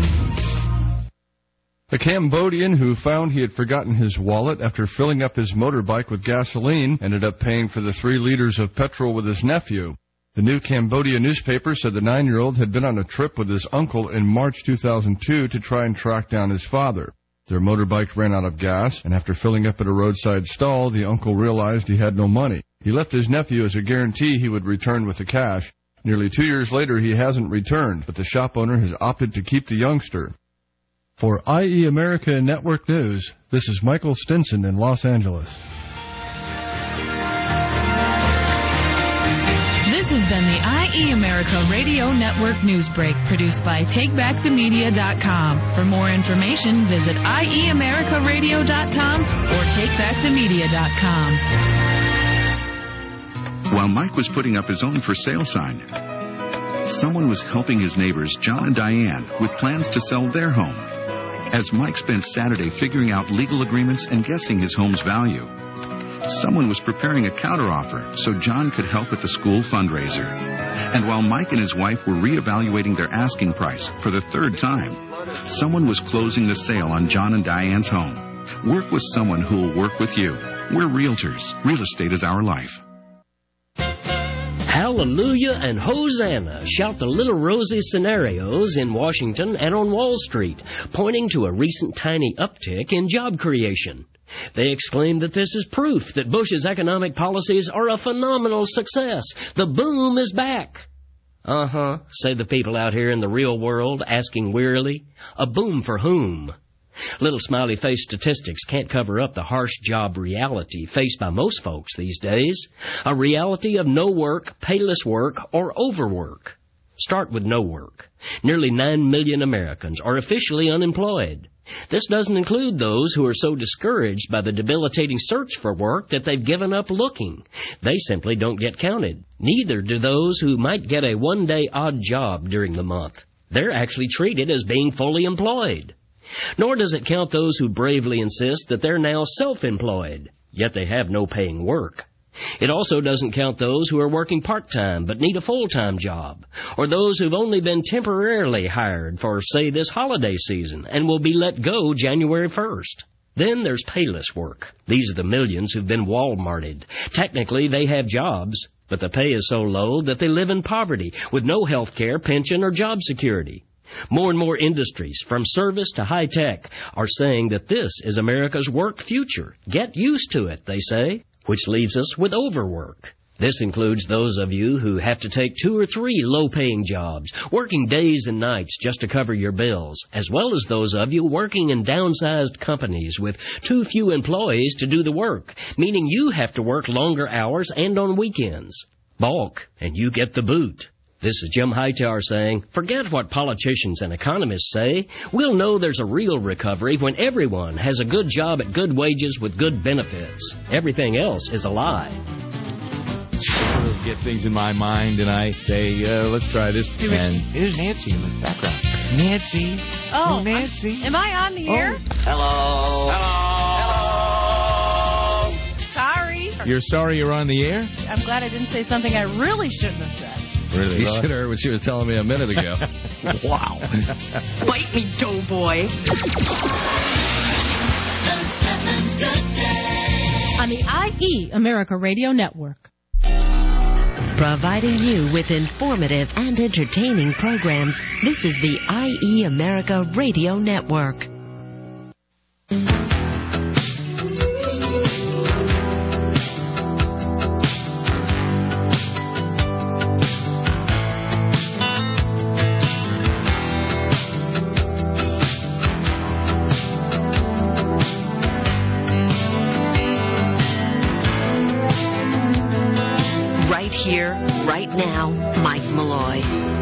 A Cambodian who found he had forgotten his wallet after filling up his motorbike with gasoline ended up paying for the 3 liters of petrol with his nephew. The New Cambodia newspaper said the 9-year-old had been on a trip with his uncle in March 2002 to try and track down his father. Their motorbike ran out of gas, and after filling up at a roadside stall, the uncle realized he had no money. He left his nephew as a guarantee he would return with the cash. Nearly 2 years later, he hasn't returned, but the shop owner has opted to keep the youngster. For IE America Network News, this is Michael Stinson in Los Angeles. This has been the IE America Radio Network News Break, produced by TakeBackTheMedia.com. For more information, visit IEAmericaRadio.com or TakeBackTheMedia.com. While Mike was putting up his own for sale sign, someone was helping his neighbors, John and Diane, with plans to sell their home. As Mike spent Saturday figuring out legal agreements and guessing his home's value, someone was preparing a counteroffer so John could help at the school fundraiser. And while Mike and his wife were reevaluating their asking price for the third time, someone was closing the sale on John and Diane's home. Work with someone who will work with you. We're realtors. Real estate is our life. Hallelujah and Hosanna, shout the Little Rosie scenarios in Washington and on Wall Street, pointing to a recent tiny uptick in job creation. They exclaim that this is proof that Bush's economic policies are a phenomenal success. The boom is back. Uh-huh, say the people out here in the real world, asking wearily. A boom for whom? Little smiley-face statistics can't cover up the harsh job reality faced by most folks these days. A reality of no work, payless work, or overwork. Start with no work. Nearly 9 million Americans are officially unemployed. This doesn't include those who are so discouraged by the debilitating search for work that they've given up looking. They simply don't get counted. Neither do those who might get a one-day odd job during the month. They're actually treated as being fully employed. Nor does it count those who bravely insist that they're now self-employed, yet they have no paying work. It also doesn't count those who are working part-time but need a full-time job, or those who've only been temporarily hired for, say, this holiday season and will be let go January 1st. Then there's payless work. These are the millions who've been Walmarted. Technically, they have jobs, but the pay is so low that they live in poverty with no health care, pension, or job security. More and more industries, from service to high-tech, are saying that this is America's work future. Get used to it, they say. Which leaves us with overwork. This includes those of you who have to take 2 or 3 low-paying jobs, working days and nights just to cover your bills, as well as those of you working in downsized companies with too few employees to do the work, meaning you have to work longer hours and on weekends. Balk, and you get the boot. This is Jim Hightower saying, forget what politicians and economists say. We'll know there's a real recovery when everyone has a good job at good wages with good benefits. Everything else is a lie. Sort of get things in my mind, and I say, let's try this. And here's Nancy in the background. Nancy. Oh, Nancy. Am I on the air? Hello. Hello. Sorry. You're sorry you're on the air? I'm glad I didn't say something I really shouldn't have said. Really? You should have heard what she was telling me a minute ago. Wow. Bite me, doughboy. On the IE America Radio Network. Providing you with informative and entertaining programs, this is the IE America Radio Network. Here, right now, Mike Malloy.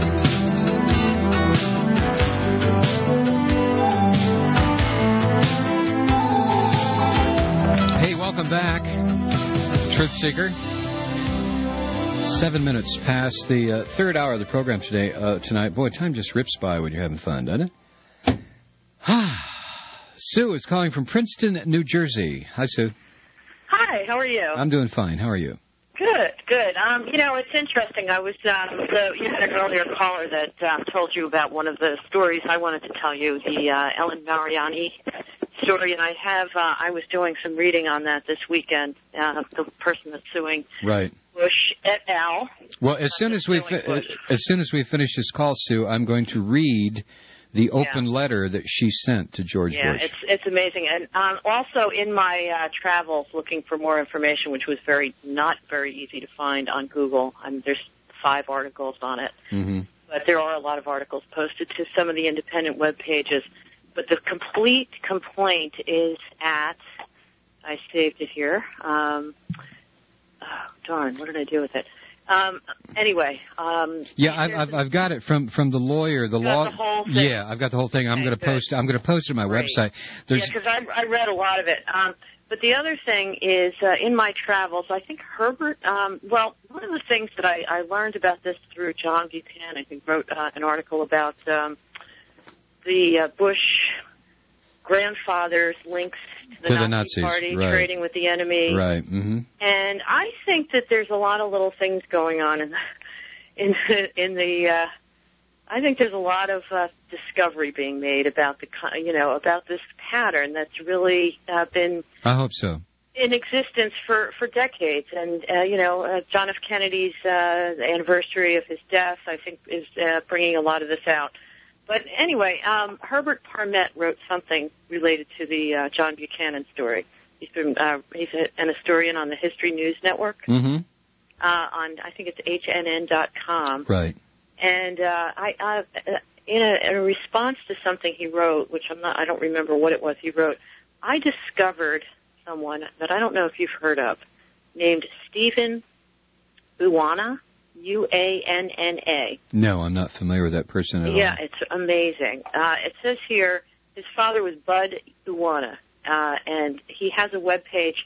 Hey, welcome back, Truth Seeker. 7 minutes past the third hour of the program tonight. Boy, time just rips by when you're having fun, doesn't it? Sue is calling from Princeton, New Jersey. Hi, Sue. Hi, how are you? I'm doing fine. How are you? Good. It's interesting. I was, you had an earlier caller that told you about one of the stories I wanted to tell you, the Ellen Mariani story, and I was doing some reading on that this weekend, the person that's suing right. Bush et al. Well, as soon as we finish this call, Sue, I'm going to read the open letter that she sent to George Bush. Yeah, it's amazing. And also in my travels looking for more information, which was not very easy to find on Google, there's 5 articles on it. Mm-hmm. But there are a lot of articles posted to some of the independent web pages. But the complete complaint is at, I saved it here. What did I do with it? Anyway. Yeah, I've got it from the lawyer. The law. The whole thing? Yeah, I've got the whole thing. I'm going to post. I'm going to post it on my website. Yeah, because I read a lot of it. But the other thing is, in my travels, I think Herbert. Well, one of the things that I learned about this through John Buchanan, I think, wrote an article about the Bush grandfather's links to the Nazi Party, right. trading with the enemy. Right. Mm-hmm. And I think that there's a lot of little things going on I think there's a lot of discovery being made about about this pattern that's really been. I hope so. In existence for decades, and John F. Kennedy's the anniversary of his death, I think, is bringing a lot of this out. But anyway, Herbert Parmet wrote something related to the John Buchanan story. He's an historian on the History News Network. Mm-hmm. I think it's HNN.com. Right. And in a response to something he wrote, which I don't remember what it was he wrote, I discovered someone that I don't know if you've heard of, named Stephen Uwana, Uanna. No, I'm not familiar with that person at all. Yeah, it's amazing. It says here his father was Bud Uwana, and he has a webpage,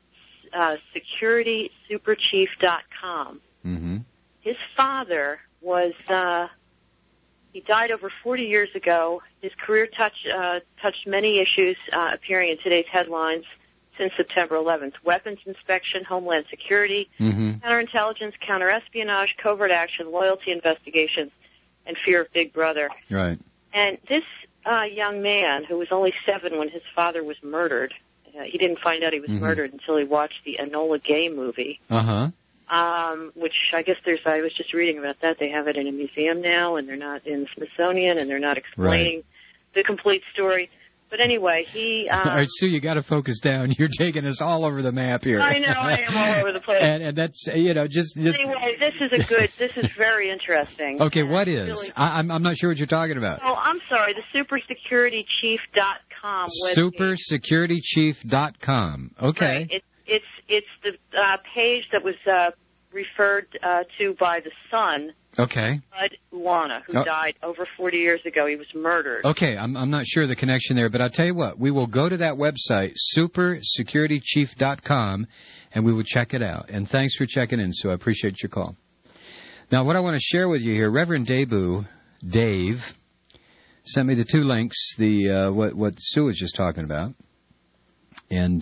securitysuperchief.com. Mm-hmm. His father was, he died over 40 years ago. His career touched many issues appearing in today's headlines since September 11th. Weapons inspection, homeland security, counterintelligence, counterespionage, covert action, loyalty investigations, and fear of Big Brother. Right. And this young man, who was only 7 when his father was murdered, he didn't find out he was murdered until he watched the Enola Gay movie. Uh-huh. Which I guess I was just reading about that. They have it in a museum now, and they're not in the Smithsonian, and they're not explaining the complete story. But anyway, he... all right, Sue, you got to focus down. You're taking us all over the map here. I know, I am all over the place. and that's, just... Anyway, this is very interesting. Okay, what is? Really, I'm not sure what you're talking about. Oh, I'm sorry, the supersecuritychief.com supersecuritychief.com. Okay. Right. It's the page that was referred to by the son. Okay. Bud Uwana, who died over 40 years ago. He was murdered. Okay, I'm not sure of the connection there, but I'll tell you what. We will go to that website, supersecuritychief.com, and we will check it out. And thanks for checking in, Sue. I appreciate your call. Now, what I want to share with you here, Reverend Dave, sent me the 2 links, the what Sue was just talking about. And...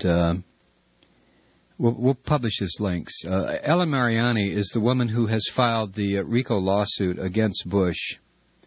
We'll publish his links. Ellen Mariani is the woman who has filed the RICO lawsuit against Bush.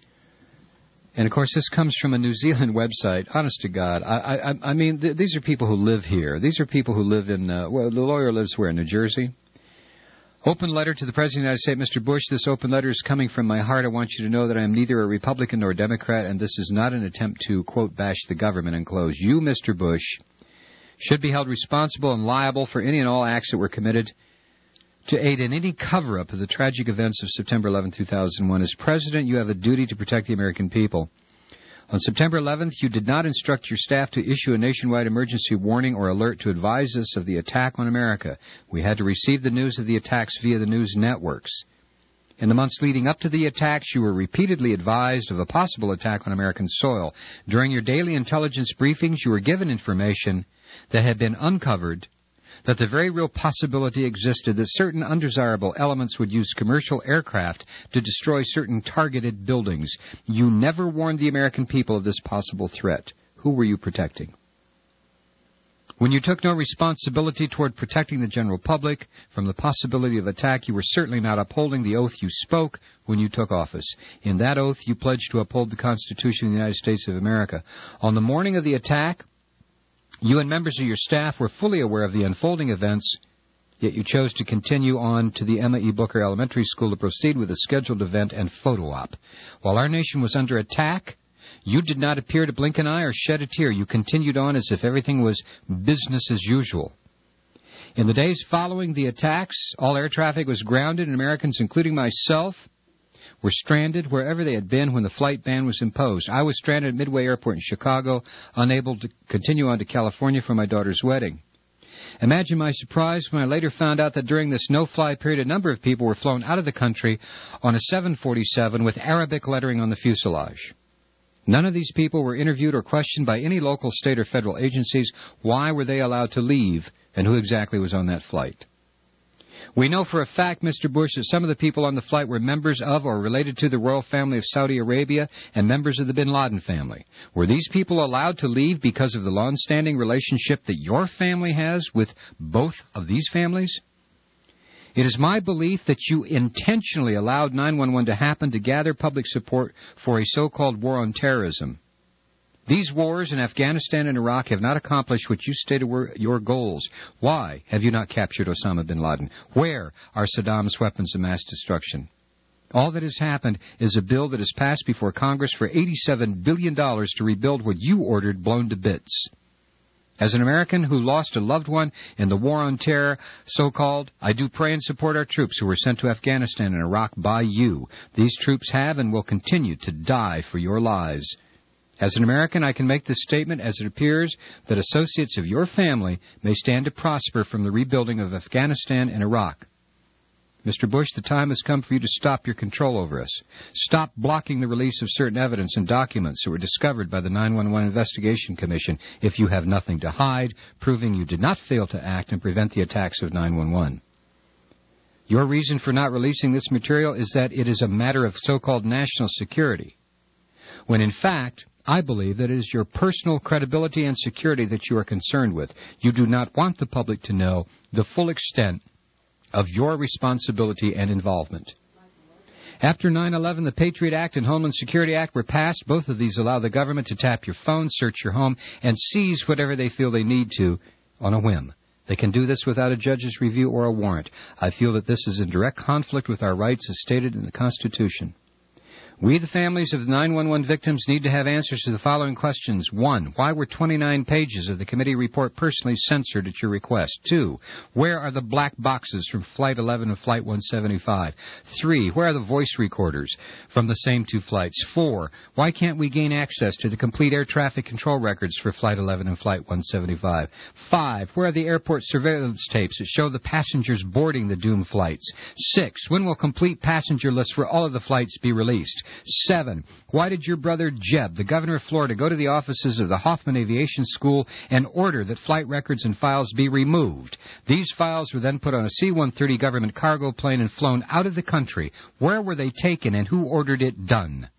And, of course, this comes from a New Zealand website. Honest to God. I mean, these are people who live here. These are people who live in, the lawyer lives where, New Jersey? Open letter to the President of the United States, Mr. Bush. This open letter is coming from my heart. I want you to know that I am neither a Republican nor a Democrat, and this is not an attempt to, quote, bash the government, end close. You, Mr. Bush, should be held responsible and liable for any and all acts that were committed to aid in any cover-up of the tragic events of September 11, 2001. As President, you have a duty to protect the American people. On September 11th, you did not instruct your staff to issue a nationwide emergency warning or alert to advise us of the attack on America. We had to receive the news of the attacks via the news networks. In the months leading up to the attacks, you were repeatedly advised of a possible attack on American soil. During your daily intelligence briefings, you were given information that had been uncovered, that the very real possibility existed that certain undesirable elements would use commercial aircraft to destroy certain targeted buildings. You never warned the American people of this possible threat. Who were you protecting? When you took no responsibility toward protecting the general public from the possibility of attack, you were certainly not upholding the oath you spoke when you took office. In that oath, you pledged to uphold the Constitution of the United States of America. On the morning of the attack, you and members of your staff were fully aware of the unfolding events, yet you chose to continue on to the Emma E. Booker Elementary School to proceed with a scheduled event and photo op. While our nation was under attack, you did not appear to blink an eye or shed a tear. You continued on as if everything was business as usual. In the days following the attacks, all air traffic was grounded, and Americans, including myself, were stranded wherever they had been when the flight ban was imposed. I was stranded at Midway Airport in Chicago, unable to continue on to California for my daughter's wedding. Imagine my surprise when I later found out that during this no-fly period, a number of people were flown out of the country on a 747 with Arabic lettering on the fuselage. None of these people were interviewed or questioned by any local, state, or federal agencies. Why were they allowed to leave, and who exactly was on that flight? We know for a fact, Mr. Bush, that some of the people on the flight were members of or related to the royal family of Saudi Arabia and members of the bin Laden family. Were these people allowed to leave because of the long-standing relationship that your family has with both of these families? It is my belief that you intentionally allowed 9/11 to happen to gather public support for a so-called war on terrorism. These wars in Afghanistan and Iraq have not accomplished what you stated were your goals. Why have you not captured Osama bin Laden? Where are Saddam's weapons of mass destruction? All that has happened is a bill that has passed before Congress for $87 billion to rebuild what you ordered blown to bits. As an American who lost a loved one in the war on terror, so-called, I do pray and support our troops who were sent to Afghanistan and Iraq by you. These troops have and will continue to die for your lies. As an American, I can make this statement as it appears that associates of your family may stand to prosper from the rebuilding of Afghanistan and Iraq. Mr. Bush, the time has come for you to stop your control over us. Stop blocking the release of certain evidence and documents that were discovered by the 9/11 Investigation Commission if you have nothing to hide, proving you did not fail to act and prevent the attacks of 9/11. Your reason for not releasing this material is that it is a matter of so-called national security, when in fact, I believe that it is your personal credibility and security that you are concerned with. You do not want the public to know the full extent of your responsibility and involvement. After 9/11, the Patriot Act and Homeland Security Act were passed. Both of these allow the government to tap your phone, search your home, and seize whatever they feel they need to on a whim. They can do this without a judge's review or a warrant. I feel that this is in direct conflict with our rights as stated in the Constitution. We, the families of the 9/11 victims, need to have answers to the following questions. 1. Why were 29 pages of the committee report personally censored at your request? 2. Where are the black boxes from Flight 11 and Flight 175? 3. Where are the voice recorders from the same two flights? 4. Why can't we gain access to the complete air traffic control records for Flight 11 and Flight 175? 5. Where are the airport surveillance tapes that show the passengers boarding the doomed flights? 6. When will complete passenger lists for all of the flights be released? 7. Why did your brother Jeb, the governor of Florida, go to the offices of the Hoffman Aviation School and order that flight records and files be removed? These files were then put on a C-130 government cargo plane and flown out of the country. Where were they taken and who ordered it done?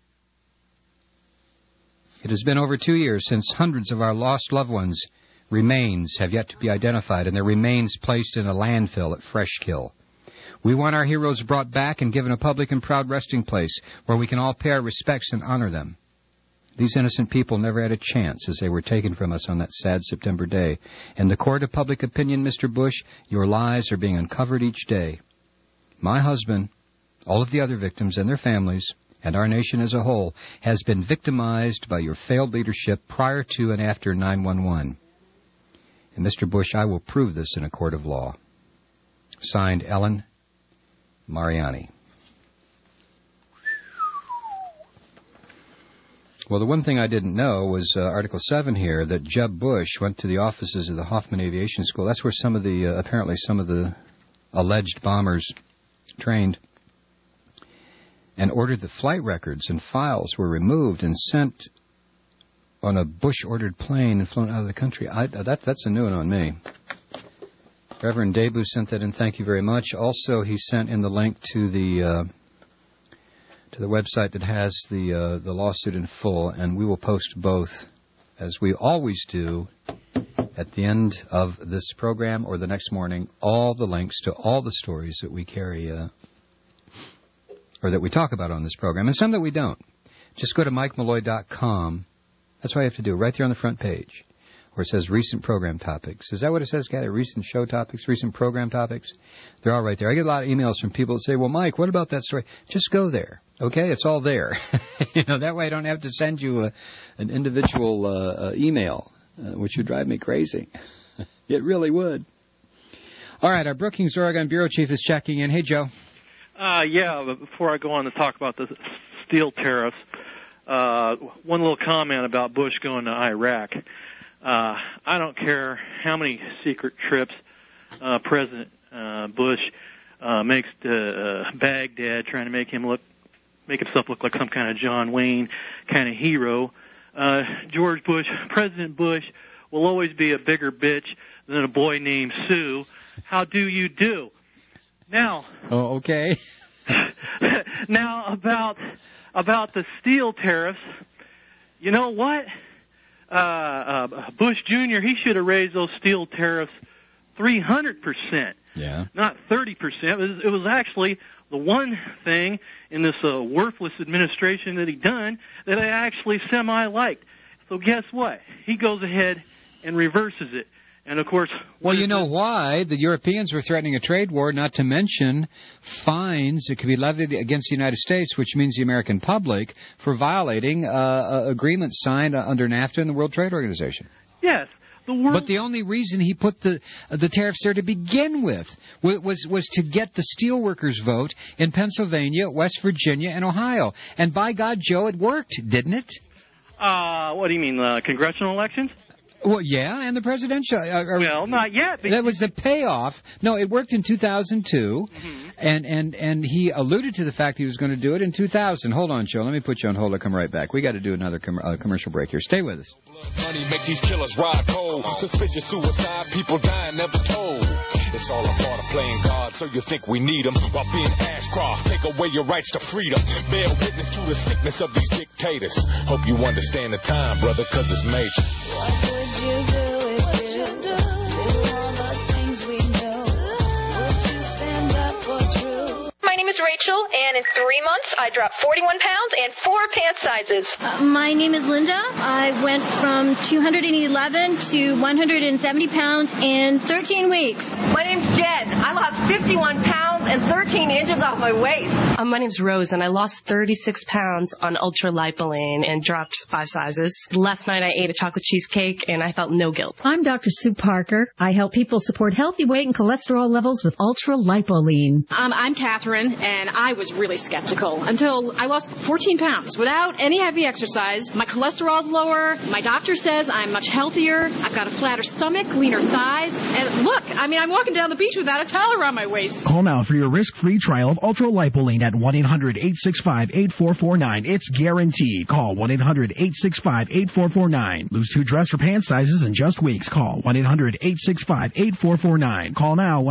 It has been over 2 years since hundreds of our lost loved ones' remains have yet to be identified and their remains placed in a landfill at Freshkill. We want our heroes brought back and given a public and proud resting place where we can all pay our respects and honor them. These innocent people never had a chance as they were taken from us on that sad September day. In the court of public opinion, Mr. Bush, your lies are being uncovered each day. My husband, all of the other victims and their families, and our nation as a whole, has been victimized by your failed leadership prior to and after 9/11. And Mr. Bush, I will prove this in a court of law. Signed, Ellen Mariani. Well, the one thing I didn't know was Article 7 here, that Jeb Bush went to the offices of the Hoffman Aviation School. That's where some of the, apparently some of the alleged bombers trained, and ordered the flight records and files were removed and sent on a Bush-ordered plane and flown out of the country. That's a new one on me. Reverend Debu sent that in. Thank you very much. Also, he sent in the link to the website that has the lawsuit in full, and we will post both, as we always do, at the end of this program or the next morning, all the links to all the stories that we carry or that we talk about on this program, and some that we don't. Just go to MikeMalloy.com. That's all you have to do, right there on the front page, where it says recent program topics. Is that what it says, Gary? Recent show topics, recent program topics? They're all right there. I get a lot of emails from people that say, well, Mike, what about that story? Just go there, okay? It's all there. That way I don't have to send you an individual email, which would drive me crazy. It really would. All right, our Brookings, Oregon Bureau Chief is checking in. Hey, Joe. But before I go on to talk about the steel tariffs, one little comment about Bush going to Iraq. I don't care how many secret trips President Bush makes Baghdad, trying to make himself look like some kind of John Wayne kind of hero. George Bush, President Bush, will always be a bigger bitch than a boy named Sue. How do you do? Now. Oh, okay. Now about the steel tariffs. You know what? Bush Jr., he should have raised those steel tariffs 300%. Yeah. Not 30%. It was actually the one thing in this worthless administration that he done that I actually semi-liked. So guess what? He goes ahead and reverses it. And, of course... Well, you know why? The Europeans were threatening a trade war, not to mention fines that could be levied against the United States, which means the American public, for violating agreements signed under NAFTA and the World Trade Organization. Yes. But the only reason he put the tariffs there to begin with was to get the steelworkers' vote in Pennsylvania, West Virginia, and Ohio. And by God, Joe, it worked, didn't it? What do you mean, congressional elections? Well, yeah, and the presidential. Well, not yet. That was the payoff. No, it worked in 2002, and he alluded to the fact he was going to do it in 2000. Hold on, Joe. Let me put you on hold. I'll come right back. We got to do another commercial break here. Stay with us. Money make these killers ride cold. Suspicious suicide, people dying never told. It's all a part of playing God, so you think we need them. While being Ashcroft, take away your rights to freedom. Bear witness to the sickness of these dictators. Hope you understand the time, brother, cause it's major. What would you do if you do all the things we know? Would you stand up for truth? My name is Rachel, and in 3 months, I dropped 41 pounds and 4 pant sizes. My name is Linda. I went from 211 to 170 pounds in 13 weeks. My name's Jen. I lost 51 pounds and 13 inches off my waist. My name's Rose, and I lost 36 pounds on ultralipoline and dropped 5 sizes. Last night, I ate a chocolate cheesecake, and I felt no guilt. I'm Dr. Sue Parker. I help people support healthy weight and cholesterol levels with ultralipoline. I'm Catherine, and I was really skeptical until I lost 14 pounds without any heavy exercise. My cholesterol's lower. My doctor says I'm much healthier. I've got a flatter stomach, leaner thighs. And look, I'm walking down the beach without a towel around my waist. Call now for your risk-free trial of ultralipoline at 1-800-865-8449. It's guaranteed. Call 1-800-865-8449. Lose 2 dress or pant sizes in just weeks. Call 1-800-865-8449. Call now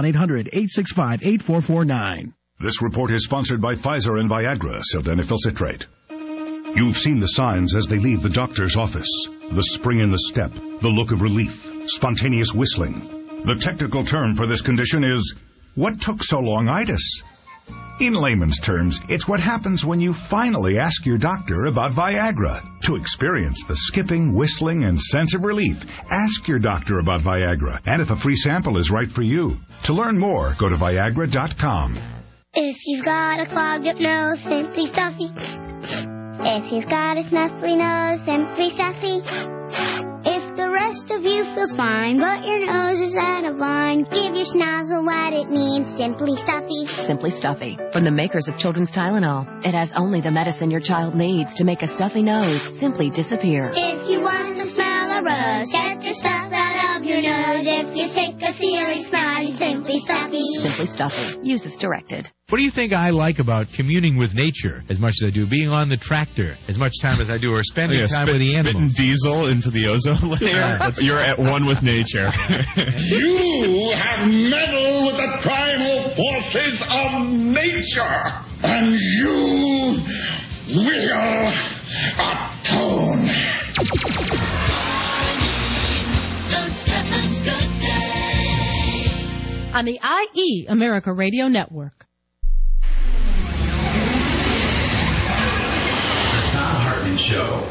1-800-865-8449. This report is sponsored by Pfizer and Viagra, sildenafil citrate. You've seen the signs as they leave the doctor's office. The spring in the step, the look of relief, spontaneous whistling. The technical term for this condition is, what took so long-itis? In layman's terms, it's what happens when you finally ask your doctor about Viagra. To experience the skipping, whistling, and sense of relief, ask your doctor about Viagra, and if a free sample is right for you. To learn more, go to Viagra.com. If you've got a clogged up nose, Simply Stuffy. If you've got a snuffly nose, Simply Stuffy. If the rest of you feels fine, but your nose is out of line, give your snozzle what it needs, Simply Stuffy. Simply Stuffy, from the makers of Children's Tylenol. It has only the medicine your child needs to make a stuffy nose simply disappear. If you want to smell a rose, get the stuff out of your nose. If you're sick of feeling snotty, Simply Stuffy. Simply Stuffy. Use as directed. What do you think I like about communing with nature as much as I do being on the tractor, as much time as I do, or spending time with the animals? Spitting diesel into the ozone layer. You're at one with nature. You have meddled with the primal forces of nature, and you will atone. On the IE America Radio Network. Show.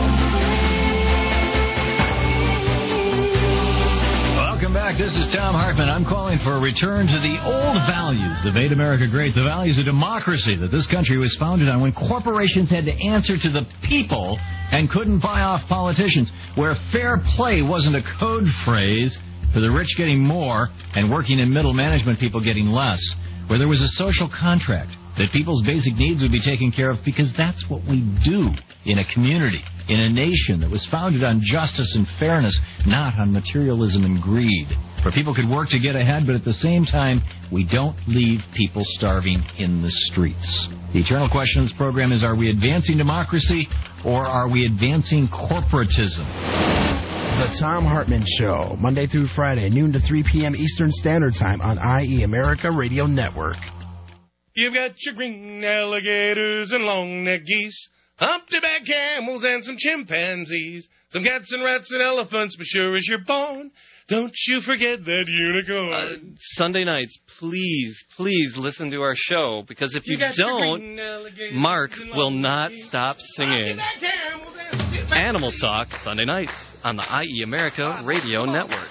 Welcome back. This is Tom Hartman. I'm calling for a return to the old values that made America great, the values of democracy that this country was founded on, when corporations had to answer to the people and couldn't buy off politicians, where fair play wasn't a code phrase for the rich getting more and working in middle management people getting less, where there was a social contract that people's basic needs would be taken care of because that's what we do in a community, in a nation that was founded on justice and fairness, not on materialism and greed. Where people could work to get ahead, but at the same time, we don't leave people starving in the streets. The eternal question of this program is, are we advancing democracy or are we advancing corporatism? The Tom Hartman Show, Monday through Friday, noon to 3 p.m. Eastern Standard Time on IE America Radio Network. You've got your green alligators and long-necked geese, humpty-back camels and some chimpanzees, some cats and rats and elephants, but sure as you're born, don't you forget that unicorn. Sunday nights, please listen to our show, because if you don't, Mark will not stop singing. Animal Talk, Sunday nights on the IE America Radio Network.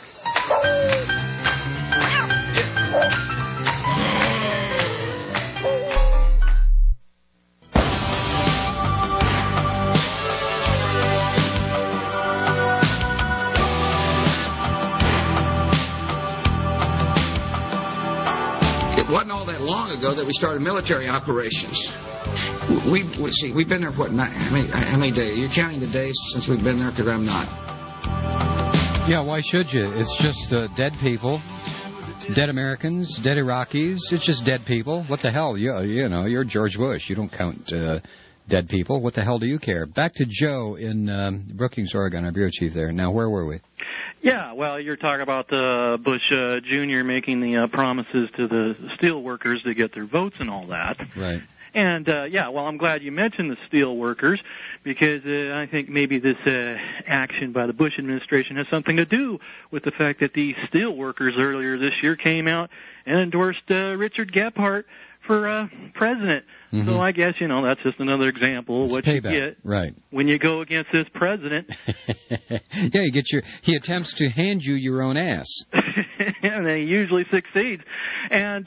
It wasn't all that long ago that we started military operations. We've been there, how many days? You're counting the days since we've been there, because I'm not. Yeah, why should you? It's just dead people, dead Americans, dead Iraqis. It's just dead people. What the hell? You're George Bush. You don't count dead people. What the hell do you care? Back to Joe in Brookings, Oregon, our bureau chief there. Now, where were we? Yeah, well, you're talking about Bush Jr. making the promises to the steel workers to get their votes and all that. Right. And, I'm glad you mentioned the steel workers, because I think maybe this action by the Bush administration has something to do with the fact that the steel workers earlier this year came out and endorsed Richard Gephardt for president. Mm-hmm. So I guess, that's just another example of what payback. You get when you go against this president. Yeah, he attempts to hand you your own ass. And he usually succeeds. And,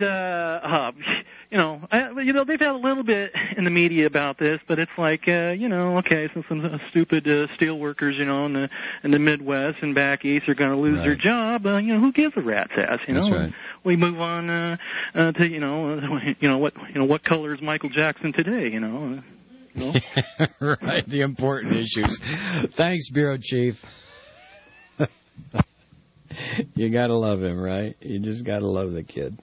they've had a little bit in the media about this, but it's like, okay, so some stupid steel workers, in the Midwest and back east are going to lose their job. Who gives a rat's ass? That's right. We move on to what color is Michael Jackson today? Right, the important issues. Thanks, bureau chief. You got to love him, right? You just got to love the kid.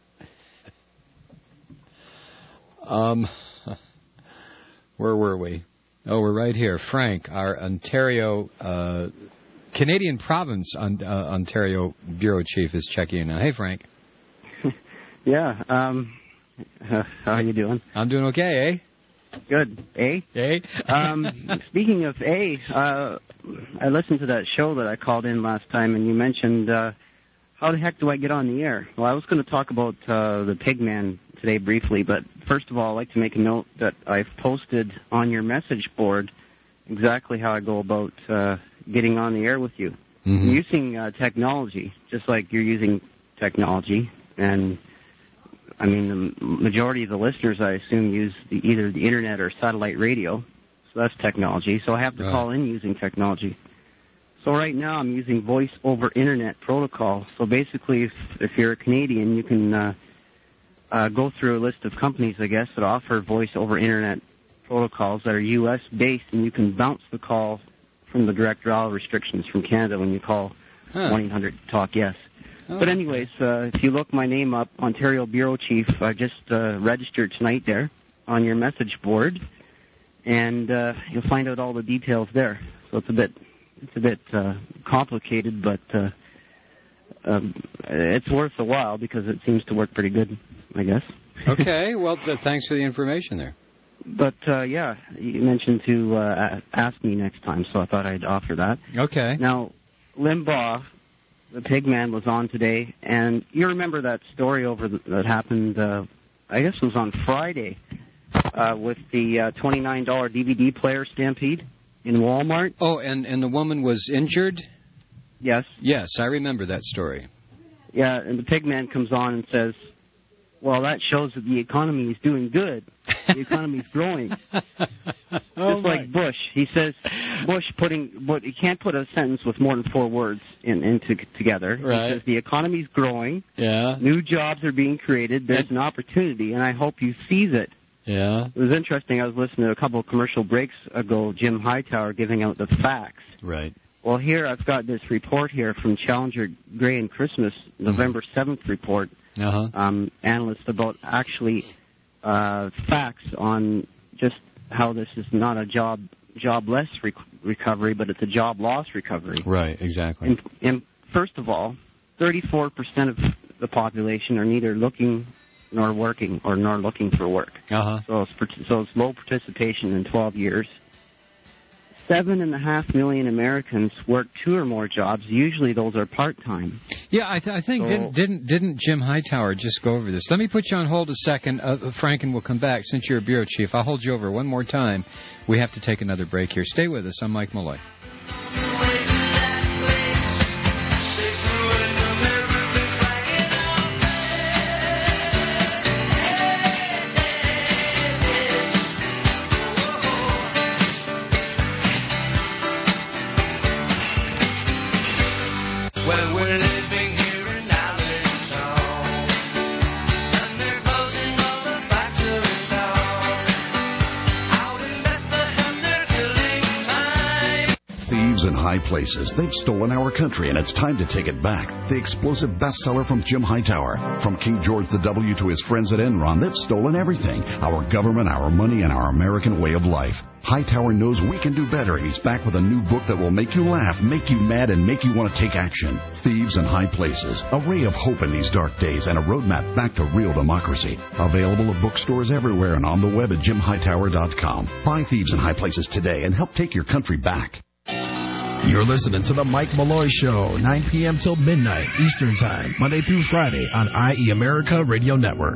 Where were we? Oh, we're right here. Frank, our Ontario, Canadian province Ontario bureau chief is checking in now. Hey, Frank. Yeah. How are you doing? I'm doing okay, eh? Good. Eh? Speaking of I listened to that show that I called in last time, and you mentioned, how the heck do I get on the air? Well, I was going to talk about the Pigman today briefly, but first of all, I'd like to make a note that I've posted on your message board exactly how I go about getting on the air with you. Mm-hmm. I'm using technology, just like you're using technology, and I mean, the majority of the listeners, I assume, use either the internet or satellite radio, so that's technology. So I have to call in using technology. So right now I'm using voice over internet protocol. So basically, if you're a Canadian, you can go through a list of companies, I guess, that offer voice over internet protocols that are U.S. based, and you can bounce the call from the direct dial restrictions from Canada when you call 1-800-TALK-YES. But anyways, if you look my name up, Ontario Bureau Chief, I just registered tonight there on your message board, and you'll find out all the details there. So it's a bit complicated, but it's worth a while because it seems to work pretty good, I guess. Okay, well, thanks for the information there. But, yeah, you mentioned to ask me next time, so I thought I'd offer that. Okay. Now, Limbaugh, the Pigman, was on today, and you remember that story that happened, I guess it was on Friday, with the $29 DVD player stampede in Walmart. Oh, and the woman was injured? Yes. Yes, I remember that story. Yeah, and the Pigman comes on and says, well, that shows that the economy is doing good. The economy is growing. Just like Bush. He says, but he can't put a sentence with more than 4 words together. Right. He says the economy is growing. Yeah. New jobs are being created. There's an opportunity, and I hope you seize it. Yeah. It was interesting. I was listening to a couple of commercial breaks ago, Jim Hightower giving out the facts. Right. Well, here I've got this report here from Challenger Gray and Christmas, November 7th report, analyst about actually facts on just how this is not a jobless recovery, but it's a job loss recovery. Right, exactly. And first of all, 34% of the population are neither looking nor working or nor looking for work. So it's low participation in 12 years. 7.5 million Americans work 2 or more jobs. Usually those are part-time. Yeah, I think didn't Jim Hightower just go over this? Let me put you on hold a second. Franken will come back. Since you're a bureau chief, I'll hold you over one more time. We have to take another break here. Stay with us. I'm Mike Malloy. In high places. They've stolen our country, and it's time to take it back. The explosive bestseller from Jim Hightower. From King George W. to his friends at Enron, they've stolen everything. Our government, our money, and our American way of life. Hightower knows we can do better, and he's back with a new book that will make you laugh, make you mad, and make you want to take action. Thieves in High Places. A ray of hope in these dark days and a roadmap back to real democracy. Available at bookstores everywhere and on the web at jimhightower.com. Buy Thieves in High Places today and help take your country back. You're listening to The Mike Malloy Show, 9 p.m. till midnight Eastern Time, Monday through Friday on IE America Radio Network.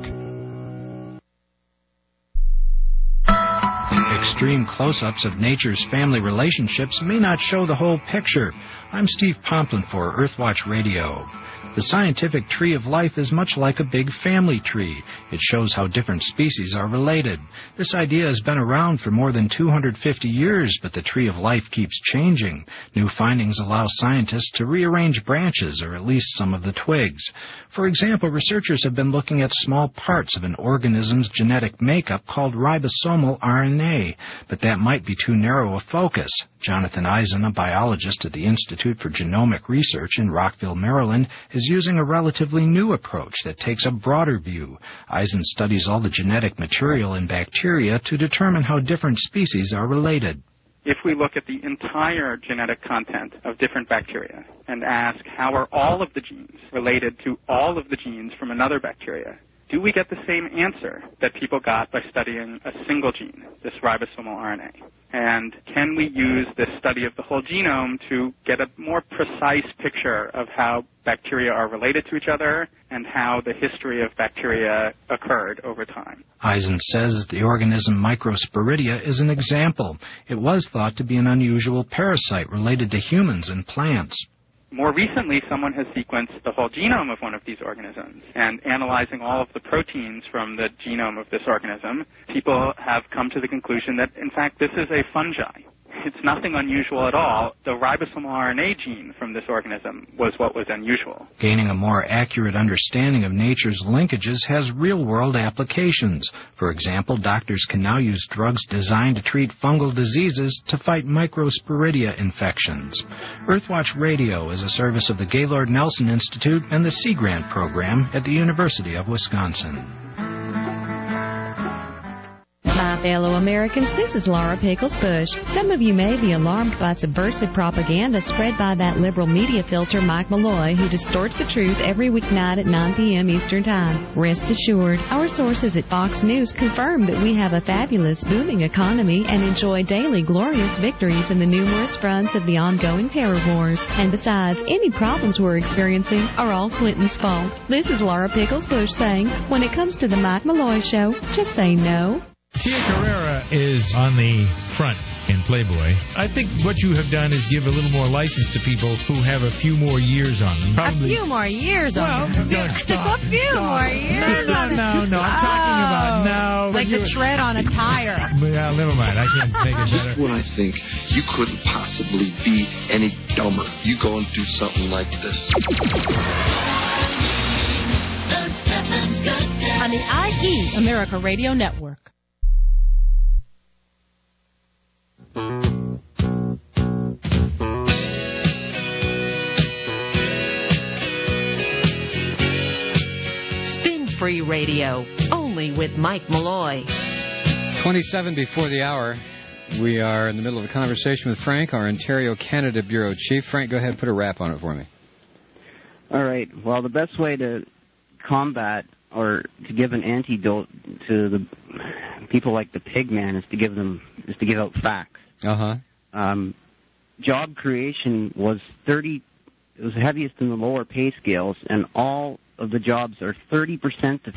Extreme close-ups of nature's family relationships may not show the whole picture. I'm Steve Pomplin for Earthwatch Radio. The scientific tree of life is much like a big family tree. It shows how different species are related. This idea has been around for more than 250 years, but the tree of life keeps changing. New findings allow scientists to rearrange branches, or at least some of the twigs. For example, researchers have been looking at small parts of an organism's genetic makeup called ribosomal RNA, but that might be too narrow a focus. Jonathan Eisen, a biologist at the Institute for Genomic Research in Rockville, Maryland, is using a relatively new approach that takes a broader view. Eisen studies all the genetic material in bacteria to determine how different species are related. If we look at the entire genetic content of different bacteria and ask how are all of the genes related to all of the genes from another bacteria, do we get the same answer that people got by studying a single gene, this ribosomal RNA? And can we use this study of the whole genome to get a more precise picture of how bacteria are related to each other and how the history of bacteria occurred over time? Eisen says the organism Microsporidia is an example. It was thought to be an unusual parasite related to humans and plants. More recently, someone has sequenced the whole genome of one of these organisms, and analyzing all of the proteins from the genome of this organism, people have come to the conclusion that, in fact, this is a fungi. It's nothing unusual at all. The ribosomal RNA gene from this organism was what was unusual. Gaining a more accurate understanding of nature's linkages has real-world applications. For example, doctors can now use drugs designed to treat fungal diseases to fight Microsporidia infections. Earthwatch Radio is a service of the Gaylord Nelson Institute and the Sea Grant Program at the University of Wisconsin. My fellow Americans, this is Laura Pickles Bush. Some of you may be alarmed by subversive propaganda spread by that liberal media filter Mike Malloy, who distorts the truth every weeknight at 9 p.m. Eastern Time. Rest assured, our sources at Fox News confirm that we have a fabulous, booming economy and enjoy daily glorious victories in the numerous fronts of the ongoing terror wars. And besides, any problems we're experiencing are all Clinton's fault. This is Laura Pickles Bush saying, when it comes to the Mike Malloy Show, just say no. Tia Carrera is on the front in Playboy. I think what you have done is give a little more license to people who have a few more years on them. Probably, a few more years on them? No, stop. A few more years on them. No. I'm talking about like the tread on a tire. Yeah, never mind. I can't make it better. Just when I think you couldn't possibly be any dumber, you go and do something like this. On the IE America Radio Network. Spin-free radio, only with Mike Malloy. 27 before the hour. We are in the middle of a conversation with Frank, our Ontario, Canada Bureau Chief. Frank, go ahead and put a wrap on it for me. All right. Well, the best way to combat or to give an antidote to the people like the pig man is to give out facts. Job creation was it was heaviest in the lower pay scales, and all of the jobs are 30% to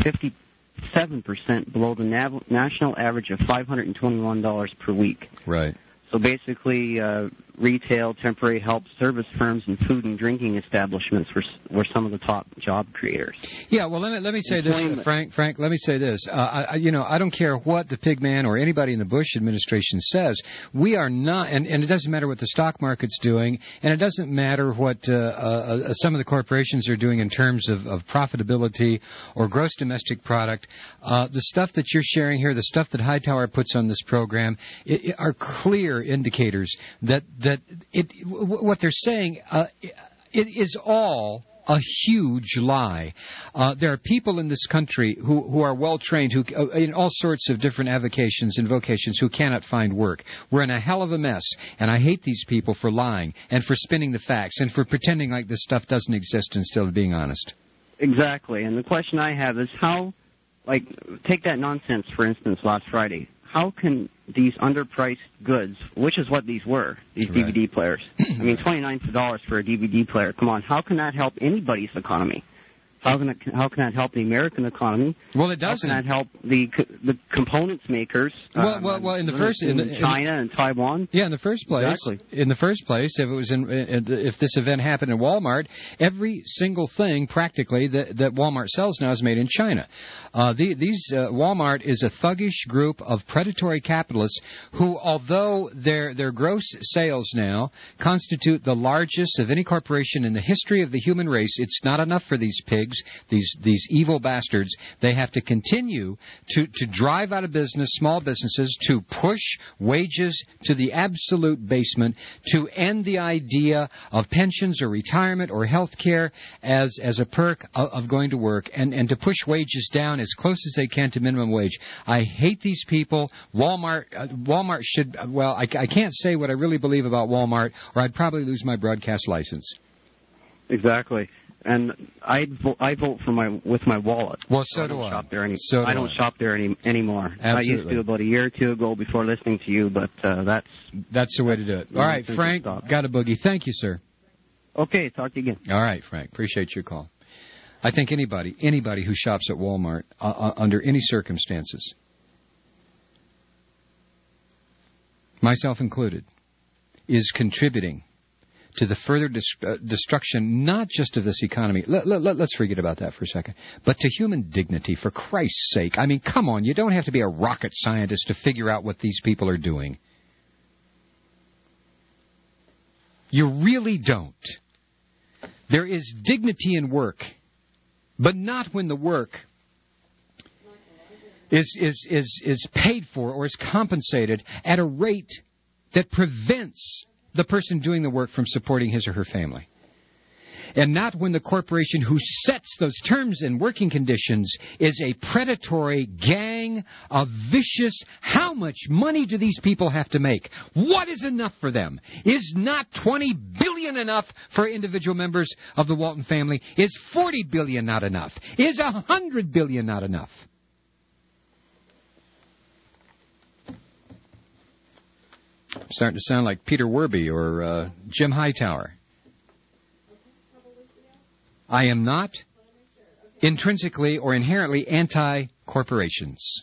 57% below the national average of $521 per week. Right. So basically, retail, temporary help, service firms, and food and drinking establishments were some of the top job creators. Yeah, well, let me say this, Frank. Let me say this. I don't care what the pig man or anybody in the Bush administration says. We are not, and it doesn't matter what the stock market's doing, and it doesn't matter what some of the corporations are doing in terms of profitability or gross domestic product. The stuff that you're sharing here, the stuff that Hightower puts on this program, are clear indicators that what they're saying it is all a huge lie. There are people in this country who are well trained, who in all sorts of different avocations and vocations, who cannot find work. We're in a hell of a mess, and I hate these people for lying and for spinning the facts and for pretending like this stuff doesn't exist instead of being honest. Exactly, and the question I have is how, take that nonsense, for instance, last Friday. How can these underpriced goods, which is what these were, these DVD players, I mean, $29 for a DVD player, come on, how can that help anybody's economy? How can that help the American economy? Well, it doesn't. How can that help the components makers? Well, in China and Taiwan. Yeah, in the first place. Exactly. In the first place, if this event happened in Walmart, every single thing practically that Walmart sells now is made in China. Walmart is a thuggish group of predatory capitalists who, although their gross sales now constitute the largest of any corporation in the history of the human race, it's not enough for these pigs. These evil bastards. They have to continue to drive out of business small businesses, to push wages to the absolute basement, to end the idea of pensions or retirement or health care as a perk of going to work, and to push wages down as close as they can to minimum wage. I hate these people. Walmart should, well, I can't say what I really believe about Walmart, or I'd probably lose my broadcast license. Exactly. And I vote with my wallet. Well, so do I. I don't shop there anymore. Absolutely. I used to about a year or two ago before listening to you, but that's the way to do it. All right, Frank, got a boogie. Thank you, sir. Okay, talk to you again. All right, Frank, appreciate your call. I think anybody who shops at Walmart under any circumstances, myself included, is contributing to the further destruction, not just of this economy. Let's forget about that for a second. But to human dignity, for Christ's sake. I mean, come on, you don't have to be a rocket scientist to figure out what these people are doing. You really don't. There is dignity in work, but not when the work is paid for or is compensated at a rate that prevents the person doing the work from supporting his or her family. And not when the corporation who sets those terms and working conditions is a predatory gang of vicious, how much money do these people have to make? What is enough for them? Is not $20 billion enough for individual members of the Walton family? Is $40 billion not enough? Is $100 billion not enough? I'm starting to sound like Peter Werby or Jim Hightower. I am not intrinsically or inherently anti-corporations.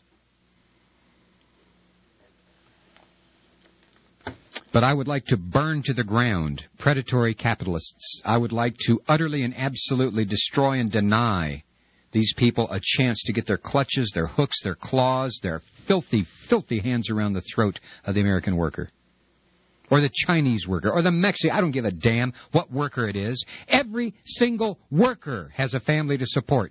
But I would like to burn to the ground predatory capitalists. I would like to utterly and absolutely destroy and deny these people a chance to get their clutches, their hooks, their claws, their filthy, filthy hands around the throat of the American worker. Or the Chinese worker, or the Mexican. I don't give a damn what worker it is. Every single worker has a family to support.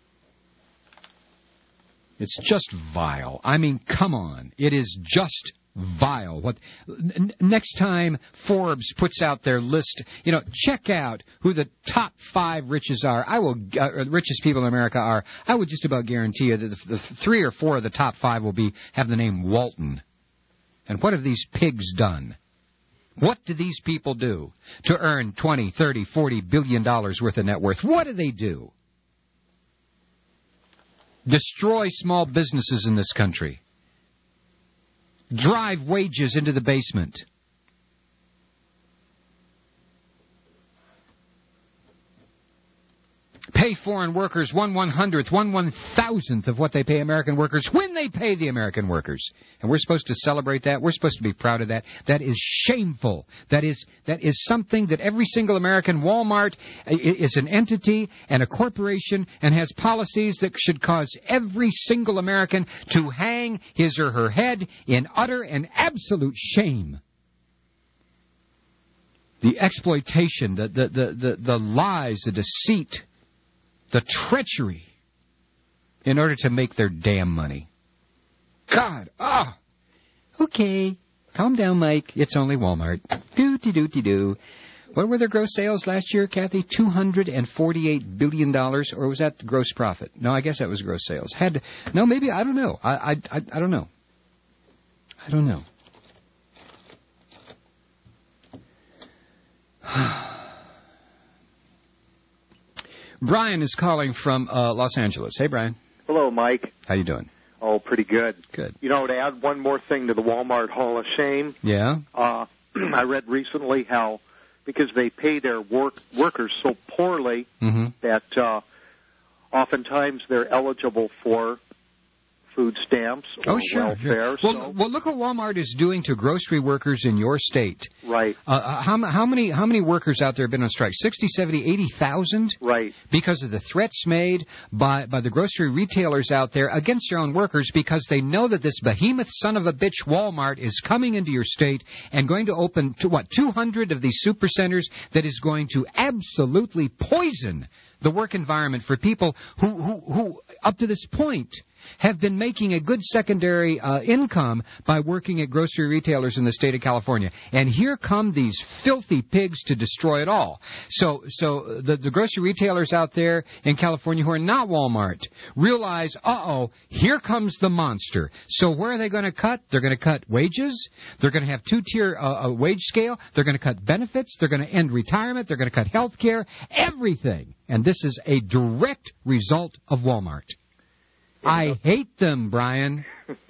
It's just vile. I mean, come on. It is just vile. Next time Forbes puts out their list, check out who the top 5 richest people in America are. I would just about guarantee you that the 3 or 4 of the top 5 will have the name Walton. And what have these pigs done? What do these people do to earn $20, $30, $40 billion worth of net worth? What do they do? Destroy small businesses in this country. Drive wages into the basement. Pay foreign workers 1/100th, 1/1000th of what they pay American workers when they pay the American workers. And we're supposed to celebrate that. We're supposed to be proud of that. That is shameful. That is something that every single American, Walmart is an entity and a corporation and has policies that should cause every single American to hang his or her head in utter and absolute shame. The exploitation, the lies, the deceit, the treachery in order to make their damn money. God, okay. Calm down, Mike. It's only Walmart. Doo-dee-doo-dee-doo. What were their gross sales last year, Kathy? $248 billion, or was that the gross profit? No, I guess that was gross sales. No, maybe, I don't know. I don't know. I don't know. Brian is calling from Los Angeles. Hey, Brian. Hello, Mike. How you doing? Oh, pretty good. Good. To add one more thing to the Walmart Hall of Shame. Yeah? I read recently how, because they pay their workers so poorly that oftentimes they're eligible for food stamps or welfare. Well, look what Walmart is doing to grocery workers in your state. Right. How many workers out there have been on strike? 60, 70, 80,000? Right. Because of the threats made by the grocery retailers out there against their own workers, because they know that this behemoth son of a bitch Walmart is coming into your state and going to open 200 of these supercenters that is going to absolutely poison the work environment for people who up to this point have been making a good secondary income by working at grocery retailers in the state of California. And here come these filthy pigs to destroy it all. So the grocery retailers out there in California who are not Walmart realize, here comes the monster. So where are they going to cut? They're going to cut wages. They're going to have two-tier wage scale. They're going to cut benefits. They're going to end retirement. They're going to cut health care, everything. And this is a direct result of Walmart. I hate them, Brian.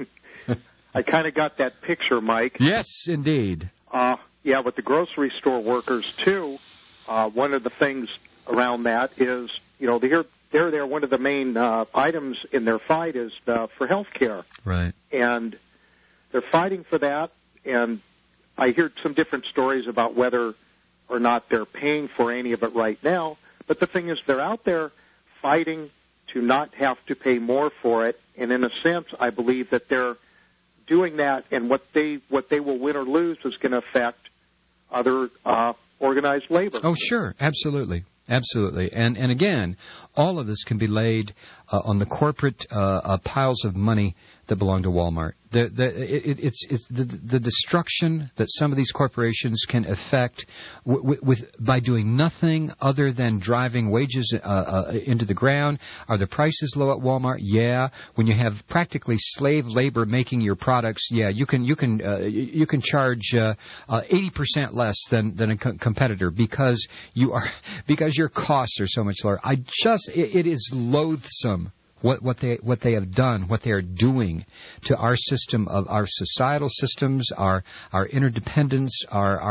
I kind of got that picture, Mike. Yes, indeed. With the grocery store workers, too, one of the things around that is, they're one of the main items in their fight is for health care. Right. And they're fighting for that, and I hear some different stories about whether or not they're paying for any of it right now. But the thing is, they're out there fighting to not have to pay more for it, and in a sense, I believe that they're doing that, and what they will win or lose is going to affect other organized labor. Oh, sure, absolutely. Absolutely. And again, all of this can be laid on the corporate piles of money that belong to Walmart. It's the destruction that some of these corporations can effect by doing nothing other than driving wages into the ground. Are the prices low at Walmart? Yeah. When you have practically slave labor making your products, yeah, you can charge 80% less than a competitor because your costs are so much lower. It is loathsome what they have done, what they are doing to our system of our societal systems, our interdependence,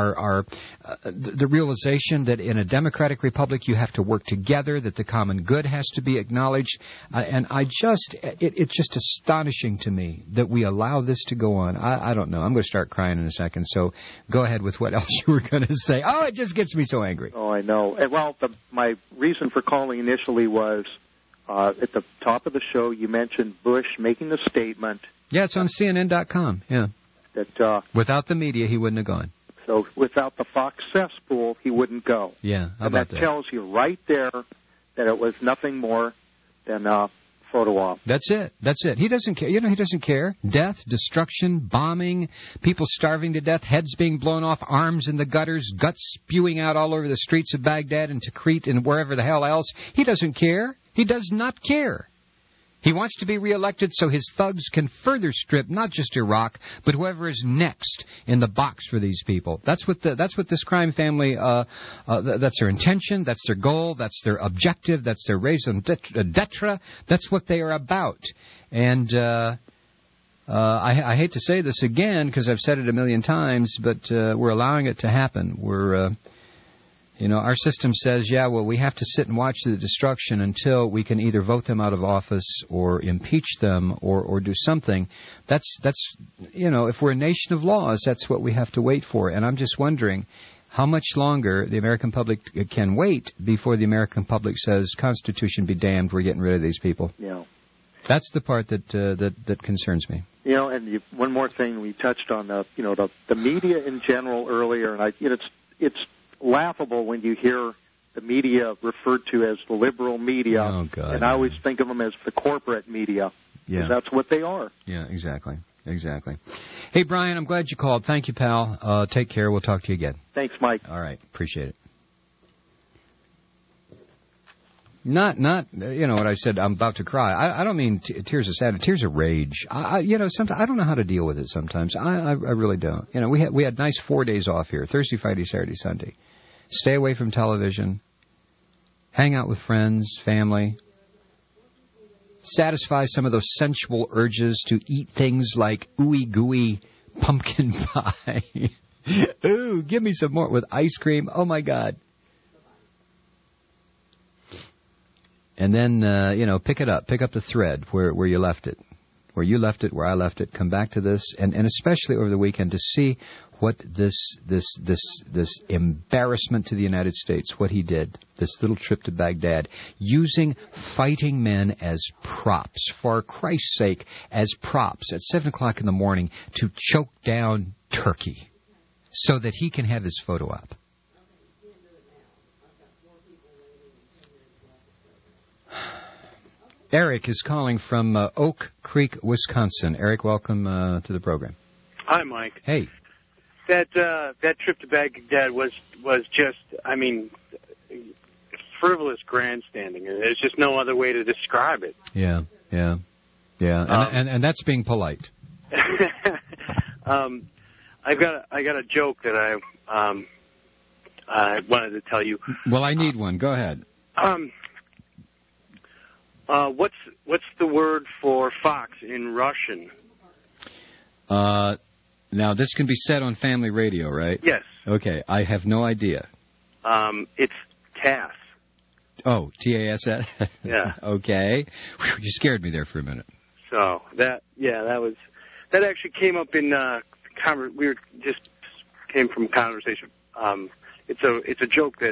the realization that in a democratic republic you have to work together, that the common good has to be acknowledged, and it's just astonishing to me that we allow this to go on. I don't know. I'm going to start crying in a second. So go ahead with what else you were going to say. Oh, it just gets me so angry. Oh, I know. Well, my reason for calling initially was. At the top of the show, you mentioned Bush making the statement. Yeah, it's on CNN.com. Yeah. That without the media, he wouldn't have gone. So without the Fox cesspool, he wouldn't go. Yeah, how about that? And that tells you right there that it was nothing more than photo op. That's it. He doesn't care. He doesn't care. Death, destruction, bombing, people starving to death, heads being blown off, arms in the gutters, guts spewing out all over the streets of Baghdad and Tikrit and wherever the hell else. He doesn't care. He does not care. He wants to be reelected so his thugs can further strip not just Iraq, but whoever is next in the box for these people. That's what this crime family. That's their intention. That's their goal. That's their objective. That's their raison d'etre. That's what they are about. And I hate to say this again because I've said it a million times, but we're allowing it to happen. We're our system says, we have to sit and watch the destruction until we can either vote them out of office or impeach them or do something. That's if we're a nation of laws, that's what we have to wait for. And I'm just wondering how much longer the American public can wait before the American public says, Constitution be damned, we're getting rid of these people. Yeah. That's the part that concerns me. And one more thing we touched on, the media in general earlier, and it's laughable when you hear the media referred to as the liberal media, and I always think of them as the corporate media, because that's what they are. Yeah, exactly. Hey, Brian, I'm glad you called. Thank you, pal. Take care. We'll talk to you again. Thanks, Mike. All right, appreciate it. Not what I said, I'm about to cry. I don't mean tears of sadness, tears of rage. Sometimes I don't know how to deal with it sometimes. I really don't. We had nice 4 days off here, Thursday, Friday, Saturday, Sunday. Stay away from television. Hang out with friends, family. Satisfy some of those sensual urges to eat things like ooey gooey pumpkin pie. Ooh, give me some more with ice cream. Oh, my God. And then, pick it up. Pick up the thread where you left it. Where you left it, where I left it. Come back to this. And especially over the weekend to see what this embarrassment to the United States, what he did, this little trip to Baghdad, using fighting men as props, for Christ's sake, as props at 7 o'clock in the morning to choke down Turkey so that he can have his photo op. Eric is calling from Oak Creek, Wisconsin. Eric, welcome to the program. Hi, Mike. Hey. That trip to Baghdad was just, frivolous grandstanding. There's just no other way to describe it. Yeah. And that's being polite. I got a joke that I wanted to tell you. Well, I need one. Go ahead. What's the word for fox in Russian? Now, this can be said on family radio, right? Yes. Okay, I have no idea. It's TASS. Oh, T-A-S-S? Yeah. Okay. Whew, you scared me there for a minute. So, that actually came up in, came from conversation. It's a joke that,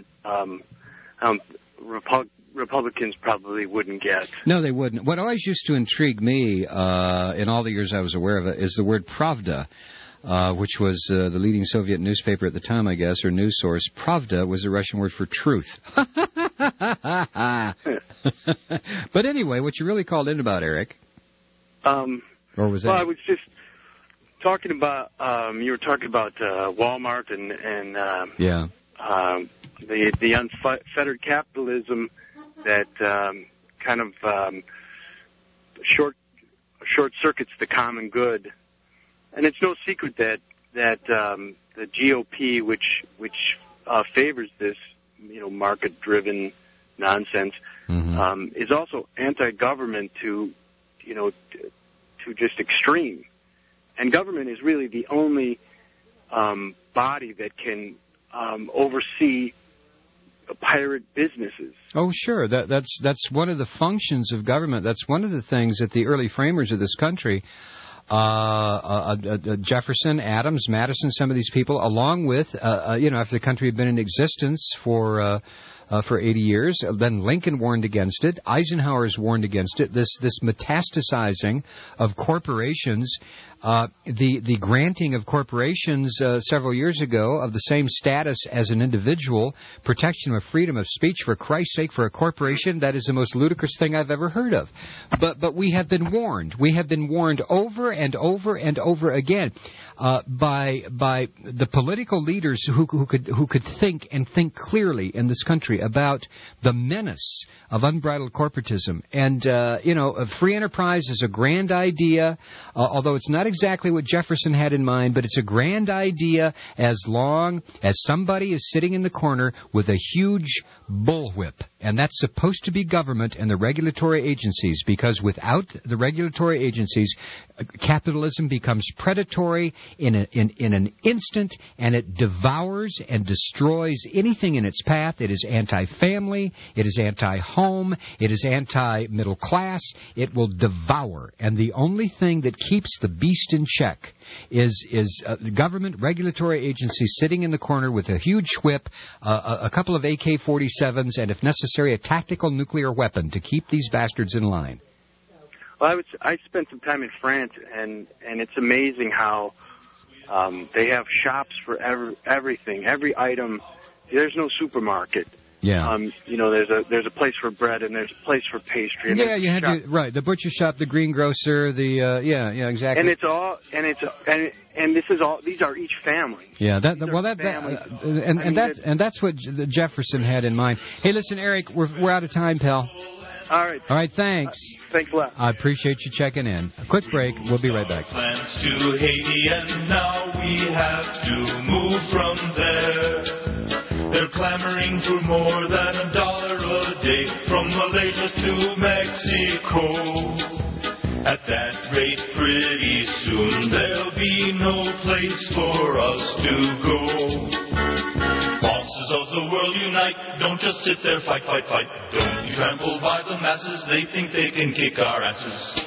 Republicans probably wouldn't get. No, they wouldn't. What always used to intrigue me in all the years I was aware of it is the word Pravda, which was the leading Soviet newspaper at the time, I guess, or news source. Pravda was the Russian word for truth. But anyway, what you really called in about, Eric? Or was that? Well, I was just talking about, you were talking about Walmart and the unfettered capitalism that kind of short circuits the common good, and it's no secret that the GOP, which favors this market-driven nonsense, is also anti-government to just extreme, and government is really the only body that can oversee pirate businesses. Oh, sure. That's one of the functions of government. That's one of the things that the early framers of this country, Jefferson, Adams, Madison, some of these people, along with, after the country had been in existence for 80 years, then Lincoln warned against it. Eisenhower's warned against it. This metastasizing of corporations The granting of corporations several years ago of the same status as an individual, protection of freedom of speech, for Christ's sake, for a corporation, that is the most ludicrous thing I've ever heard of. But we have been warned. We have been warned over and over and over again by the political leaders who could think and think clearly in this country about the menace of unbridled corporatism. And free enterprise is a grand idea, although it's not exactly what Jefferson had in mind, but it's a grand idea as long as somebody is sitting in the corner with a huge bullwhip. And that's supposed to be government and the regulatory agencies, because without the regulatory agencies, capitalism becomes predatory in an instant, and it devours and destroys anything in its path. It is anti-family, it is anti-home, it is anti-middle class. It will devour. And the only thing that keeps the beast in check is government regulatory agencies sitting in the corner with a huge whip, a couple of AK-47s, and if necessary, a tactical nuclear weapon to keep these bastards in line. Well, I spent some time in France, and it's amazing how they have shops for everything, every item. There's no supermarket. Yeah. There's a place for bread and there's a place for pastry. And you had the butcher shop, the greengrocer, exactly. And it's all and this is all. These are each family. Yeah, that's what Jefferson had in mind. Hey, listen, Eric, we're out of time, pal. All right, thanks. Thanks a lot. I appreciate you checking in. A quick break. We'll be right back. Plans to Haiti, and now we have to move from there. They're clamoring for more than $1 a day from Malaysia to Mexico. At that rate, pretty soon there'll be no place for us to go. Bosses of the world unite, don't just sit there, fight, fight, fight. Don't be trampled by the masses, they think they can kick our asses.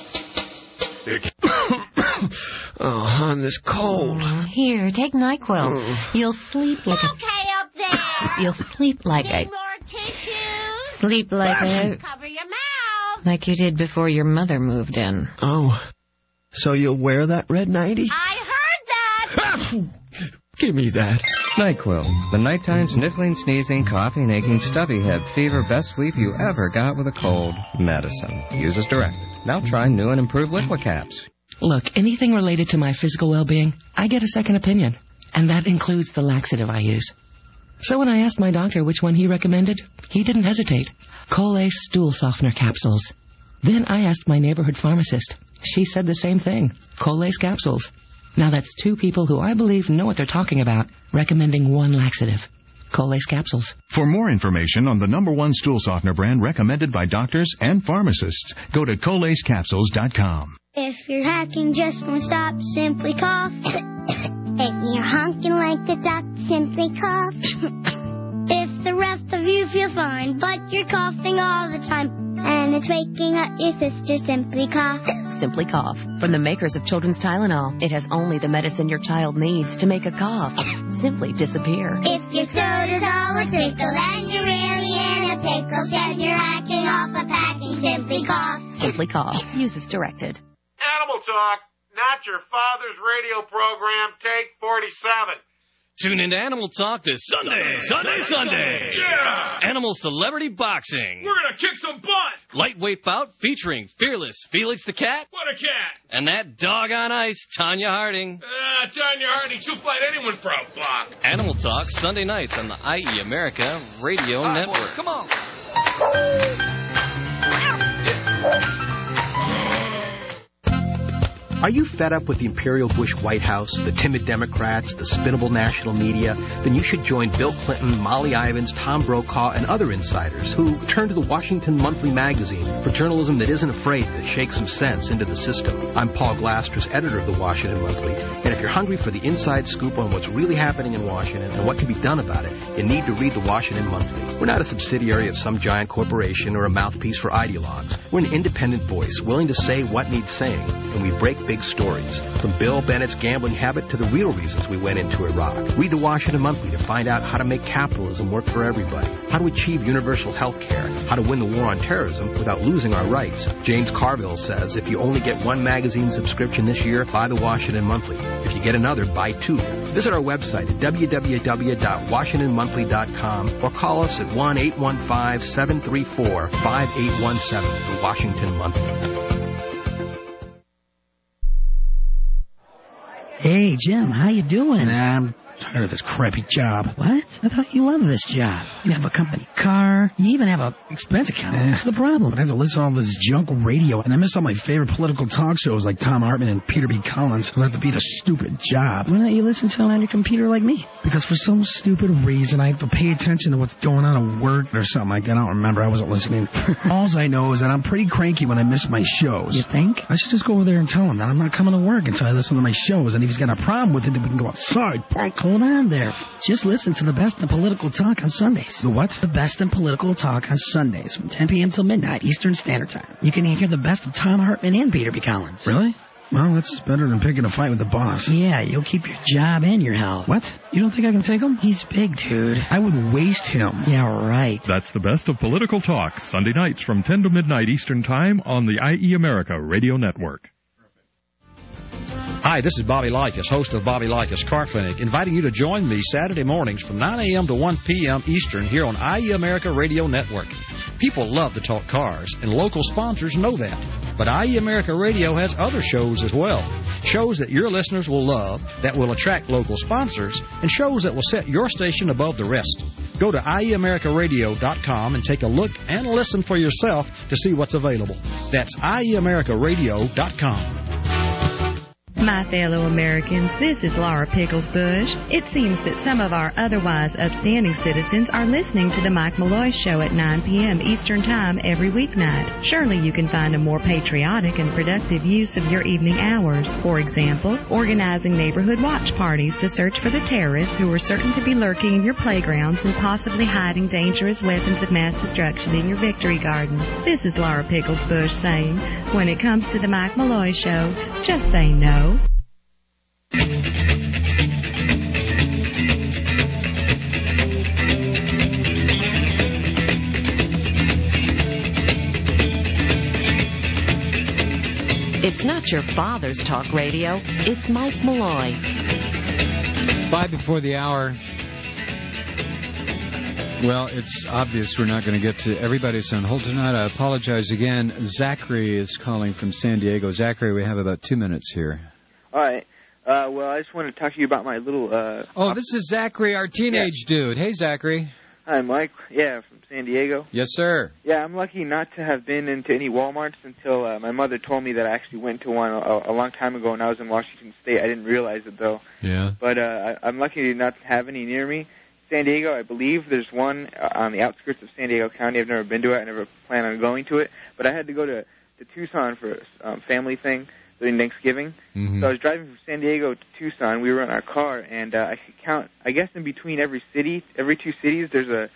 Oh, hon, this cold. Here, take NyQuil. You'll sleep like okay up there. You'll sleep like Need more tissues? Sleep like Cover your mouth. like you did before your mother moved in. Oh, so you'll wear that red nightie? I heard that. Give me that. NyQuil, the nighttime sniffling, sneezing, coughing, aching, stubby head, fever, best sleep you ever got with a cold. Medicine. Use as directed. Now try new and improved Liquicaps. Look, anything related to my physical well-being, I get a second opinion. And that includes the laxative I use. So when I asked my doctor which one he recommended, he didn't hesitate. Colace Stool Softener Capsules. Then I asked my neighborhood pharmacist. She said the same thing. Colace Capsules. Now that's two people who I believe know what they're talking about, recommending one laxative. Colace Capsules. For more information on the #1 stool softener brand recommended by doctors and pharmacists, go to colacecapsules.com. If your hacking just won't stop, simply cough. If you're honking like a duck, simply cough. If the rest of you feel fine, but you're coughing all the time, and it's waking up your sister, simply cough. Simply Cough. From the makers of Children's Tylenol, it has only the medicine your child needs to make a cough simply disappear. If your soda's all a trickle and you're really in a pickle, shed your hacking off a packing, simply cough. Simply Cough. Use as directed. Animal Talk, not your father's radio program, take 47. Tune into Animal Talk this Sunday. Yeah! Animal Celebrity Boxing. We're going to kick some butt. Lightweight bout featuring fearless Felix the Cat. What a cat. And that dog on ice, Tanya Harding. Tanya Harding, she'll fight anyone for a buck. Animal Talk, Sunday nights on the IE America Radio Network. Boys, come on. Are you fed up with the Imperial Bush White House, the timid Democrats, the spinnable national media? Then you should join Bill Clinton, Molly Ivins, Tom Brokaw, and other insiders who turn to the Washington Monthly magazine for journalism that isn't afraid to shake some sense into the system. I'm Paul Glasters, editor of the Washington Monthly, and if you're hungry for the inside scoop on what's really happening in Washington and what can be done about it, you need to read the Washington Monthly. We're not a subsidiary of some giant corporation or a mouthpiece for ideologues. We're an independent voice willing to say what needs saying, and we break big stories. From Bill Bennett's gambling habit to the real reasons we went into Iraq. Read the Washington Monthly to find out how to make capitalism work for everybody, how to achieve universal health care, how to win the war on terrorism without losing our rights. James Carville says if you only get one magazine subscription this year, buy the Washington Monthly. If you get another, buy two. Visit our website at www.washingtonmonthly.com or call us at 1-815-734-5817, the Washington Monthly. Hey, Jim, how you doing? I'm tired of this crappy job. What? I thought you loved this job. You have a company car. You even have an expense account. What's the problem? I have to listen to all this junk radio, and I miss all my favorite political talk shows like Thom Hartmann and Peter B. Collins because I have to beat a stupid job. Why don't you listen to it on your computer like me? Because for some stupid reason, I have to pay attention to what's going on at work or something like that. I don't remember. I wasn't listening. All I know is that I'm pretty cranky when I miss my shows. You think? I should just go over there and tell him that I'm not coming to work until I listen to my shows, and if he's got a problem with it, then we can go outside. Punk. Hold on there. Just listen to the best in political talk on Sundays. The what? The best in political talk on Sundays from 10 p.m. till midnight Eastern Standard Time. You can hear the best of Thom Hartmann and Peter B. Collins. Really? Well, that's better than picking a fight with the boss. Yeah, you'll keep your job and your health. What? You don't think I can take him? He's big, dude. I would waste him. Yeah, right. That's the best of political talk, Sunday nights from 10 to midnight Eastern Time on the IE America Radio Network. Hi, this is Bobby Likas, host of Bobby Likas Car Clinic, inviting you to join me Saturday mornings from 9 a.m. to 1 p.m. Eastern here on IE America Radio Network. People love to talk cars, and local sponsors know that. But IE America Radio has other shows as well. Shows that your listeners will love, that will attract local sponsors, and shows that will set your station above the rest. Go to IEAmericaRadio.com and take a look and listen for yourself to see what's available. That's IEAmericaRadio.com. My fellow Americans, this is Laura Pickles Bush. It seems that some of our otherwise upstanding citizens are listening to the Mike Malloy Show at 9 p.m. Eastern Time every weeknight. Surely you can find a more patriotic and productive use of your evening hours. For example, organizing neighborhood watch parties to search for the terrorists who are certain to be lurking in your playgrounds and possibly hiding dangerous weapons of mass destruction in your victory gardens. This is Laura Pickles Bush saying, when it comes to the Mike Malloy Show, just say no. It's not your father's talk radio. It's Mike Malloy. 5 before the hour. Well, it's obvious we're not going to get to everybody's on hold tonight. I apologize again. Zachary is calling from San Diego. Zachary, we have about 2 minutes here. All right. Well, I just want to talk to you about my little... this is Zachary, our teenage dude. Hey, Zachary. Hi, Mike. Yeah, from San Diego. Yes, sir. Yeah, I'm lucky not to have been into any Walmarts until my mother told me that I actually went to one a long time ago when I was in Washington State. I didn't realize it, though. Yeah. But I'm lucky not to have any near me. San Diego, I believe there's one on the outskirts of San Diego County. I've never been to it. I never plan on going to it. But I had to go to Tucson for a family thing during Thanksgiving. Mm-hmm. So I was driving from San Diego to Tucson. We were in our car, and I could count, I guess in between every two cities, there's the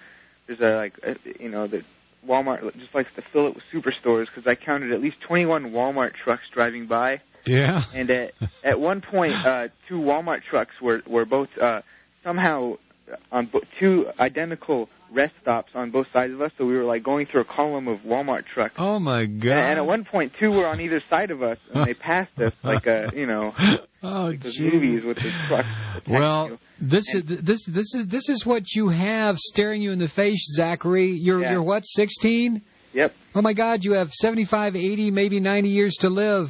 Walmart just likes to fill it with superstores, because I counted at least 21 Walmart trucks driving by. Yeah. And at one point, two Walmart trucks were both somehow on two identical rest stops on both sides of us, so we were like going through a column of Walmart trucks. Oh my God! And at one point, two were on either side of us, and they passed us like like those movies with the trucks. Well, this is what you have staring you in the face, Zachary. You're what, 16? Yep. Oh my God, you have 75, 80, maybe 90 years to live.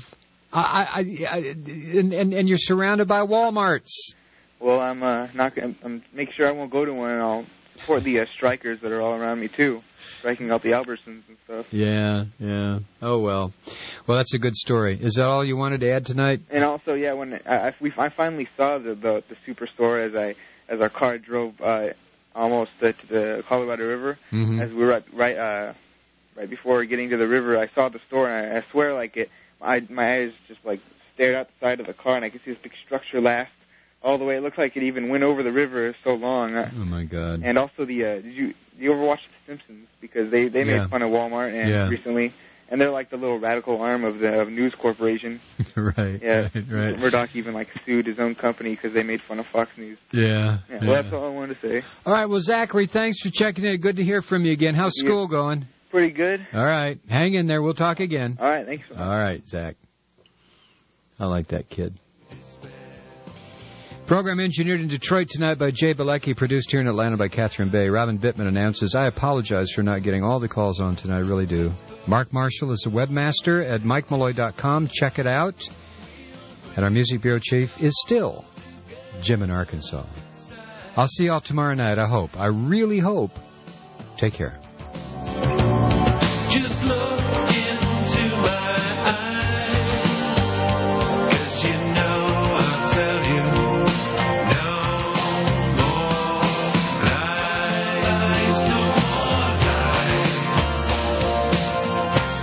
And you're surrounded by Walmarts. Well, I'm making sure I won't go to one, and I'll support the strikers that are all around me too, striking out the Albertsons and stuff. Yeah. Oh well, that's a good story. Is that all you wanted to add tonight? And also, yeah, when I finally saw the superstore as our car drove almost to the Colorado River, as we were right before getting to the river, I saw the store, and I swear, my eyes just stared out the side of the car, and I could see this big structure last all the way. It looked like it even went over the river so long. Oh my God! And also did you ever watch The Simpsons? Because they made fun of Walmart recently, And they're like the little radical arm of the News Corporation. Right. Yeah. Right. Murdoch even like sued his own company because they made fun of Fox News. Yeah. Well, that's all I wanted to say. All right. Well, Zachary, thanks for checking in. Good to hear from you again. How's school going? Pretty good. All right. Hang in there. We'll talk again. All right. Thanks so much. All right, Zach. I like that kid. Program engineered in Detroit tonight by Jay Bilecki, produced here in Atlanta by Catherine Bay. Robin Bittman announces, I apologize for not getting all the calls on tonight. I really do. Mark Marshall is the webmaster at MikeMalloy.com. Check it out. And our music bureau chief is still Jim in Arkansas. I'll see y'all tomorrow night, I hope. I really hope. Take care. Just look.